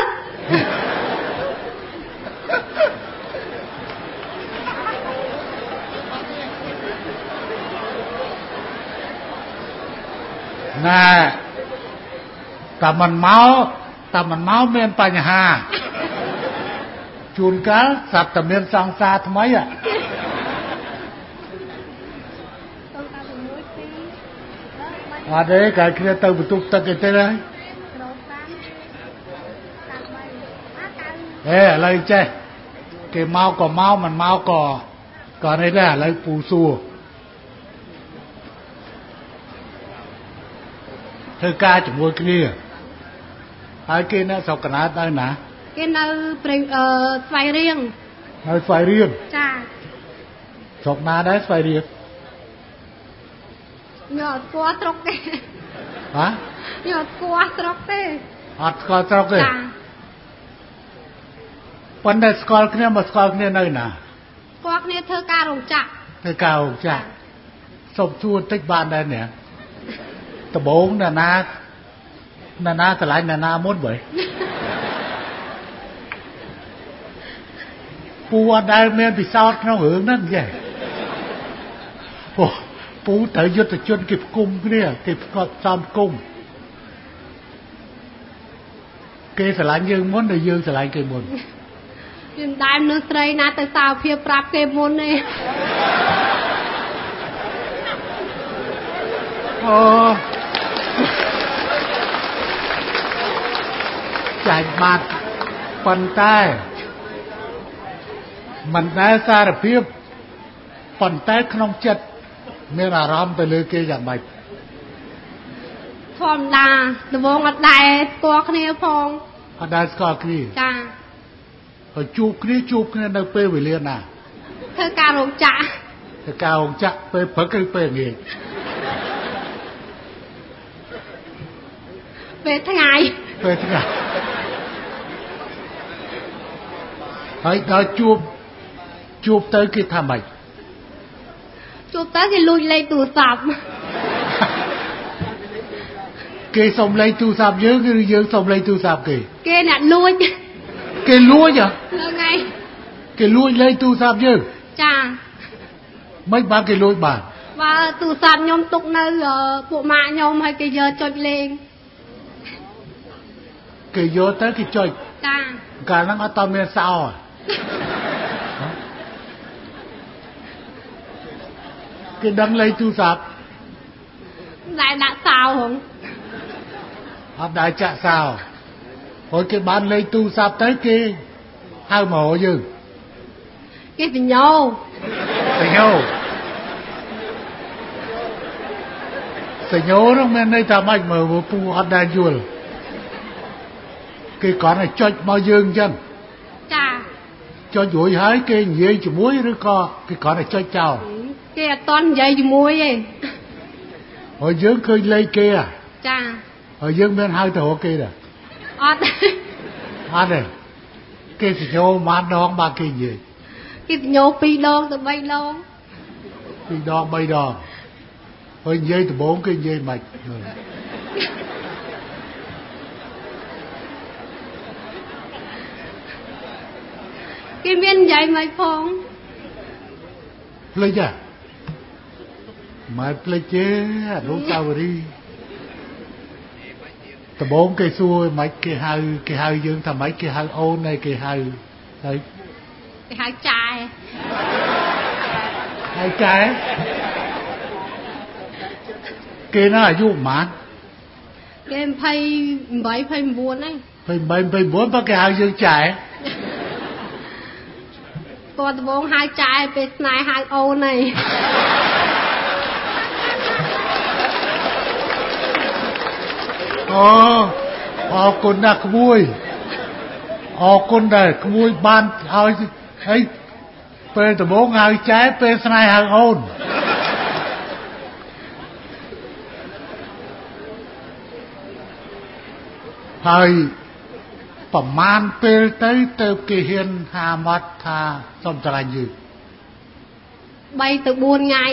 ណែតែមិនមកមានបញ្ហាជួនកាលសត្វតែមានសង្សារថ្មីអត់ទេកាលគ្នាទៅបន្ទប់ទឹកឯទៅហើយឥឡូវចេះគេមកក៏មកមិនមកក៏នេះដែរឥឡូវពូសួរធ្វើការជាមួយគ្នាហើយគេនៅស្រុកកណ្ដាលទៅណាគេនៅស្វាយរៀងនៅស្វាយរៀងចាស្រុកណាដែរស្វាយរៀងញ៉ាំស្គាល់ស្រុកទេហ៎ញ៉ាំស្គាល់ស្រុកទេអត់ស្គាល់ស្រុកទេចាប៉ុន្តែស្គាល់គ្នាមកស្គាល់គ្នានៅណាស្គាល់គ្នាធ្វើការរោងចក្រធ្វើការរោងចក្រសុំសួរតិចបានដែរនេះដំបងណាឆ្លាញ់ណាមុនបើពូអត់ដែលមានពិសោធន៍ក្នុងរឿងហ្នឹងចេះពូត្រូវយុទ្ធជនគេផ្គុំគ្នាគេផ្កត់សំគុំគេឆ្លាញ់យើងមុនឬយើងឆ្លាញ់គេមុនយើងដែរនៅស្រីណាទៅសារភាពប្រាប់គេមុនទេអូចាញ់បាត់ប៉ុន្តែមិនដែលសារភាពប៉ុន្តែក្នុងចិត្តមានអារម្មណ៍ទៅលើគេយ៉ាងម៉េចធម្មតាដំបងអត់ដែរស្គាល់គ្នាផងអត់ដែរស្គាល់គ្នាចាហើយជួបគ្នានៅពេលវេលាណាធ្វើការរោងចក្រពេលព្រឹកឬពេលល្ងាចពេលថ្ងៃហើយដល់ជួបទៅគេថាម៉េចជួបទៅគេលួចលេខទូរស័ព្ទគេសុំលេខទូរស័ព្ទយើងឬយើងសុំលេខទូរស័ព្ទគេអ្នកលួចគេលួចហ្នឹងហើយគេលួចលេខទូរស័ព្ទយើងចា mấy ba cái lôi bà và từ sàn nhom tục nơi bộ mạ nhom hay cái giờ chột lên cái vô tới cái chơi cả nó có tao miền sao cái đăng lấy tu sạp lại đã sao không đại chạ sao hồi cái bán lấy tu sạp tới kia hai mổ dừng cái tình nhau Señor men đây ta mạch mở một pu hot đan chuột cái con này cho bao dương chân cho chuối hái cái gì chỉ muối nữa co cái con này cho chào cái toàn dây chỉ muối ấy hồi dương khơi lấy kia hồi dương bên hai tổ kia nè ăn này cái Señor mát đón ba cái gì cái nhau pi đòn từ bay đòn pi đòn bay đòn hơi dây từ 4 cái dây mạch cái miên dây mày phong lấy chưa mày lấy chế đúng sao đi từ 4 cây xua mạch cái hai dương thằng mấy cái hai ô này cái hai đấy cái hai trai cái nó là vụ mán cái em phay 7 phay 4 ấy phay 4 ba cái hai dương trai còn từ 4 hai trai bên này hai ô này คนน่ะขโมยคนได้ขโมยบ้านเอาไอ้เป็นตะบงหาใจเป็นสนายหาโอนហើយប្រមាណពេលទៅគេហ៊ានហាមាត់ថាសុំស្រឡាញ់យើង 3 ទៅ 4 ថ្ងៃ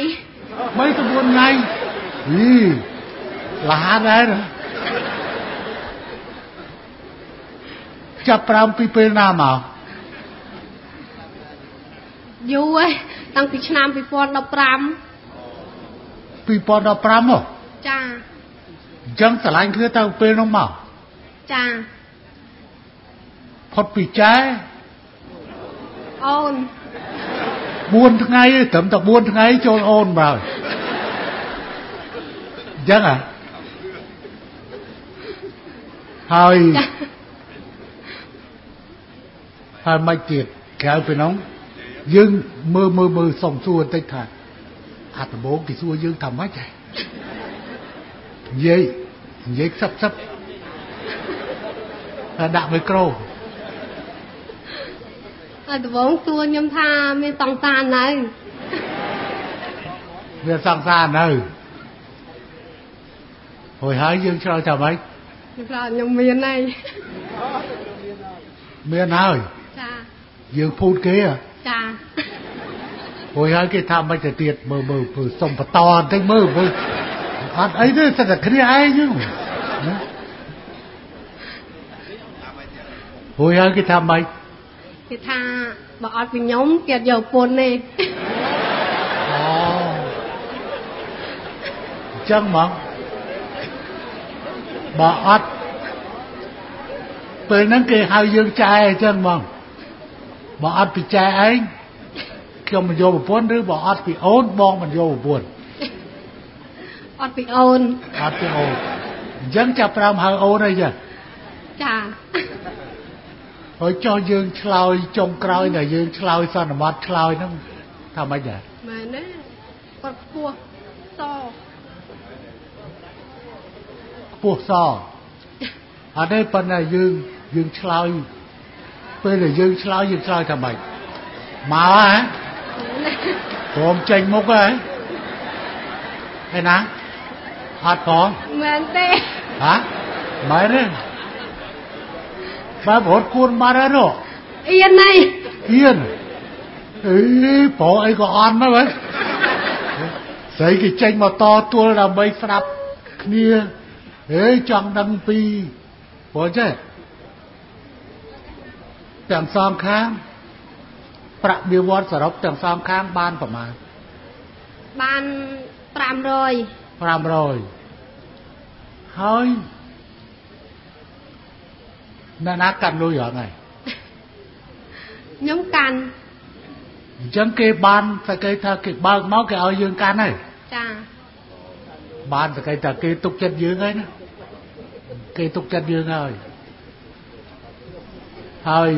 ឡាដែរចាប់ប្រាំពីពេលណាមកយូរហើយតាំងពីឆ្នាំ2015 ហ៎ចាអញ្ចឹងស្រឡាញ់គ្នាទៅពេលនោះមកចាផុតពីចែអូន 4ថ្ងៃត្រឹមតែ4ថ្ងៃចូលអូនបើអញ្ចឹងហើយមិនទៀតក្រៅពីនោះយើងមើលសុំសួរបន្តិចថាអាដំបូងគេសួរយើងថាម៉េចហ៎និយាយខ្សឹបតែដាក់មីក្រូអាដំបូងសួរខ្ញុំថាមានសង្សារនៅហើយយើងឆ្លើយថាម៉េចខ្ញុំមានហើយមានហើយចាយើងភូតគេចាហើយគេថាមិនទៅទៀតមើលសុំបន្តបន្តិចមើលអត់អីទេតែគ្នាឯងហ្នឹងហើយគេថាម៉េចគេថាបើអត់ពីខ្ញុំគេអត់យកពុនទេចឹងមកបើអត់ពេលហ្នឹងគេហៅយើងចែអញ្ចឹងមកបើអត់ពីចែឯងខ្ញុំមិនយកប្រពន្ធឬបើអត់ពីអូនបងមិនយកប្រពន្ធអត់ពីអូនអញ្ចឹងចាប់ប្រាំហៅអូនអីចឹងចាហើយចោះយើងឆ្លើយចុងក្រោយដែលយើងឆ្លើយសន្មតឆ្លើយហ្នឹងថាម៉េចដែរមែនទេគាត់ខ្ពស់សអត់ទេប៉ុន្តែយើងឆ្លើយពេលដែលយើងឆ្លើយថាម៉េចមកហ៎ព្រមចេញមុខហ៎ឯណាអត់ផងមែនទេហ៎មែនទេបើរត់គួនបាត់ហើយនោះអៀនណៃអៀនព្រោះអីក៏អន់ដែរស្អីគេចេញមកតទួលដើម្បីស្ដាប់គ្នាចង់ដឹងពីព្រោះចេះទាំងសងខាងប្រាក់បៀវត្តសរុបទាំងសងខាងបានប្រមាណបាន500 ហើយអ្នកណាកាន់លុយអត់ហើយខ្ញុំកាន់អញ្ចឹងគេបានតែគេថាគេបើកមកគេឲ្យយើងកាន់ហើយចាបានតែគេថាគេទុកចិត្តយើងហើយណាគេទុកចិត្តយើងហើយ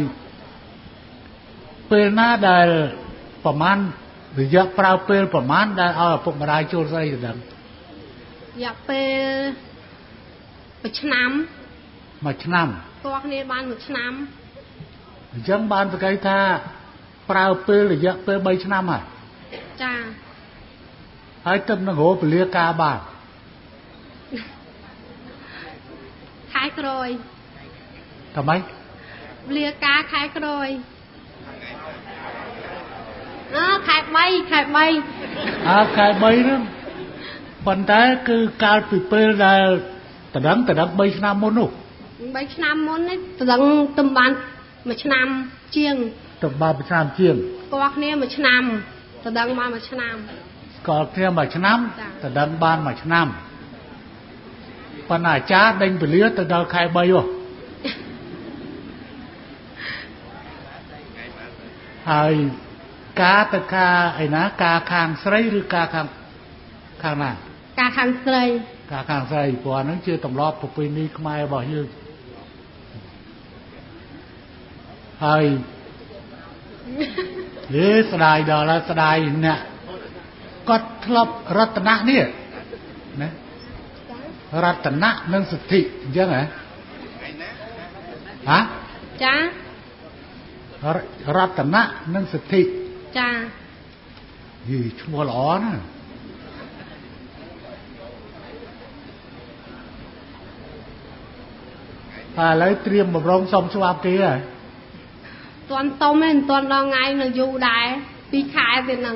ពេលណាដែលប្រមាណរយៈប្រើពេលប្រមាណដែលឲ្យឪពុកម្ដាយចូលស្រីទៅដឹងរយៈពេល1ឆ្នាំតោះគ្នាបាន1ឆ្នាំអញ្ចឹងបានតែគេថាប្រើពេលរយៈពេល3ឆ្នាំហើយចាហើយទឹកនឹងរោពលាការបានខែក្រោយថ្មីពលាការខែក្រោយខែ3ខែ3 ហ្នឹងប៉ុន្តែគឺកាលពីពេលដែលតដឹង3ឆ្នាំមុននោះ 3ឆ្នាំមុននេះតដឹងទំបាន1ឆ្នាំជាងទំបាន1ឆ្នាំជាងស្គាល់គ្នា1ឆ្នាំតដឹងបាន1ឆ្នាំស្គាល់គ្នា1ឆ្នាំតដឹងបាន1ឆ្នាំប៉ុន្តែអាចារ្យដេញពលាទៅដល់ខែ3ហ៎ហើយការទៅការឯណាការខាងស្រីឬការខាងណាការខាងស្រីព្រោះហ្នឹងជាទម្លាប់ប្រពៃណីខ្មែររបស់យើងហើយស្ដាយដល់ហើយស្ដាយអ្នកគាត់ធ្លាប់រតនៈនេះណារតនៈនិងសិទ្ធិអញ្ចឹងហ៎ចារតនៈនិងសិទ្ធិចាឈ្មោះល្អណាស់ហើយឥឡូវត្រៀមបំរុងសុំច្បាប់គេហើយទាន់សុំទេមិនទាន់ដល់ថ្ងៃនៅយូរដែរ2ខែទៀតហ្នឹង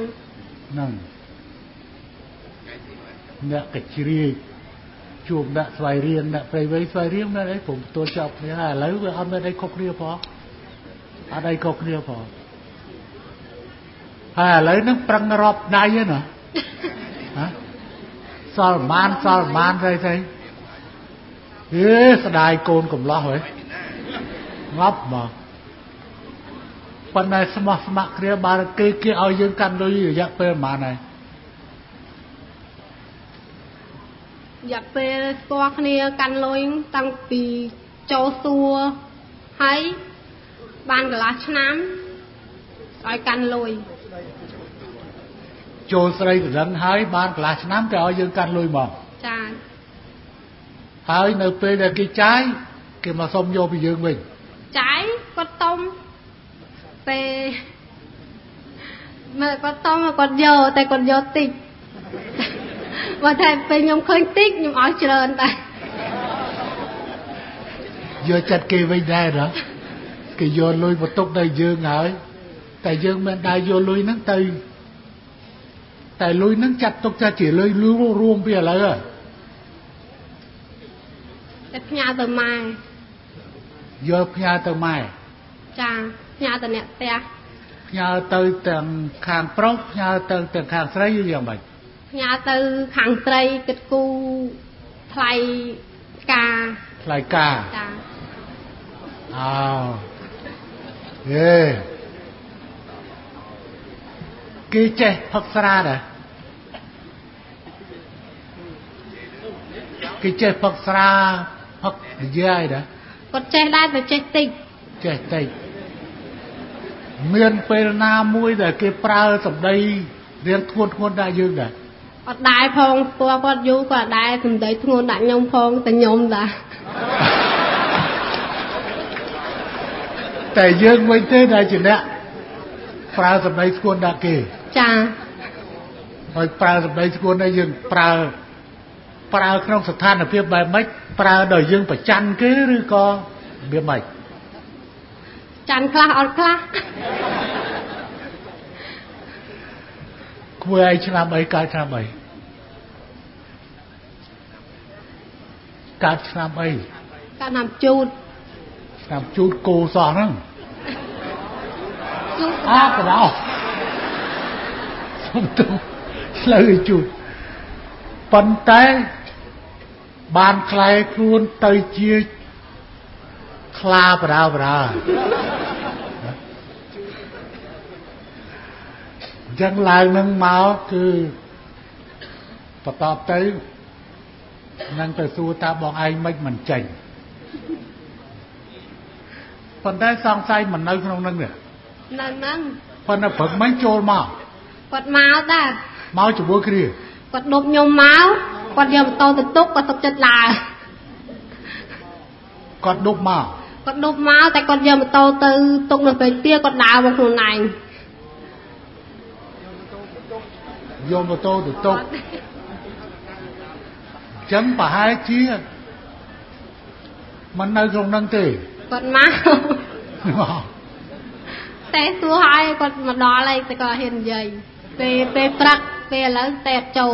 អ្នកកជ្រៀកជួបដាក់ស្វ័យរៀងដាក់ព្រៃវែងស្វ័យរៀងនៅអីผมទទួលចប់គ្នាហើយឥឡូវវាអត់មានអីខុសគ្នាផងហើយឥឡូវហ្នឹងប្រឹងរាប់ដៃហ្នឹងណាសល់បានស្អីស្ដាយកូនកំឡោះហើយងាប់មកប៉ុន្តែស្មោះស្ម័គ្រគ្នាបើគេឲ្យយើងកាន់លុយរយៈពេលប៉ុន្មានហើយរយៈពេលស្គាល់គ្នាកាន់លុយតាំងពីចូលសួរហើយបានកន្លះឆ្នាំឲ្យកាន់លុយចូលស្រីទៅដឹងហើយបានកន្លះឆ្នាំគេឲ្យយើងកាន់លុយមកចាហើយនៅពេលដែលគេចាយគេមកសុំយកពីយើងវិញចាយគាត់តុំពេលមើលគាត់តុំគាត់យកតែគាត់យកតិចបើតែពេលខ្ញុំឃើញតិចខ្ញុំឲ្យច្រើនដែរយកចិត្តគេវិញដែរណាគេយកលុយបន្ទុកដល់យើងហើយតែយើងមិនដែរយកលុយហ្នឹងទៅតែលុយហ្នឹងចាត់ទុកថាជាលុយរួមពីឥឡូវតែផ្ញើទៅម៉ែយកផ្ញើទៅម៉ែចាផ្ញើទៅអ្នកផ្ទះផ្ញើទៅទាំងខាងប្រុសផ្ញើទៅទាំងខាងស្រីយ៉ាងម៉េចផ្ញើទៅខាងស្រីគិតគូថ្លៃការចាគេចេះផឹកស្រាដែរគេចេះផឹកស្រាផឹកនិយាយដែរគាត់ចេះដែរតែចេះតិចមានពេលណាមួយដែលគេប្រើសម្ដីរៀងធ្ងន់ដាក់យើងដែរអត់ដែរផងព្រោះគាត់យូរគាត់ដែរសម្ដីធ្ងន់ដាក់ខ្ញុំផងតែខ្ញុំដែរតែយើងវិញទេដែលជាអ្នកប្រើសម្ដីធ្ងន់ដាក់គេចាហើយប្រើសម្ដីធ្ងន់នេះយើងប្រើក្នុងស្ថានភាពបែបម៉េចប្រើដល់យើងប្រច័ណ្ឌគេឬក៏វាម៉េចចាន់ខ្លះអត់ខ្លះគួរឲ្យឆ្នាំអីកើតឆ្នាំអីកើតឆ្នាំជូតគោសោះហ្នឹងកដោសុំផ្លូវជួបប៉ុន្តែបានខ្លែខ្លួនទៅជាខ្លាបរាបរាចឹងឡើងនឹងមកគឺបន្តទៅនឹងទៅសួរតាបងឯងមិនចេញប៉ុន្តែសង្ស័យមិននៅក្នុងនឹងទេនៅនឹងប៉ុន្តែព្រឹកមិនចូលមកគាត់មកដែរមកជាមួយគ្នាគាត់ដប់ខ្ញុំមកគាត់យកម៉ូតូទៅទុកគាត់ទុកចិត្តដើរគាត់ដប់មកតែគាត់យកម៉ូតូទៅទុកនៅពេលទៀគាត់ដើរមកខ្លួនឯងយកម៉ូតូទៅទុកចឹងប្រហែលជាមិននៅក្នុងនឹងទេគាត់មកតែសួរឲ្យគាត់មកដល់ហើយតែក៏ហ៊ាននិយាយពេលព្រឹកពេលឥឡូវតែអត់ចូល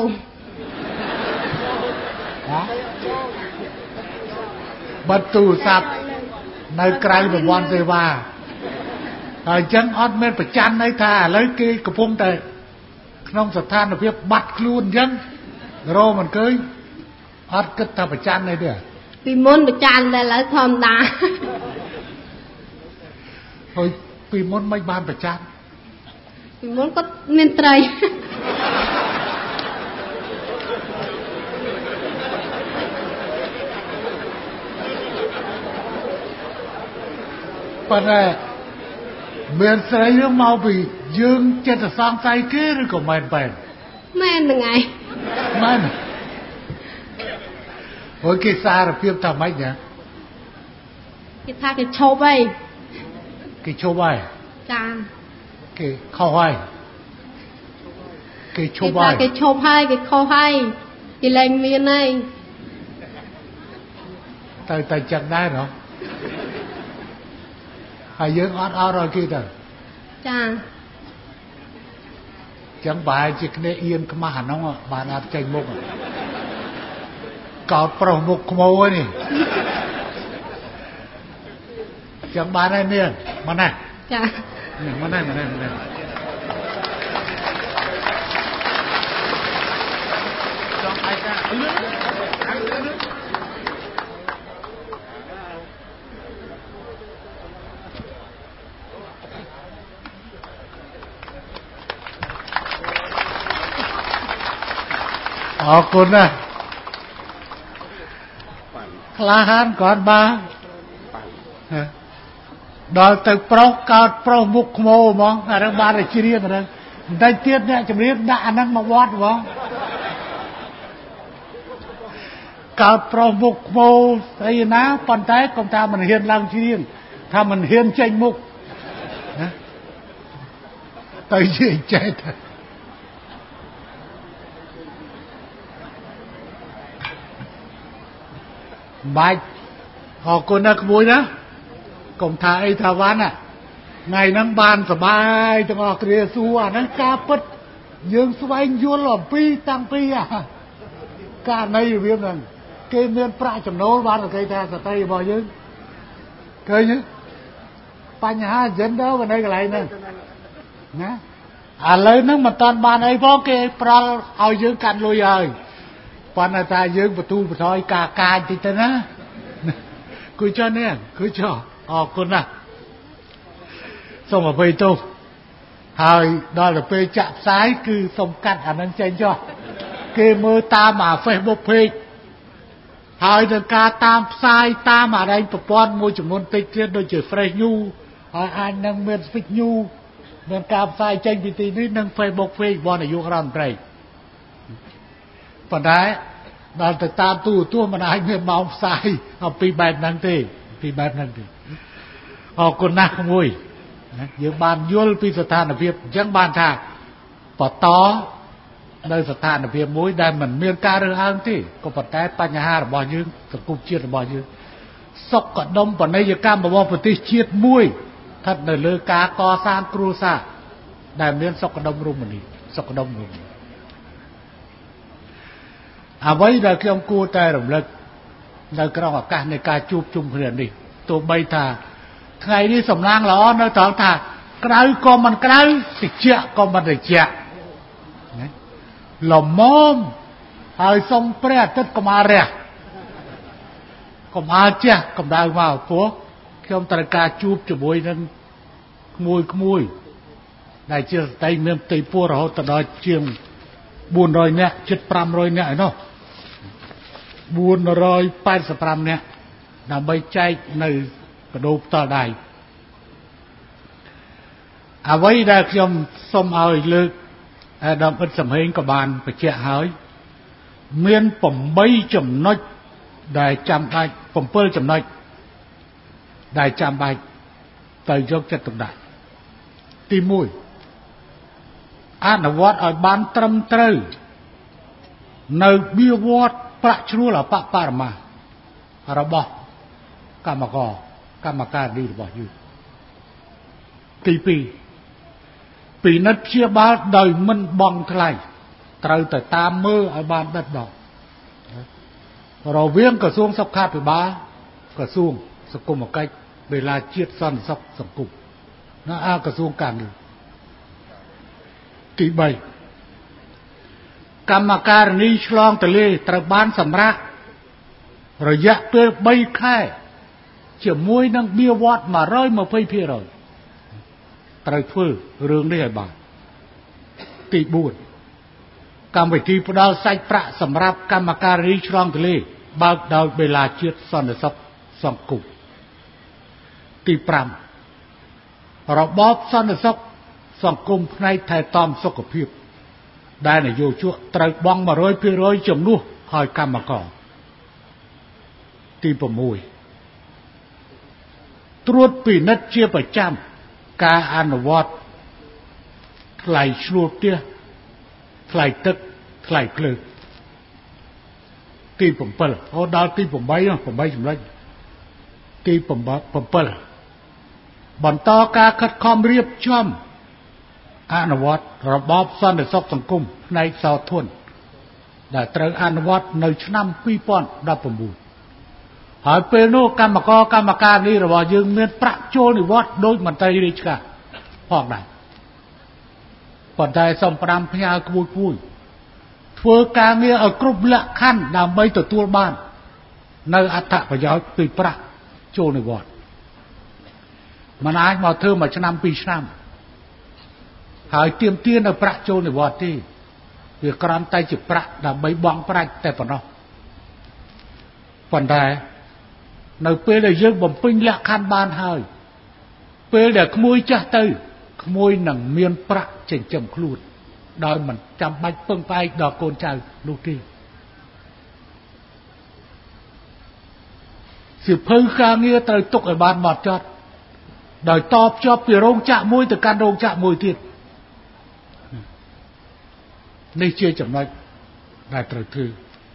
បាត់ទូរស័ព្ទនៅក្រៅប្រព័ន្ធសេវាហើយអញ្ចឹងអត់មានប្រច័ណ្ឌន័យថាឥឡូវគេកំពុងតែក្នុងស្ថានភាពបាត់ខ្លួនអញ្ចឹងរោមិនឃើញអត់គិតថាប្រច័ណ្ឌអីទេពីមុនប្រច័ណ្ឌតែឥឡូវធម្មតាហើយពីមុនមិនបានប្រច័ណ្ឌពីមុនគាត់មានត្រីប៉ុន្តែមានស្រីនឹងមកពីយើងចិត្តសង្ស័យគេឬក៏មិនបែបមែនហ្នឹងឯងមែនអូគេសារភាពថាម៉េចណាគេថាគេឈប់ហើយគេឈប់ហើយចាគេខុសហើយគេឈប់ហើយគេឈប់ហើយគេខុសហើយគេលែងមានហើយតែចឹងដែរហ៎ហើយយើងអត់ឲ្យគេទៅចាចឹងបែរជាគ្នាអៀនខ្មាស់អានោះបានអត់ចេញមុខកោតប្រុសមុខខ្មោចនេះចឹងបានហើយនាងមកណាចាមកណាចង់ឲ្យថាអរគុណណាស់ក្លាហានគាត់បានដល់ទៅប្រុសកោតប្រុសមុខខ្មោហ្មងអានឹងបានតែជ្រៀងអានឹងបន្តិចទៀតអ្នកជំរាបដាក់អានឹងមកវត្តហ្មងកោតប្រុសមុខខ្មោស្អីណាប៉ុន្តែកុំថាមិនហ៊ានឡើងជ្រៀងថាមិនហ៊ានចេញមុខណាទៅជាចេះបាច់អរគុណណាស់ក្មួយណាកុំថាអីថាវ៉ាន់ថ្ងៃហ្នឹងបានសបាយទាំងអស់គ្នាសួរអាហ្នឹងការពិតយើងស្វែងយល់អំពីតាំងពីករណីរបៀបហ្នឹងគេមានប្រាក់ចំណូលបានគេថាសតិរបស់យើងឃើញបញ្ហា gender នៅកន្លែងហ្នឹងណាឥឡូវហ្នឹងមិនតាន់បានអីផងគេប្រល់ឲ្យយើងកាន់លុយហើយប៉ុន្តែថាយើងបន្ទូលបន្ថយការកាចតិចទៅណាគឺចុះនេះគឺចុះអរគុណណាស់សូមអភ័យទោសហើយដល់ទៅពេលចាក់ផ្សាយគឺសូមកាត់អានឹងចេញចុះគេមើលតាមអា Facebook page ហើយនឹងការតាមផ្សាយតាមអារែងប្រព័ន្ធមួយចំនួនតិចទៀតដូចជា Fresh News ហើយអាចនឹងមាន Speak News មានការផ្សាយចេញពីទីនេះនិង Facebook page របស់នាយករដ្ឋមន្ត្រីប៉ុន្តែដល់ទៅតាមទូរទស្សន៍មិនអាចមានម៉ោងផ្សាយអំពីបែបហ្នឹងទេអរគុណណាស់ក្មួយយើងបានយល់ពីស្ថានភាពអញ្ចឹងបានថាបន្តនៅស្ថានភាពមួយដែលមិនមានការរើសអើងទេក៏ប៉ុន្តែបញ្ហារបស់យើងសង្គមជាតិរបស់យើងសុខដុមបណិយកម្មរបស់ប្រទេសជាតិមួយស្ថិតនៅលើការកសាងគ្រួសារដែលមានសុខដុមរមនាអ្វីដែលខ្ញុំគួរតែរំលឹកនៅក្នុងឱកាសនៃការជួបជុំគ្នានេះទោះបីថាថ្ងៃនេះសំឡាងល្អនៅត្រង់ថាក្រៅក៏មិនក្រៅតិចក៏មិនតិចណាល្មមហើយសុំព្រះអាទិត្យកុំអារះកុំអាចេះកម្ដៅមកព្រោះខ្ញុំត្រូវការជួបជាមួយនឹងក្មួយដែលជាស្ត្រីមានផ្ទៃពោះរហូតដល់ជាង400នាក់ជិត500នាក់ឯណោះ485នាក់ដើម្បីចែកនៅកដោផ្ទាល់ដៃអ្វីដែលខ្ញុំសូមឲ្យលើកអាដាមអ៊ិតសំហេងក៏បានបញ្ជាក់ហើយមាន8ចំណុចដែលចាំបាច់7ចំណុចដែលចាំបាច់ទៅយកចិត្តទុកដាក់ទី1អនុវត្តឲ្យបានត្រឹមត្រូវនៅវិវត្តប្រាក់ឈ្នួលអបបរមារបស់កម្មការនេះរបស់យើងទី2ពិនិត្យព្យាបាលដោយមិនបង់ថ្លៃត្រូវតែតាមមើលឲ្យបានដិតដល់រវាងក្រសួងសុខាភិបាលក្រសួងសង្គមកិច្ចវេលាជាតិសន្តិសុខសង្គមនិងក្រសួងការងារទី3កម្មការនីឆ្លងទន្លេត្រូវបានសម្រាប់រយៈពេល3ខែជាមួយនឹងបៀវត្ស 120% ត្រូវធ្វើរឿងនេះឲ្យបានទី4កម្មវិធីផ្ដល់សាច់ប្រាក់សម្រាប់កម្មការនីឆ្លងទន្លេបើកដោយបេឡាជាតិសន្តិសុខសង្គមទី5របបសន្តិសុខសង្គមផ្នែកថែទាំសុខភាពដែលនយោជកត្រូវបង់ 100% ជំនួសឲ្យកម្មករទី6ត្រួតពិនិត្យជាប្រចាំការអនុវត្តថ្លៃឈ្នួលផ្ទះថ្លៃទឹកថ្លៃភ្លើងទី7ដល់ទី8ចំណុចទី7បន្តការខិតខំរៀបចំអនុវត្តរបបសន្តិសុខសង្គមផ្នែកសោធនដែលត្រូវអនុវត្តនៅឆ្នាំ2019ហើយពេលនោះកម្មការនេះរបស់យើងមានប្រាក់ចូលនិវត្តន៍ដោយមន្ត្រីរាជការផងដែរប៉ុន្តែសូមផ្ដាំផ្ញើក្មួយធ្វើការងារឲ្យគ្រប់លក្ខខណ្ឌដើម្បីទទួលបាននៅអត្ថប្រយោជន៍ពីប្រាក់ចូលនិវត្តន៍មិនអាចមកធ្វើមួយឆ្នាំ2ឆ្នាំហើយទាមទារនៅប្រាក់ចូលនិវត្តន៍ទេវាគ្រាន់តែជាប្រាក់ដើម្បីបង់ប្រាច់តែប៉ុណ្ណោះប៉ុន្តែនៅពេលដែលយើងបំពេញលក្ខខណ្ឌបានហើយពេលដែលក្មួយចាស់ទៅក្មួយនឹងមានប្រាក់ចិញ្ចឹមខ្លួនដោយមិនចាំបាច់ពឹងផ្អែកដល់កូនចៅនោះទេសៀវភៅការងារត្រូវទុកឲ្យបានហ្មត់ចត់ដោយតបជាប់ពីរោងចក្រមួយទៅកាន់រោងចក្រមួយទៀតនេះជាចំណុចដែលត្រូវធ្វើ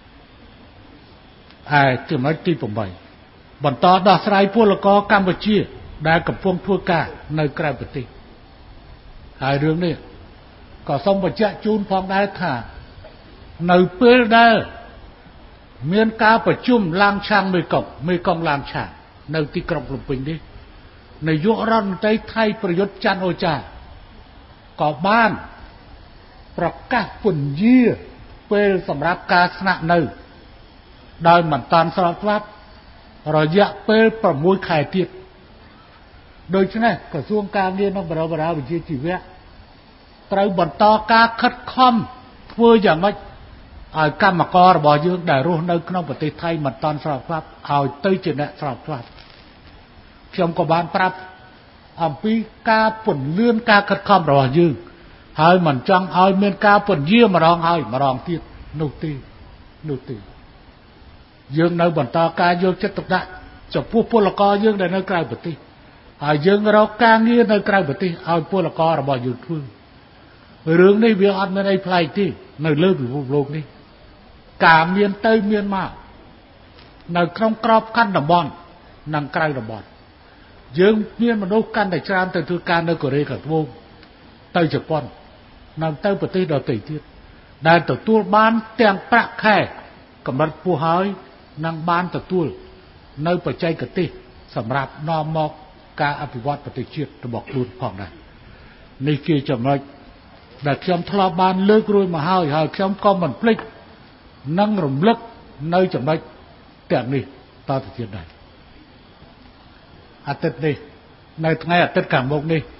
ចំណុចទី8បន្តដោះស្រាយពលករកម្ពុជាដែលកំពុងធ្វើការនៅក្រៅប្រទេសហើយរឿងនេះក៏សូមបញ្ជាក់ជូនផងដែរថានៅពេលដែលមានការប្រជុំឡាងឆាងមេកុងឡាងឆាងនៅទីក្រុងភ្នំពេញនេះនាយករដ្ឋមន្ត្រីថៃប្រយុទ្ធច័ន្ទអូចាក៏បានប្រកាសពន្យាពេលសម្រាប់ការស្នាក់នៅដោយមិនតាន់ស្របច្បាប់រយៈពេល6ខែទៀតដូច្នេះក្រសួងការងារនិងបរិយាវិទ្យាជីវៈត្រូវបន្តការខិតខំធ្វើយ៉ាងម៉េចឲ្យកម្មកររបស់យើងដែលរស់នៅក្នុងប្រទេសថៃមិនតាន់ស្របច្បាប់ឲ្យទៅជាអ្នកស្របច្បាប់ខ្ញុំក៏បានប្រាប់អំពីការពន្លឿនការខិតខំរបស់យើងហើយមិនចង់ឲ្យមានការពន្យាម្ដងហើយម្ដងទៀតនោះទេយើងនៅបន្តការយកចិត្តទុកដាក់ចំពោះពលករយើងដែលនៅក្រៅប្រទេសហើយយើងរកការងារនៅក្រៅប្រទេសឲ្យពលកររបស់យើងធ្វើរឿងនេះវាអត់មានអីប្លែកទេនៅលើពិភពលោកនេះការមានទៅមានមកនៅក្នុងក្របខ័ណ្ឌតំបន់និងក្រៅតំបន់យើងមានមនុស្សកាន់តែច្រើនទៅធ្វើការនៅកូរ៉េខាងត្បូងទៅជប៉ុននិងទៅប្រទេសដទៃទៀតដែលទទួលបានទាំងប្រាក់ខែកម្រិតខ្ពស់ហើយនិងបានទទួលនៅបច្ចេកទេសសម្រាប់នាំមកការអភិវឌ្ឍប្រទេសជាតិរបស់ខ្លួនផងដែរនេះជាចំណុចដែលខ្ញុំធ្លាប់បានលើករួចមកហើយខ្ញុំក៏មិនភ្លេចនិងរំលឹកនៅចំណុចទាំងនេះតទៅទៀតដែរអាទិត្យនេះនៅថ្ងៃអាទិត្យខាងមុខនេះ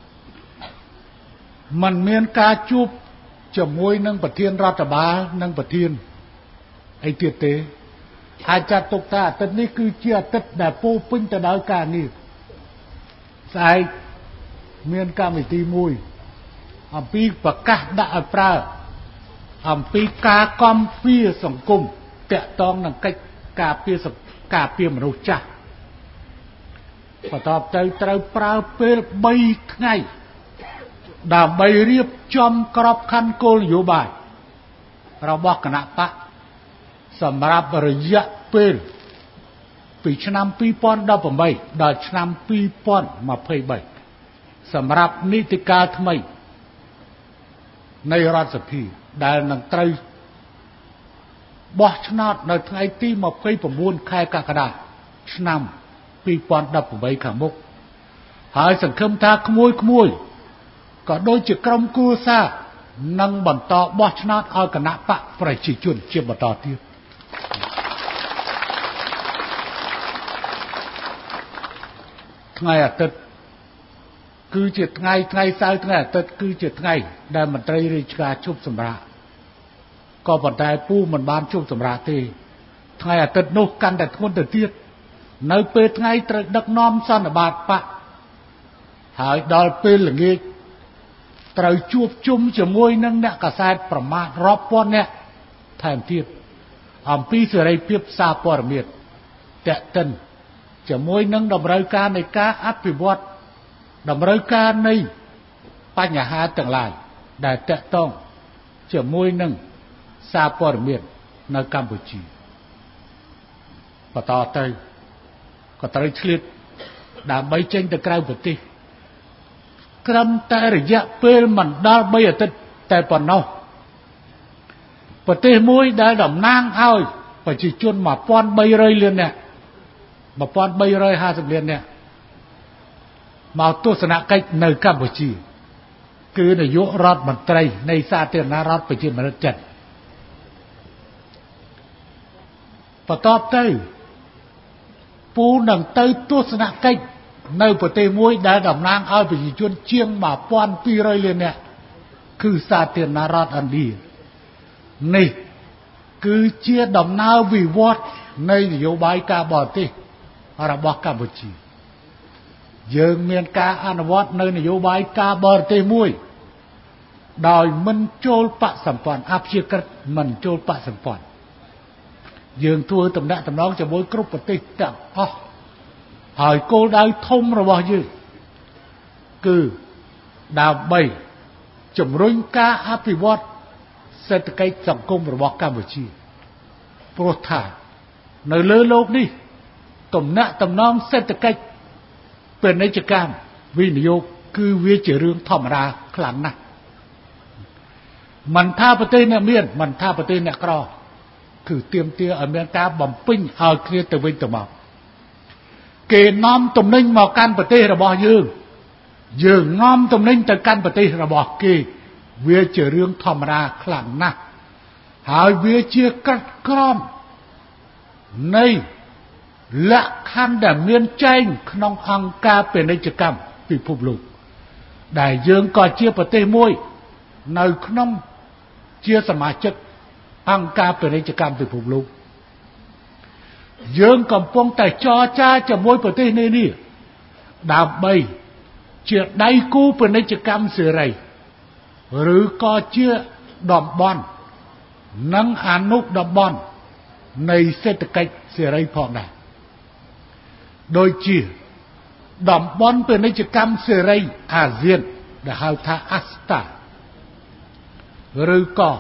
มันមានការជួបជាមួយនឹងប្រធានរដ្ឋបាលនិងប្រធានអីទៀតទេអាចចាត់ទុកថាអាទិត្យនេះគឺជាអាទិត្យដែលពោពេញទៅដោយការងារស្អែកមានកម្មវិធីមួយអំពីប្រកាសដាក់ឲ្យប្រើអំពីការកំពារសង្គមតាក់ទងនឹងកិច្ចការពារមនុស្សចាស់បន្ទាប់ទៅត្រូវប្រើពេល3ថ្ងៃដើម្បីរៀបចំក្របខ័ណ្ឌគោលនយោបាយរបស់គណៈបកសម្រាប់រយៈពេលពីឆ្នាំ2018ដល់ឆ្នាំ2023សម្រាប់នីតិកាលថ្មីនៃរដ្ឋសភាដែលនឹងត្រូវបោះឆ្នោតនៅថ្ងៃទី29ខែកក្កដាឆ្នាំ2018ខាងមុខហើយសង្ឃឹមថាក្មួយក៏ដូចជាក្រុមគូសានឹងបន្តបោះឆ្នោតឲ្យគណៈបកប្រជាជនជាបន្តទៀតថ្ងៃអាទិត្យគឺជាថ្ងៃសៅរ៍ថ្ងៃអាទិត្យគឺជាថ្ងៃដែលមន្ត្រីរាជការជប់សម្រាកក៏ប៉ុន្តែពូមិនបានជប់សម្រាកទេថ្ងៃអាទិត្យនោះកាន់តែធ្ងន់ទៅទៀតនៅពេលថ្ងៃត្រូវដឹកនាំសន្និបាតបកហើយដល់ពេលល្ងាចត្រូវជួបជុំជាមួយនឹងអ្នកកាសែតប្រមាថរាប់ពាន់នាក់ថែមទៀតអំពីសេរីភាពសារព័ត៌មានតាក់ទិនជាមួយនឹងតម្រូវការនៃការអភិវឌ្ឍតម្រូវការនៃបញ្ហាទាំងឡាយដែលតាក់ទងជាមួយនឹងសារព័ត៌មាននៅកម្ពុជាបន្តទៅក៏ត្រូវឆ្លៀតដើម្បីចេញទៅក្រៅប្រទេសត្រឹមតែរយៈពេលមិនដល់3អាទិត្យតែប៉ុណ្ណោះប្រទេសមួយដែលតំណាងឲ្យប្រជាជន1300លាននាក់1350លាននាក់មកទស្សនកិច្ចនៅកម្ពុជាគឺនាយករដ្ឋមន្ត្រីនៃសាធារណរដ្ឋប្រជាមានិតចិនបន្ទាប់ទៅពូនឹងទៅទស្សនកិច្ចនៅប្រទេសមួយដែលតំណាងឲ្យប្រជាជនជាង1200លាននាក់គឺសាធារណរដ្ឋឥណ្ឌានេះគឺជាដំណើរវិវត្តនៃនយោបាយការបរទេសរបស់កម្ពុជាយើងមានការអនុវត្តនៅនយោបាយការបរទេសមួយដោយមិនចូលបកសម្ព័ន្ធអព្យាក្រឹតមិនចូលបកសម្ព័ន្ធយើងធ្វើតំណែងតំណងជាមួយគ្រប់ប្រទេសទាំងអស់ហើយគោលដៅធំរបស់យើងគឺដើម្បីជំរុញការអភិវឌ្ឍសេដ្ឋកិច្ចសង្គមរបស់កម្ពុជាព្រោះថានៅលើโลกនេះតំណែងតំណងសេដ្ឋកិច្ចពាណិជ្ជកម្មវិនិយោគគឺវាជារឿងធម្មតាខ្លាំងណាស់មិនថាប្រទេសអ្នកមានមិនថាប្រទេសអ្នកក្រគឺទាមទារឲ្យមានការបំពេញឲ្យគ្នាទៅវិញទៅមកគេនាំទំនិញមកកាន់ប្រទេសរបស់យើងនាំទំនិញទៅកាន់ប្រទេសរបស់គេវាជារឿងធម្មតាខ្លាំងណាស់ហើយវាជាកាត់ក្រមនៃលក្ខខណ្ឌដែលមានចែងក្នុងអង្គការពាណិជ្ជកម្មពិភពលោកដែលយើងក៏ជាប្រទេសមួយនៅក្នុងជាសមាជិកអង្គការពាណិជ្ជកម្មពិភពលោកយើងកំពុងតែចរចាជាមួយប្រទេសនេះដើម្បីជាដៃគូពាណិជ្ជកម្មសេរីឬក៏ជាតំបន់និងអនុតំបន់នៃសេដ្ឋកិច្ចសេរីផងដែរដូចជាតំបន់ពាណិជ្ជកម្មសេរីអាស៊ានដែលហៅថា ASTA ឬក៏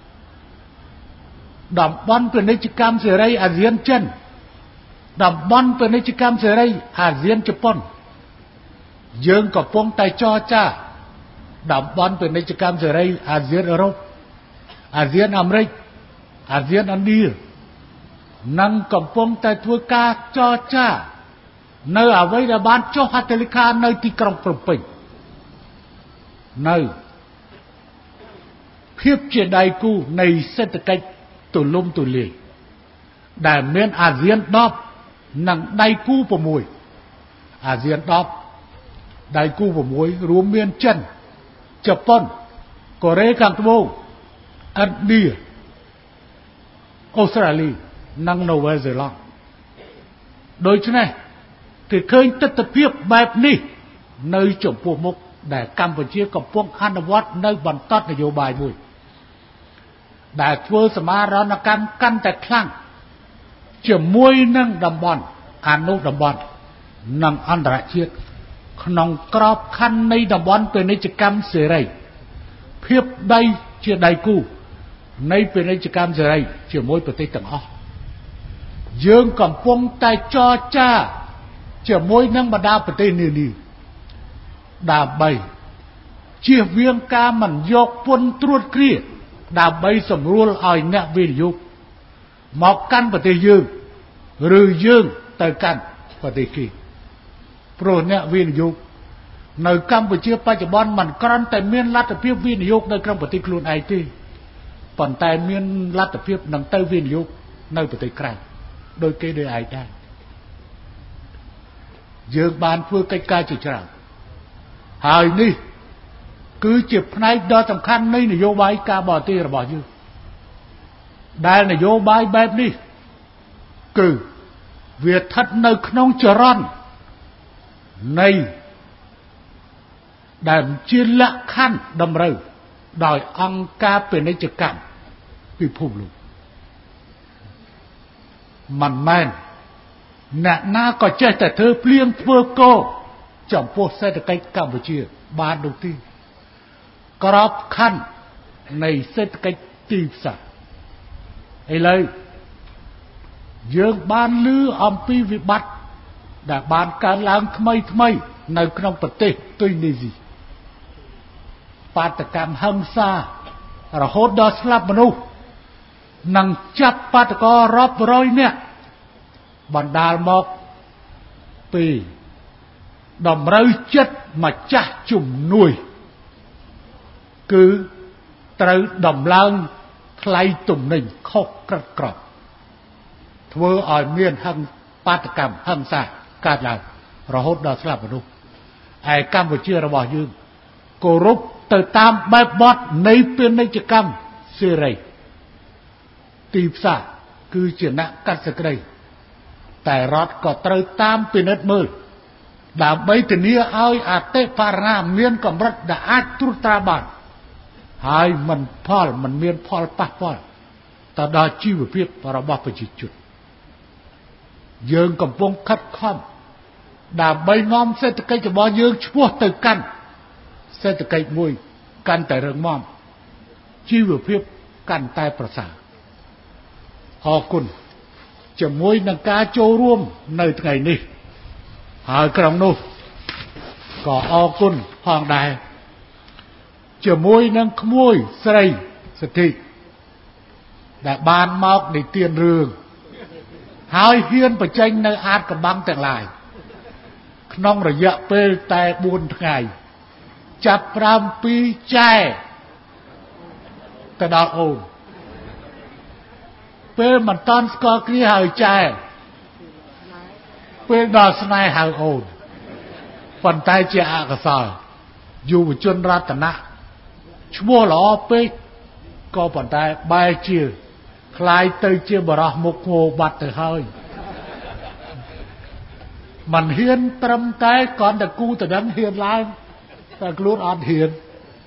តំបន់ពាណិជ្ជកម្មសេរីអាស៊ានចិនតំបន់ពាណិជ្ជកម្មសេរីអាស៊ានជប៉ុនយើងកំពុងតែចរចាតំបន់ពាណិជ្ជកម្មសេរីអាស៊ានអឺរ៉ុបអាស៊ានអាមេរិកអាស៊ានឥណ្ឌានិងកំពុងតែធ្វើការចរចានៅអ្វីដែលបានចុះហត្ថលេខានៅទីក្រុងភ្នំពេញនៅភាពជាដៃគូនៃសេដ្ឋកិច្ចទូលំទូលាយដែលមានអាស៊ាន10និងដៃគូ6អាស៊ាន10ដៃគូ6រួមមានចិនជប៉ុនកូរ៉េខាងត្បូងឥណ្ឌាអូស្ត្រាលីនិងនូវែលសេឡង់ដូច្នេះគេឃើញទស្សនវិជ្ជាបែបនេះនៅចំពោះមុខដែលកម្ពុជាកំពុងអនុវត្តនៅបន្តនយោបាយមួយដែលធ្វើសមារណកម្មកាន់តែខ្លាំងជាមួយនឹងតំបន់អនុតំបន់និងអន្តរជាតិក្នុងក្របខ័ណ្ឌនៃតំបន់ពាណិជ្ជកម្មសេរីភាពដៃជាដៃគូនៃពាណិជ្ជកម្មសេរីជាមួយប្រទេសទាំងអស់យើងកំពុងតែចរចាជាមួយនឹងបណ្ដាប្រទេសនានាដើម្បីជៀសវាងការមិនយកពន្ធត្រួតគ្រាដើម្បីសម្រួលឲ្យអ្នកវិនិយោគមកកាន់ប្រទេសយើងឬយើងទៅកាន់ប្រទេសគេព្រោះអ្នកវិនិយោគនៅកម្ពុជាបច្ចុប្បន្នមិនគ្រាន់តែមានលទ្ធភាពវិនិយោគនៅក្នុងប្រទេសខ្លួនឯងទេប៉ុន្តែមានលទ្ធភាពនឹងទៅវិនិយោគនៅប្រទេសក្រៅដោយគេដោយឯងដែរយើងបានធ្វើកិច្ចការជាច្រើនហើយនេះគឺជាផ្នែកដ៏សំខាន់នៃនយោបាយការបរទេសរបស់យើងដែលនយោបាយបែបនេះគឺវាស្ថិតនៅក្នុងចរន្តនៃដែលជាលក្ខខណ្ឌតម្រូវដោយអង្គការពាណិជ្ជកម្មពិភពលោកមិនមែនអ្នកណាក៏ចេះតែធ្វើភ្លៀងធ្វើកោចំពោះសេដ្ឋកិច្ចកម្ពុជាបាននោះទេក្របខ័ណ្ឌនៃសេដ្ឋកិច្ចទីផ្សារឥឡូវយើងបានឮអំពីវិបត្តិដែលបានកើតឡើងថ្មីនៅក្នុងប្រទេសទុយនីស៊ីបាតកម្មហិង្សារហូតដល់ស្លាប់មនុស្សនិងចាប់បាតកោរាប់រយនាក់បណ្ដាលមកពីតម្រូវចិត្តម្ចាស់ជំនួយគឺត្រូវដំឡើងថ្លៃទំនិញខុសក្រឹតក្រមធ្វើឲ្យមានបាតកម្មហិង្សាកើតឡើងរហូតដល់ស្លាប់មនុស្សឯកម្ពុជារបស់យើងគោរពទៅតាមបែបបទនៃពាណិជ្ជកម្មសេរីទីផ្សារគឺជាអ្នកកាត់សេចក្តីតែរដ្ឋក៏ត្រូវតាមពិនិត្យមើលដើម្បីធានាឲ្យអតិផរណាមានកម្រិតដែលអាចត្រួតត្រាបានហើយមិនមានផលប៉ះពាល់ទៅដល់ជីវភាពរបស់ប្រជាជនយើងកំពុងខិតខំដើម្បីនាំសេដ្ឋកិច្ចរបស់យើងឆ្ពោះទៅកាន់សេដ្ឋកិច្ចមួយកាន់តែរឹងមាំជីវភាពកាន់តែប្រសើរអរគុណជាមួយនឹងការចូលរួមនៅថ្ងៃនេះហើយក្រុមនោះក៏អរគុណផងដែរជាមួយនឹងក្មួយស្រីសិទ្ធិដែលបានមកនិទានរឿងហើយហ៊ានបញ្ចេញនៅអាតកំបាំងទាំងឡាយក្នុងរយៈពេលតែ4ថ្ងៃចាប់5ពីចែទៅដល់អូនពេលមិនតាន់ស្គាល់គ្នាហើយចែពេលដល់ស្នេហ៍ហៅអូនប៉ុន្តែជាអកុសលយុវជនរតនៈឈ្មោះល្អពេកក៏ប៉ុន្តែបែរជាคล้ายទៅជាបរោះមុខងោបាត់ទៅហើយមិនហ៊ានត្រឹមតែគ្រាន់តែគូតដឹងហ៊ានឡើងតែខ្លួនអត់ហ៊ាន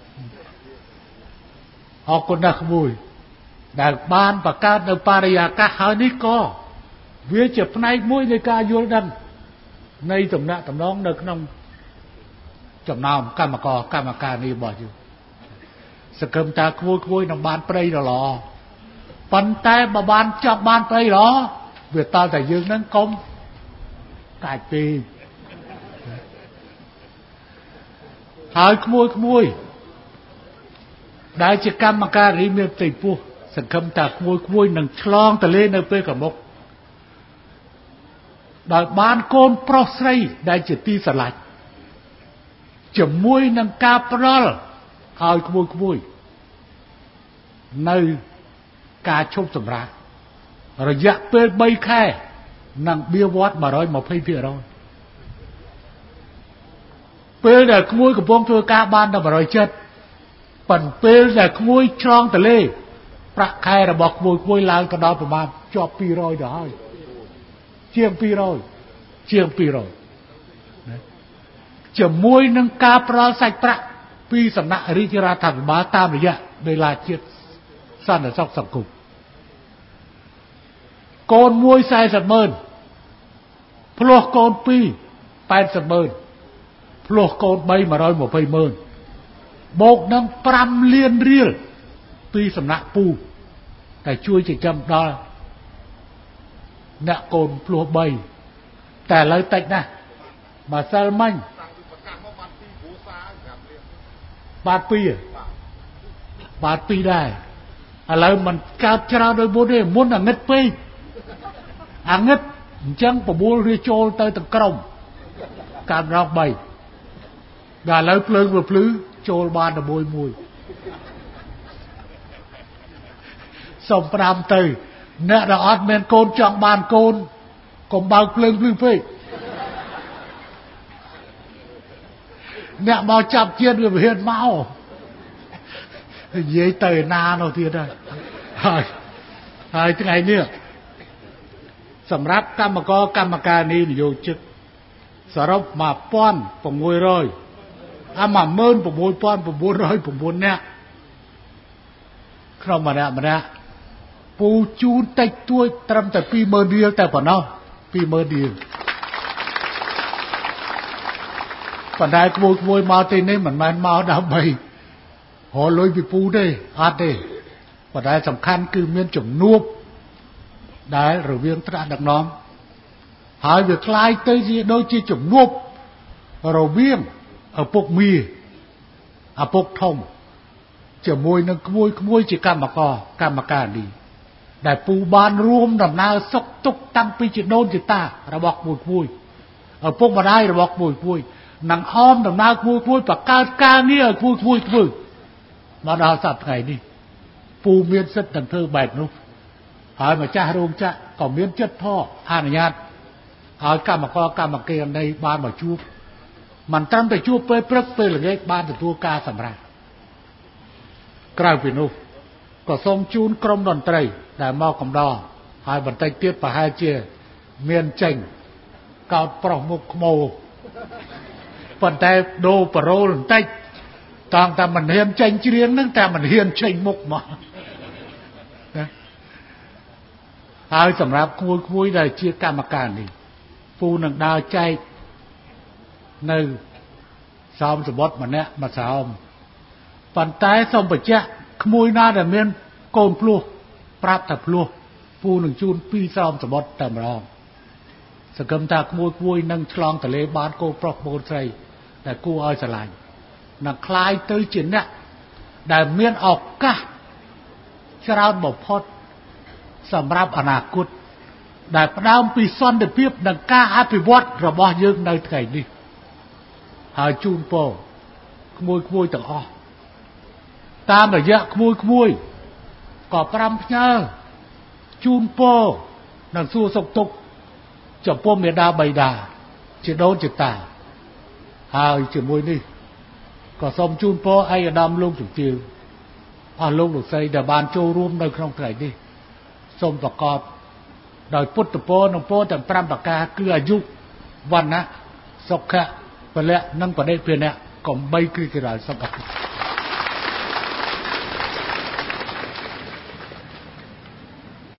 អរគុណណាស់ក្មួយដែលបានបង្កើតនៅបរិយាកាសហើយនេះក៏វាជាផ្នែកមួយនៃការយល់ដឹងនៃទំនាក់ទំនងនៅក្នុងចំណោមកម្មការនេះរបស់យើងសង្ឃឹមថាក្មួយនឹងបានប្រៃដ៏ល្អប៉ុន្តែបើបានចាប់បានប្រៃល្អវាតតែយើងនឹងកុំកាច់ពេកហើយក្មួយដែលជាកម្មការរីមានផ្ទៃពោះសង្ឃឹមថាក្មួយនឹងឆ្លងទៅលេនៅពេលក្រមុខដោយបានកូនប្រុសស្រីដែលជាទីស្រឡាញ់ជាមួយនឹងការផ្ដល់ឲ្យក្មួយនៅការឈប់សម្រាករយៈពេល3ខែនឹងបៀវត្ស 120% ពេលដែលក្មួយកំពុងធ្វើការបានតែ170ប៉ុន្តែពេលដែលក្មួយឆ្លងទន្លេប្រាក់ខែរបស់ក្មួយឡើងទៅដល់ប្រមាណជាប់200ទៅហើយជាង200ជាមួយនឹងការផ្ដល់សាច់ប្រាក់ពីសំណាក់រាជរដ្ឋាភិបាលតាមរយៈបេឡាជាតិសន្តិសុខសង្គមកូន1 40,000ភ្លោះកូន2 80,000ភ្លោះកូន3 120,000បូកនឹង5លានរៀលពីសំណាក់ពូតែជួយចិញ្ចឹមដល់អ្នកកូនភ្លោះ3តែឥឡូវតិចណាស់ម្សិលមិញបាទ2ដែរឥឡូវมันកើតច្រើនដោយមុនទេមុនអាងឹតពេកអាងឹតអញ្ចឹងបបួលវាចូលទៅទាំងក្រុមកើតម្ដង3ដល់ឥឡូវភ្លើងវាភ្លឺចូលបានតែមួយសុំផ្ដាំទៅអ្នកដែលអត់មានកូនចង់បានកូនកុំបើកភ្លើងភ្លឺពេកអ្នកមកចាប់ជាតិវាហ៊ានមកនិយាយទៅណានោះទៀតហើយថ្ងៃនេះសម្រាប់កម្មករកម្មការនីនយោជិតសរុប 1,600 16,909 នាក់ក្នុងម្នាក់ពូជូនតិចតួចត្រឹមតែ 20,000 រៀលតែប៉ុណ្ណោះ 20,000 រៀលប៉ុន្តែក្មួយមកទីនេះមិនមែនមកដើម្បីរលុយពីពូទេអត់ទេប៉ុន្តែសំខាន់គឺមានជំនួបដែលរវាងត្រាស់ដឹកនាំហើយវាคล้ายទៅជាដូចជាជំនួបរវាងឪពុកមីឪពុកធំជាមួយនឹងក្មួយជាកម្មការនេះដែលពូបានរួមដំណើរសុខទុក្ខតាំងពីជាដូនជាតារបស់ក្មួយឪពុកម្ដាយរបស់ក្មួយនឹងអមដំណើរក្មួយបង្កើតការងារឲ្យក្មួយធ្វើមកដល់សប្តាហ៍ថ្ងៃនេះពូមានសិទ្ធិនឹងធ្វើបែបនោះហើយម្ចាស់រោងចក្រក៏មានចិត្តថោអនុញ្ញាតឲ្យកម្មការនៃបានមកជួបមិនត្រឹមតែជួបពេលព្រឹកពេលល្ងាចបានទទួលការសម្រាប់ក្រៅពីនោះក៏សូមជូនក្រុមតន្ត្រីដែលមកកំដរហើយបន្តិចទៀតប្រហែលជាមានចេញកោតប្រុសមុខខ្មោប៉ុន្តែដូរប្រូលបន្តិចតាំងតែមិនហ៊ានចេញច្រៀងនឹងតែមិនហ៊ានចេញមុខមកហើយសម្រាប់ក្មួយដែលជាកម្មការនេះពូនឹងដើរចែកនៅសោមសបុត្រម្នាក់មួយសោមប៉ុន្តែសូមបញ្ជាក់ក្មួយណាដែលមានកូនភ្លោះប្រាប់ថាភ្លោះពូនឹងជូន2សោមសបុត្រតែម្ដងសង្ឃឹមថាក្មួយនឹងឆ្លងទលេបានកូនប្រុសកូនស្រីដែលគួរឲ្យស្រឡាញ់នឹងคล้ายទៅជាអ្នកដែលមានឱកាសច្រើនបំផុតសម្រាប់អនាគតដែលផ្ដើមពីសន្តិភាពនិងការអភិវឌ្ឍរបស់យើងនៅថ្ងៃនេះហើយជូនពរក្មួយទាំងអស់តាមរយៈក្មួយក៏5ផ្ញើជូនពរនិងសួរសុខទុក្ខចំពោះមេដាបៃតាជាដូនជាតាហើយជាមួយនេះក៏សូមជូនពរឯកឧត្តមលោកជំទាវអស់លោកស្រីដែលបានចូលរួមនៅក្នុងថ្ងៃនេះសូមប្រកបដោយពុទ្ធពរនិងពរទាំង5ប្រការគឺអាយុវណ្ណៈសុខៈពលៈនិងបដិភានៈកំបីគ្រីក្រៅសុខ